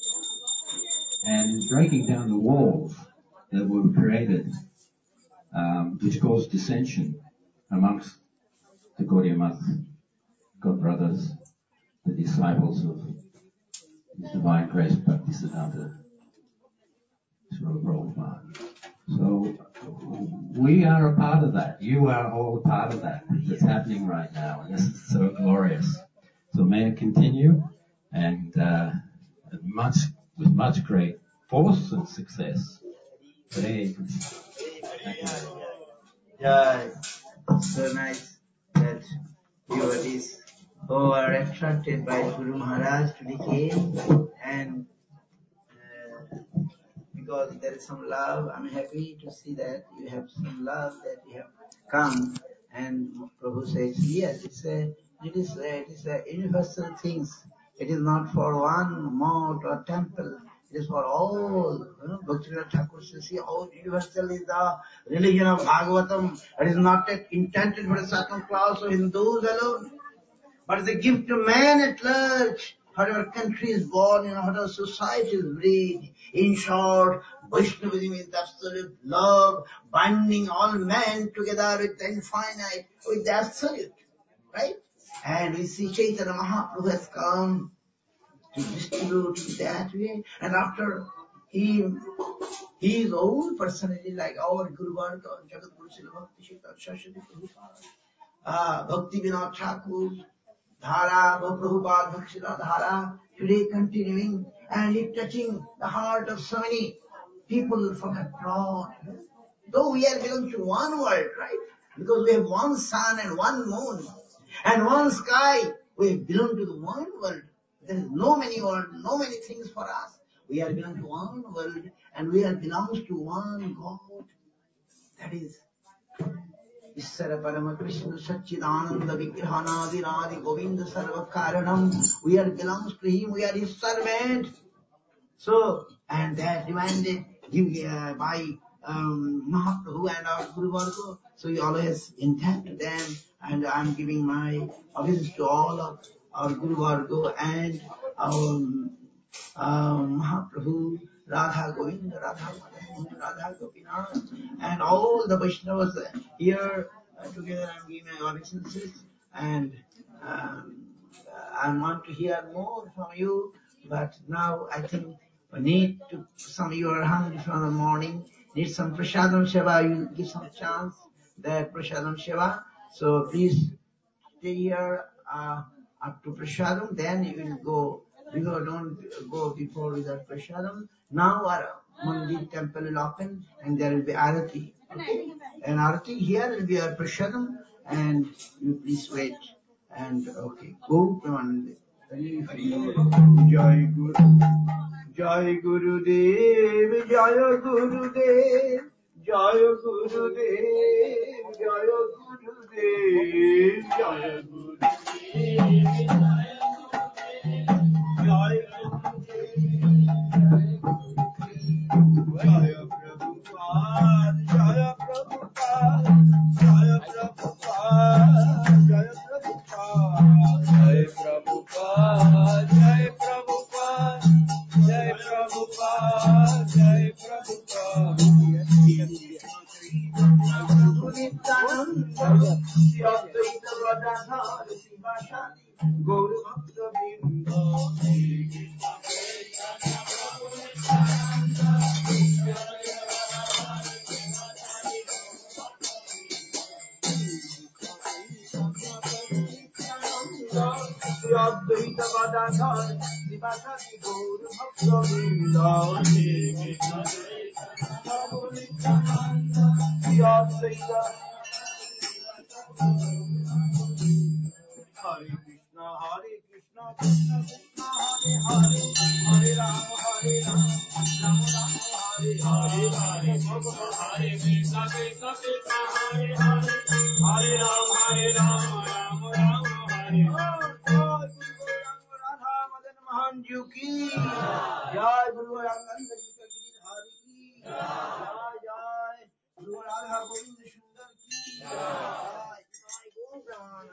and breaking down the walls that were created, which caused dissension amongst the Gaudiya Math God brothers, the disciples of His Divine Grace Bhaktisiddhanta Srila Prabhupada. So we are a part of that. You are all a part of that. It's happening right now, and this is so glorious. So may it continue, and with much great force and success. Hare Krishna. Yeah, so nice that devotees who are attracted by Guru Maharaj today came, and because there is some love, I'm happy to see that you have some love, that you have come. And Prabhu says, yes, it is a universal things. It is not for one mount or temple. It is for all. Bhaktivinoda Thakur says, see how universal is the religion of Bhagavatam. It is not intended for a certain class of Hindus alone, but it's a gift to man at large. Whatever country is born in, whatever society is bred. In short, Vaishnavism is the absolute love, binding all men together with the infinite, with the absolute, right? And we see Chaitanya Mahaprabhu has come to distribute in that way. And after his own personality, like our Guru Varga, Jagat Guru Srila Bhakti Siddhanta Saraswati Prabhupada, Bhakti Vinod Thakur, Dhara, Prabhupada, Bhakshila Dhara, today continuing and it touching the heart of so many people from abroad. Though we are belong to one world, right? Because we have one sun and one moon and one sky, we belong to the one world. There is no many world, no many things for us. We are belong to one world and we are belongs to one God. That is Ishvara Parama Krishna Satchidananda Vigrahanadi Govinda Sarva Karanam. We are belongs to Him, we are His servant. So, and that reminded by Mahaprabhu and our Guru Varga. So we always intend to them, and I am giving my obeisances to all of our Guru Varga and our Mahaprabhu, Radha Govinda, Radha Madhan, Radha Gopinath, and all the Vaishnavas here together. I am giving my obeisances, and I want to hear more from you. But now I think we need to, some of you are hungry from the morning, need some prasadam seva, you give some chance, that prasadam seva. So please stay here up to prasadam, then you will go. Don't go before without prasadam. Now our mandir temple will open and there will be arati. Okay? And arati here will be our prasadam, and you please wait. And okay, go Premanande. Jai Guru, Jai Guru Dev, Jai Guru Dev, Jai Guru Dev, Jai Guru Dev, Jai Guru Dev, Jai Jaya Prabhupada, Jaya Prabhupada, Jaya Prabhupada, Jaya Prabhupada, Jaya Prabhupada, Jaya Prabhupada, Jaya Prabhupada, Jaya Prabhupada. Guru Bhakta Binda, Gadadhar শিবাসাদি Gour ভক্তবৃন্দ হরে কৃষ্ণ নিত্যানন্দ শ্রী অদ্বৈত হরে কৃষ্ণ কৃষ্ণ কৃষ্ণ হরে হরে হরে রাম রাম রাম হরে হরে হরে হরে কৃষ্ণ কৃষ্ণ কৃষ্ণ হরে হরে হরে রাম রাম রাম হরে রাধা মদন মোহन जी की जय गुरु रामानंद जी के गिरिधारी की जय जय गुरु राधा गोविंद सुंदर की जय गो प्राण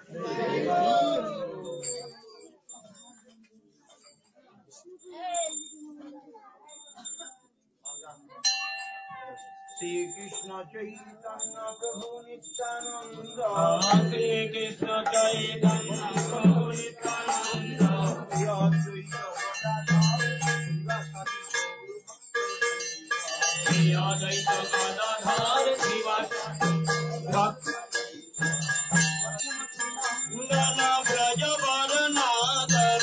श्री कृष्ण चैतन्य प्रभु नित्यानंद श्री कृष्ण चैतन्य प्रभु नित्यानंद श्री अद्वैत गदाधर श्रीवासादि नाना ब्रज वरनादर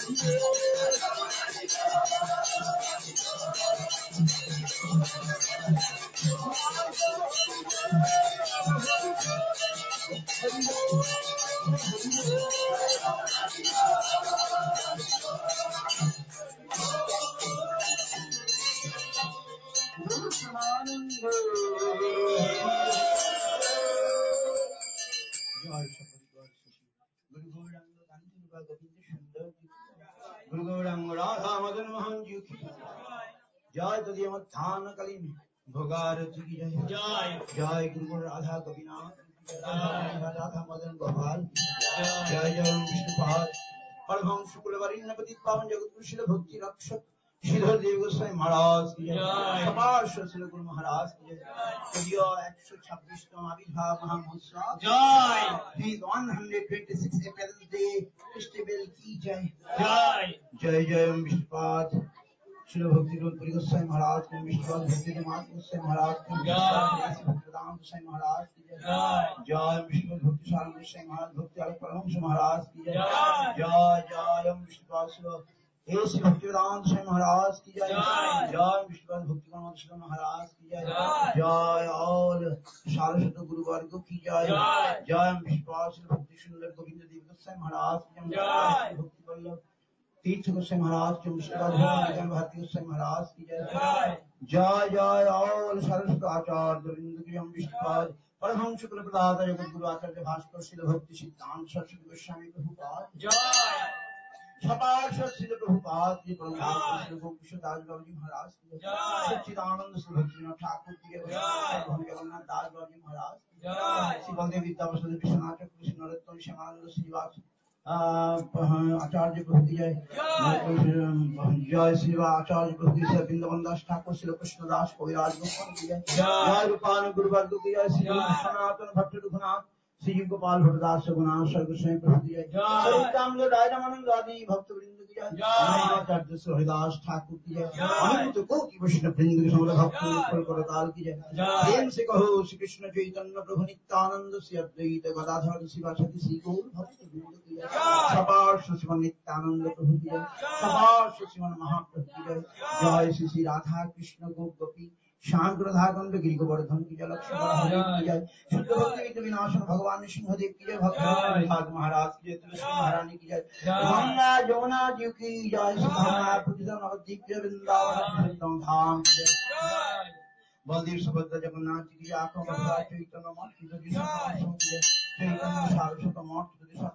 गुरु गौरांग राधा मदन मोहन जी की जय तदीय मत्थान कलीन भोगारती की जय जय गुरु राधा कविनाथ राधा मदन गोपाल जय जय विष्णुपाद परमहंस शुक्ल वरिण्य पतित पावन जगत कुशील भक्ति रक्षक श्रीधर देव गोस्वामी महाराज की जय सपार्षद श्री गुरु महाराज की जय 126वां आविर्भाव महामहोत्सव जय 126 अप्रैल डे फेस्टिवल की जय जय जय विष्णुपाद श्री भक्ति पुरी गोस्वामी महाराज के विष्णुपाद भक्ति गोस्वामी महाराज के भक्तिदान गोस्वामी महाराज की जय जय विष्णु भक्ति सार गोस्वामी महाराज भक्ति परमहंस महाराज की जय जय जय विष्णुपाद श्री भक्तिवेदांत स्वामी महाराज की जय जय विष्णुपाद भक्ति गोस्वामी महाराज की जय जय और सारस्वत गुरुवर्ग की जय जय विष्णुपाद श्री भक्ति सुंदर गोविंद देव गोस्वामी महाराज की जय भक्ति वल्लभ तीर्थ गोस्वामी महाराज के विष्णुपाद भारती गोस्वामी महाराज की जय जय जय और सरस्वत आचार्य गोविंद की हम विष्णुपाद परमहंस शुक्ल प्रदाता जगत गुरु आचार्य भास्कर श्री भक्ति सिद्धांत सरस्वती गोस्वामी प्रभुपाद जय सपार्षद श्री प्रभुपाद जी परमहंस श्री गोपीदास बाबू जी महाराज की जय सच्चिदानंद श्री भक्तिनाथ ठाकुर की जय जगन्नाथ दास बाबू जी महाराज की जय श्री बलदेव विद्यावसुदेव विश्वनाथ कृष्ण नरोत्तम श्यामानंद श्रीवास आचार्य प्रभु की जय जय श्री आचार्य प्रभु की जय वृंदावन दास ठाकुर श्री कृष्णदास कविराज गोपाल की जय जय रूपान गुरुवर्ग की जय श्री सनातन भट्ट रघुनाथ श्री गोपाल भट्टदास रघुनाथ सर्वस्वामी प्रभु की जय सरितामंद राजानंद आदि भक्त वृंद की जय आचार्य हरिदास ठाकुर की जय अनंत कोटि वैष्णव वृंद की समस्त भक्त करताल की जय प्रेम से कहो श्री कृष्ण चैतन्य प्रभु नित्यानंद श्री अद्वैत गदाधर शिवासति श्री गौर भक्त वृंद की जय सपार्षद श्रीमन नित्यानंद प्रभु की जय सपार्षद श्रीमन महाप्रभु की जय जय श्री राधा कृष्ण गोपी शांत राधागंध गिरि गोवर्धन की जय लक्ष्मण की जय शुद्ध भक्ति विनाशन भगवान सिंहदेव की जय भक्त महाराज की जय तुलसी महारानी की जय गंगा जमुना जी की जय नवद्वीप वृंदावन धाम की जय बलदेव सुभद्रा जगन्नाथ जी की आंखों में चैतन्य मठ की जय चैतन्य सारस्वत मठ की जय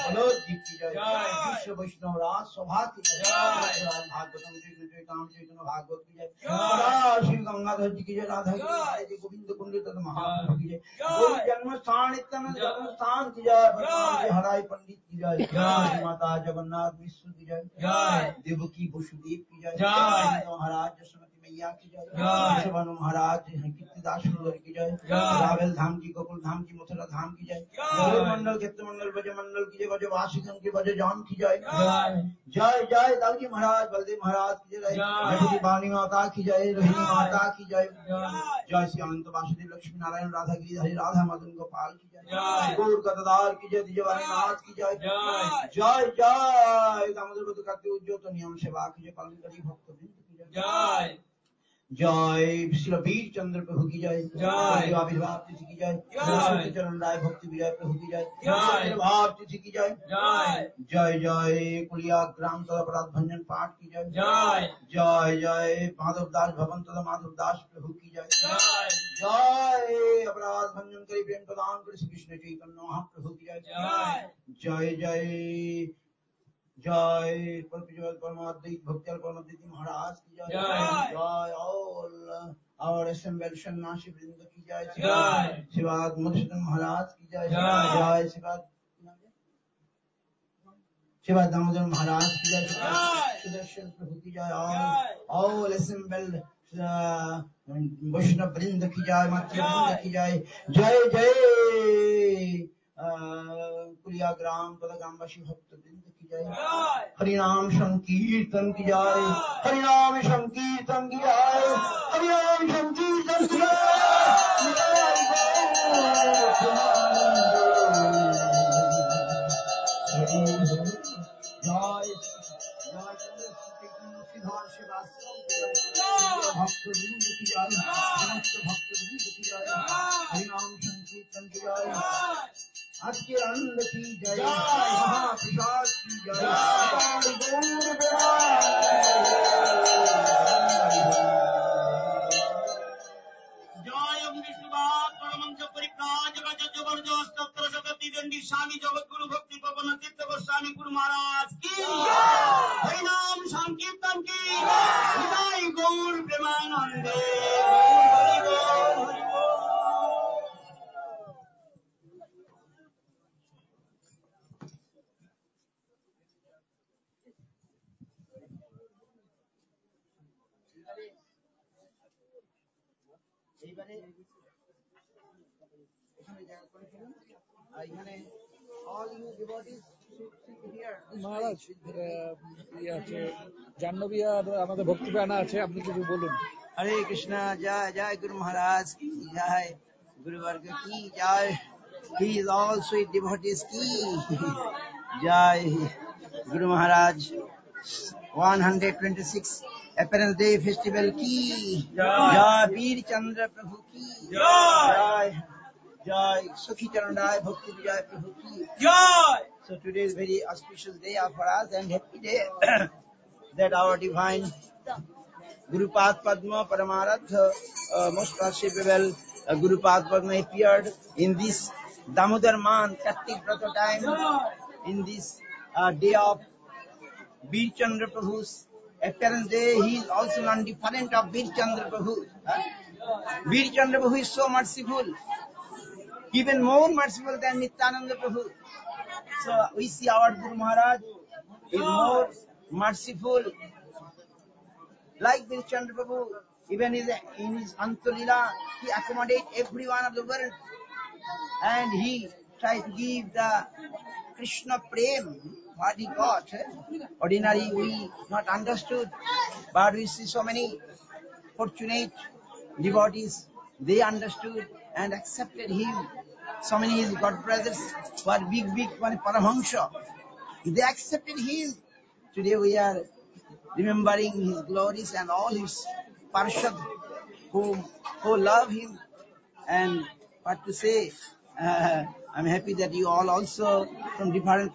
विश्व वैष्णव राज सभा की जय भागवतम चैतन्य भागवत की जय शिव गंगाधर जी की जय राधा जी गोविंद कुंड महाप्रभु की जय गुरु जन्म स्थान नित्यानंद जन्म स्थान की जय हराई पंडित की जय माता जगन्नाथ मिश्र की जय देवकी वसुदेव की जय महाराज जसमती मैया की जय भानु महाराज कीर्तिदास सुंदर की जय रावल धाम की गोकुल धाम की मथुरा धाम की जय मंडल क्षेत्र मंडल ब्रज मंडल की जय ब्रजवासीगण की ब्रज जान की जय जय जय दाऊजी महाराज बलदेव महाराज की जय जगती वाणी माता की जय रोहिणी माता की जय जय श्री अनंत वासुदेव लक्ष्मी नारायण राधा गिरी हरि राधा मदन गोपाल की जय गौर गदाधार की जय दिजवाणी नाथ की जय जय जय दामोदर व्रत करते उज्ज्वल नियम सेवा की जय पालन करी भक्त वृंद की जय जय श्री वीर चंद्र प्रभु की जय आविर्भाव तिथि की जय चरण राय भक्ति विजय प्रभु की जय भाव तिथि की जय जय जय कुलिया ग्राम तथा अपराध भंजन पाठ की जय जय जय माधव दास भवन तथा माधव दास प्रभु की जय जय अपराध भंजन करी प्रेम प्रदान कर श्री कृष्ण चैतन्य महाप्रभु की जय जय जय जय परमाद्वैत भक्ति परमाद्वैत महाराज की जय जय और असेंबल सन्यासी वृंद की जय शिवाद मधुसूदन महाराज की जय जय शिवाद दामोदर महाराज की जय सुदर्शन प्रभु की जय और असेंबल वैष्णव वृंद की जय मातृ वृंद की जय जय जय कुलिया ग्राम तथा ग्रामवासी भक्त वृंद की जय हरिनाम संकीर्तन की जय हरिनाम संकीर्तन की जय हरिनाम संकीर्तन की जय ধর সেবাশ্রম ভক্তবৃন্দ কি জয়, সমস্ত ভক্তবৃন্দ কি জয়, হরিনাম সংকীর্তন কি জয়, আজকের আনন্দ কি জয়, মহাপ্রসাদ কি জয়, জয় বিষ্ণুবাদ পরমংস পরিক্রাজ জগজ্জয় বরজস্তত্র শতাব্দী দণ্ডী স্বামী জগৎগুরু ভক্তি পবন তীর্থ গোস্বামী গুরু মহারাজ কি হরিনাম সংকীর্তন কি জয় গৌর প্রেমানন্দে হরি বল, হরি বল। এইবারে এখানে জায়গা করে ফেলুন, আর এখানে all you devotees should sit here. মহারাজ ইয়ে আছে জাহ্নবী আর আমাদের ভক্তিপ্রাণা আছে, আপনি কিছু বলুন। हरे कृष्णा, जय जय गुरु महाराज की जय, गुरु वर्ग की जय, he is all sweet devotees की जय, Guru Maharaj 126 appearance day festival की जय, वीर चंद्र प्रभु की जय, जय सुखी चरण राय भक्ति विजय प्रभु की जय. So today is very auspicious day for us and happy day that our divine Gurupad Padma Paramaradha, most worshipable Gurupad Padma appeared in this Damodar month, Kartik Vrata time, in this day of Veer Chandra Prabhu's appearance day. He is also non-different of Veer Chandra Prabhu. Veer Chandra Prabhu is so merciful, even more merciful than Nityananda Prabhu. So we see our Guru Maharaj is more merciful. Like Veer Chandra Prabhu, even in his Antolila, he accommodates everyone of the world, and he tried to give the Krishna Prem, what he got. Ordinary we not understood, but we see so many fortunate devotees, they understood and accepted him. So many his god brothers who are big one Paramahamsa, they accepted him. Today we are remembering his glories and all his parshad who love him. And what to say, I'm happy that you all also from different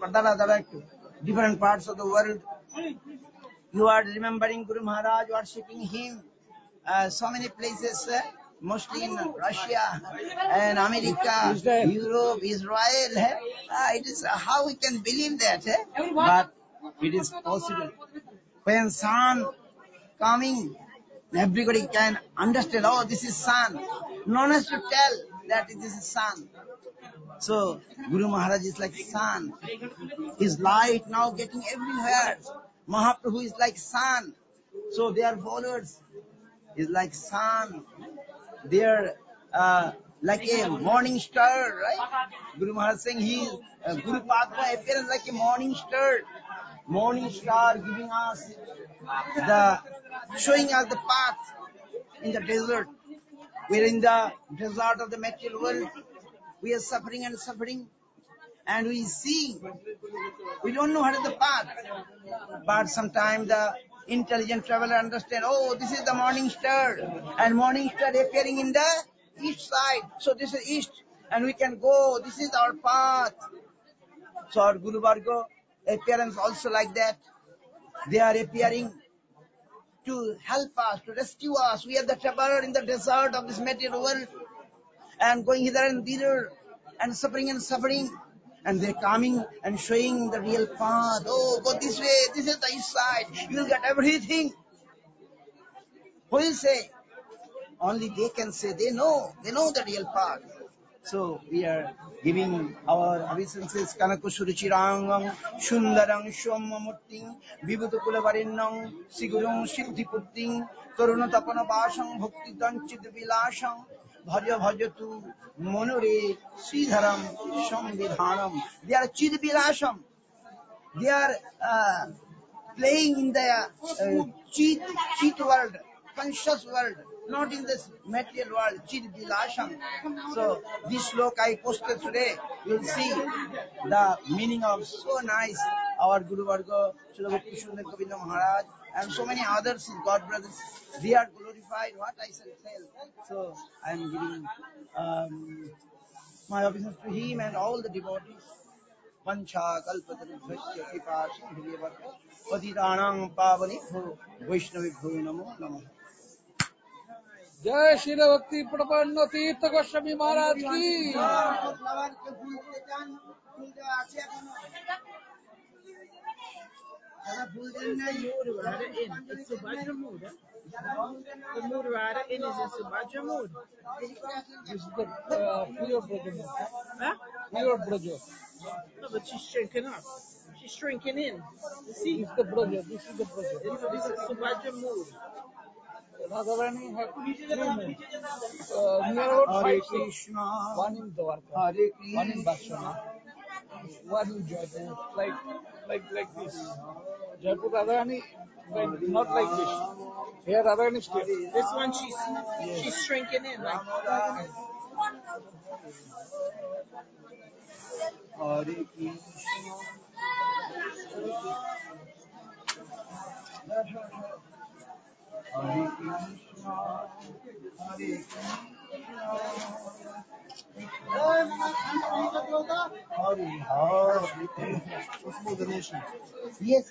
parts of the world, you are remembering Guru Maharaj, worshipping him. So many places, mostly in Russia and America, Europe, Israel. It is how we can believe that, but it is possible. When sun coming, everybody can understand, oh, this is sun. No one has to tell that this is sun. So Guru Maharaj is like sun. His light now getting everywhere. Mahaprabhu is like sun. So their followers is like sun. They are like a morning star, right? Guru Maharaj saying he is Guru Padma appears like a morning star. Morning star giving us showing us the path in the desert. We are in the desert of the material world. We are suffering, and we see. We don't know what is the path. But sometimes the intelligent traveler understand, oh, this is the morning star, and morning star appearing in the east side. So this is east, and we can go. This is our path. So our Guru Varga appearance also like that. They are appearing to help us, to rescue us. We are the traveler in the desert of this material world, and going hither and thither, and suffering. And they're coming and showing the real path. Oh, go this way. This is the east side. You will get everything. Who will say? Only they can say. They know the real path. So we are giving our obeisances. Kanakusuruchirangam Sundarang Shomamurting Vibhutukulavarindam Sigurung Siddhiputting Karunatapana Basang Bhakti Danchid Vilasam Bhaja Bhajatu Monore Sridharam Samvidhanam. They are Chid Vilasam. They are playing in the cheat world, conscious world, not in this material world, Chid Vilasham. So this slok I posted today, you'll see the meaning of so nice our Guru Varga, Srila Bhakti Sundar Govinda Maharaj, and so many others, God brothers, they are glorified. What I shall tell? So I am giving my obeisance to him and all the devotees. Pancha kalpatarubhasya kripa sindhuveva patitanang pavanibho vaishnavibho namo namaha. जय श्री भक्ति प्रपन्न तीर्थ गोस्वामी महाराज की। It's Subhadra mood. The mood Radha in is in Subhadra mood. This is the pure Braja mood. Huh? Pure Braja. No, but she's shrinking up. She's shrinking in. You see? This is the Braja. This is the Braja. This is Subhadra mood. Radharani have 3 moods. Near about 5, 6. One in Dwarka, one in Bhatsana, one in Jaipur, like this. Jaipur Radharani, not like this. Here Radharani stiff. This one she's shrinking in like. Hare Krishna, Hare Krishna, Hare Krishna, Hare Hare. Smooth the nation. Yes.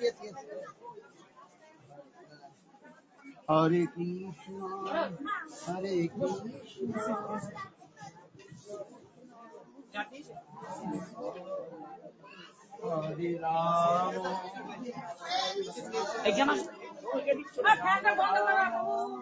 Hare Krishna, Hare Krishna. Hare Rama,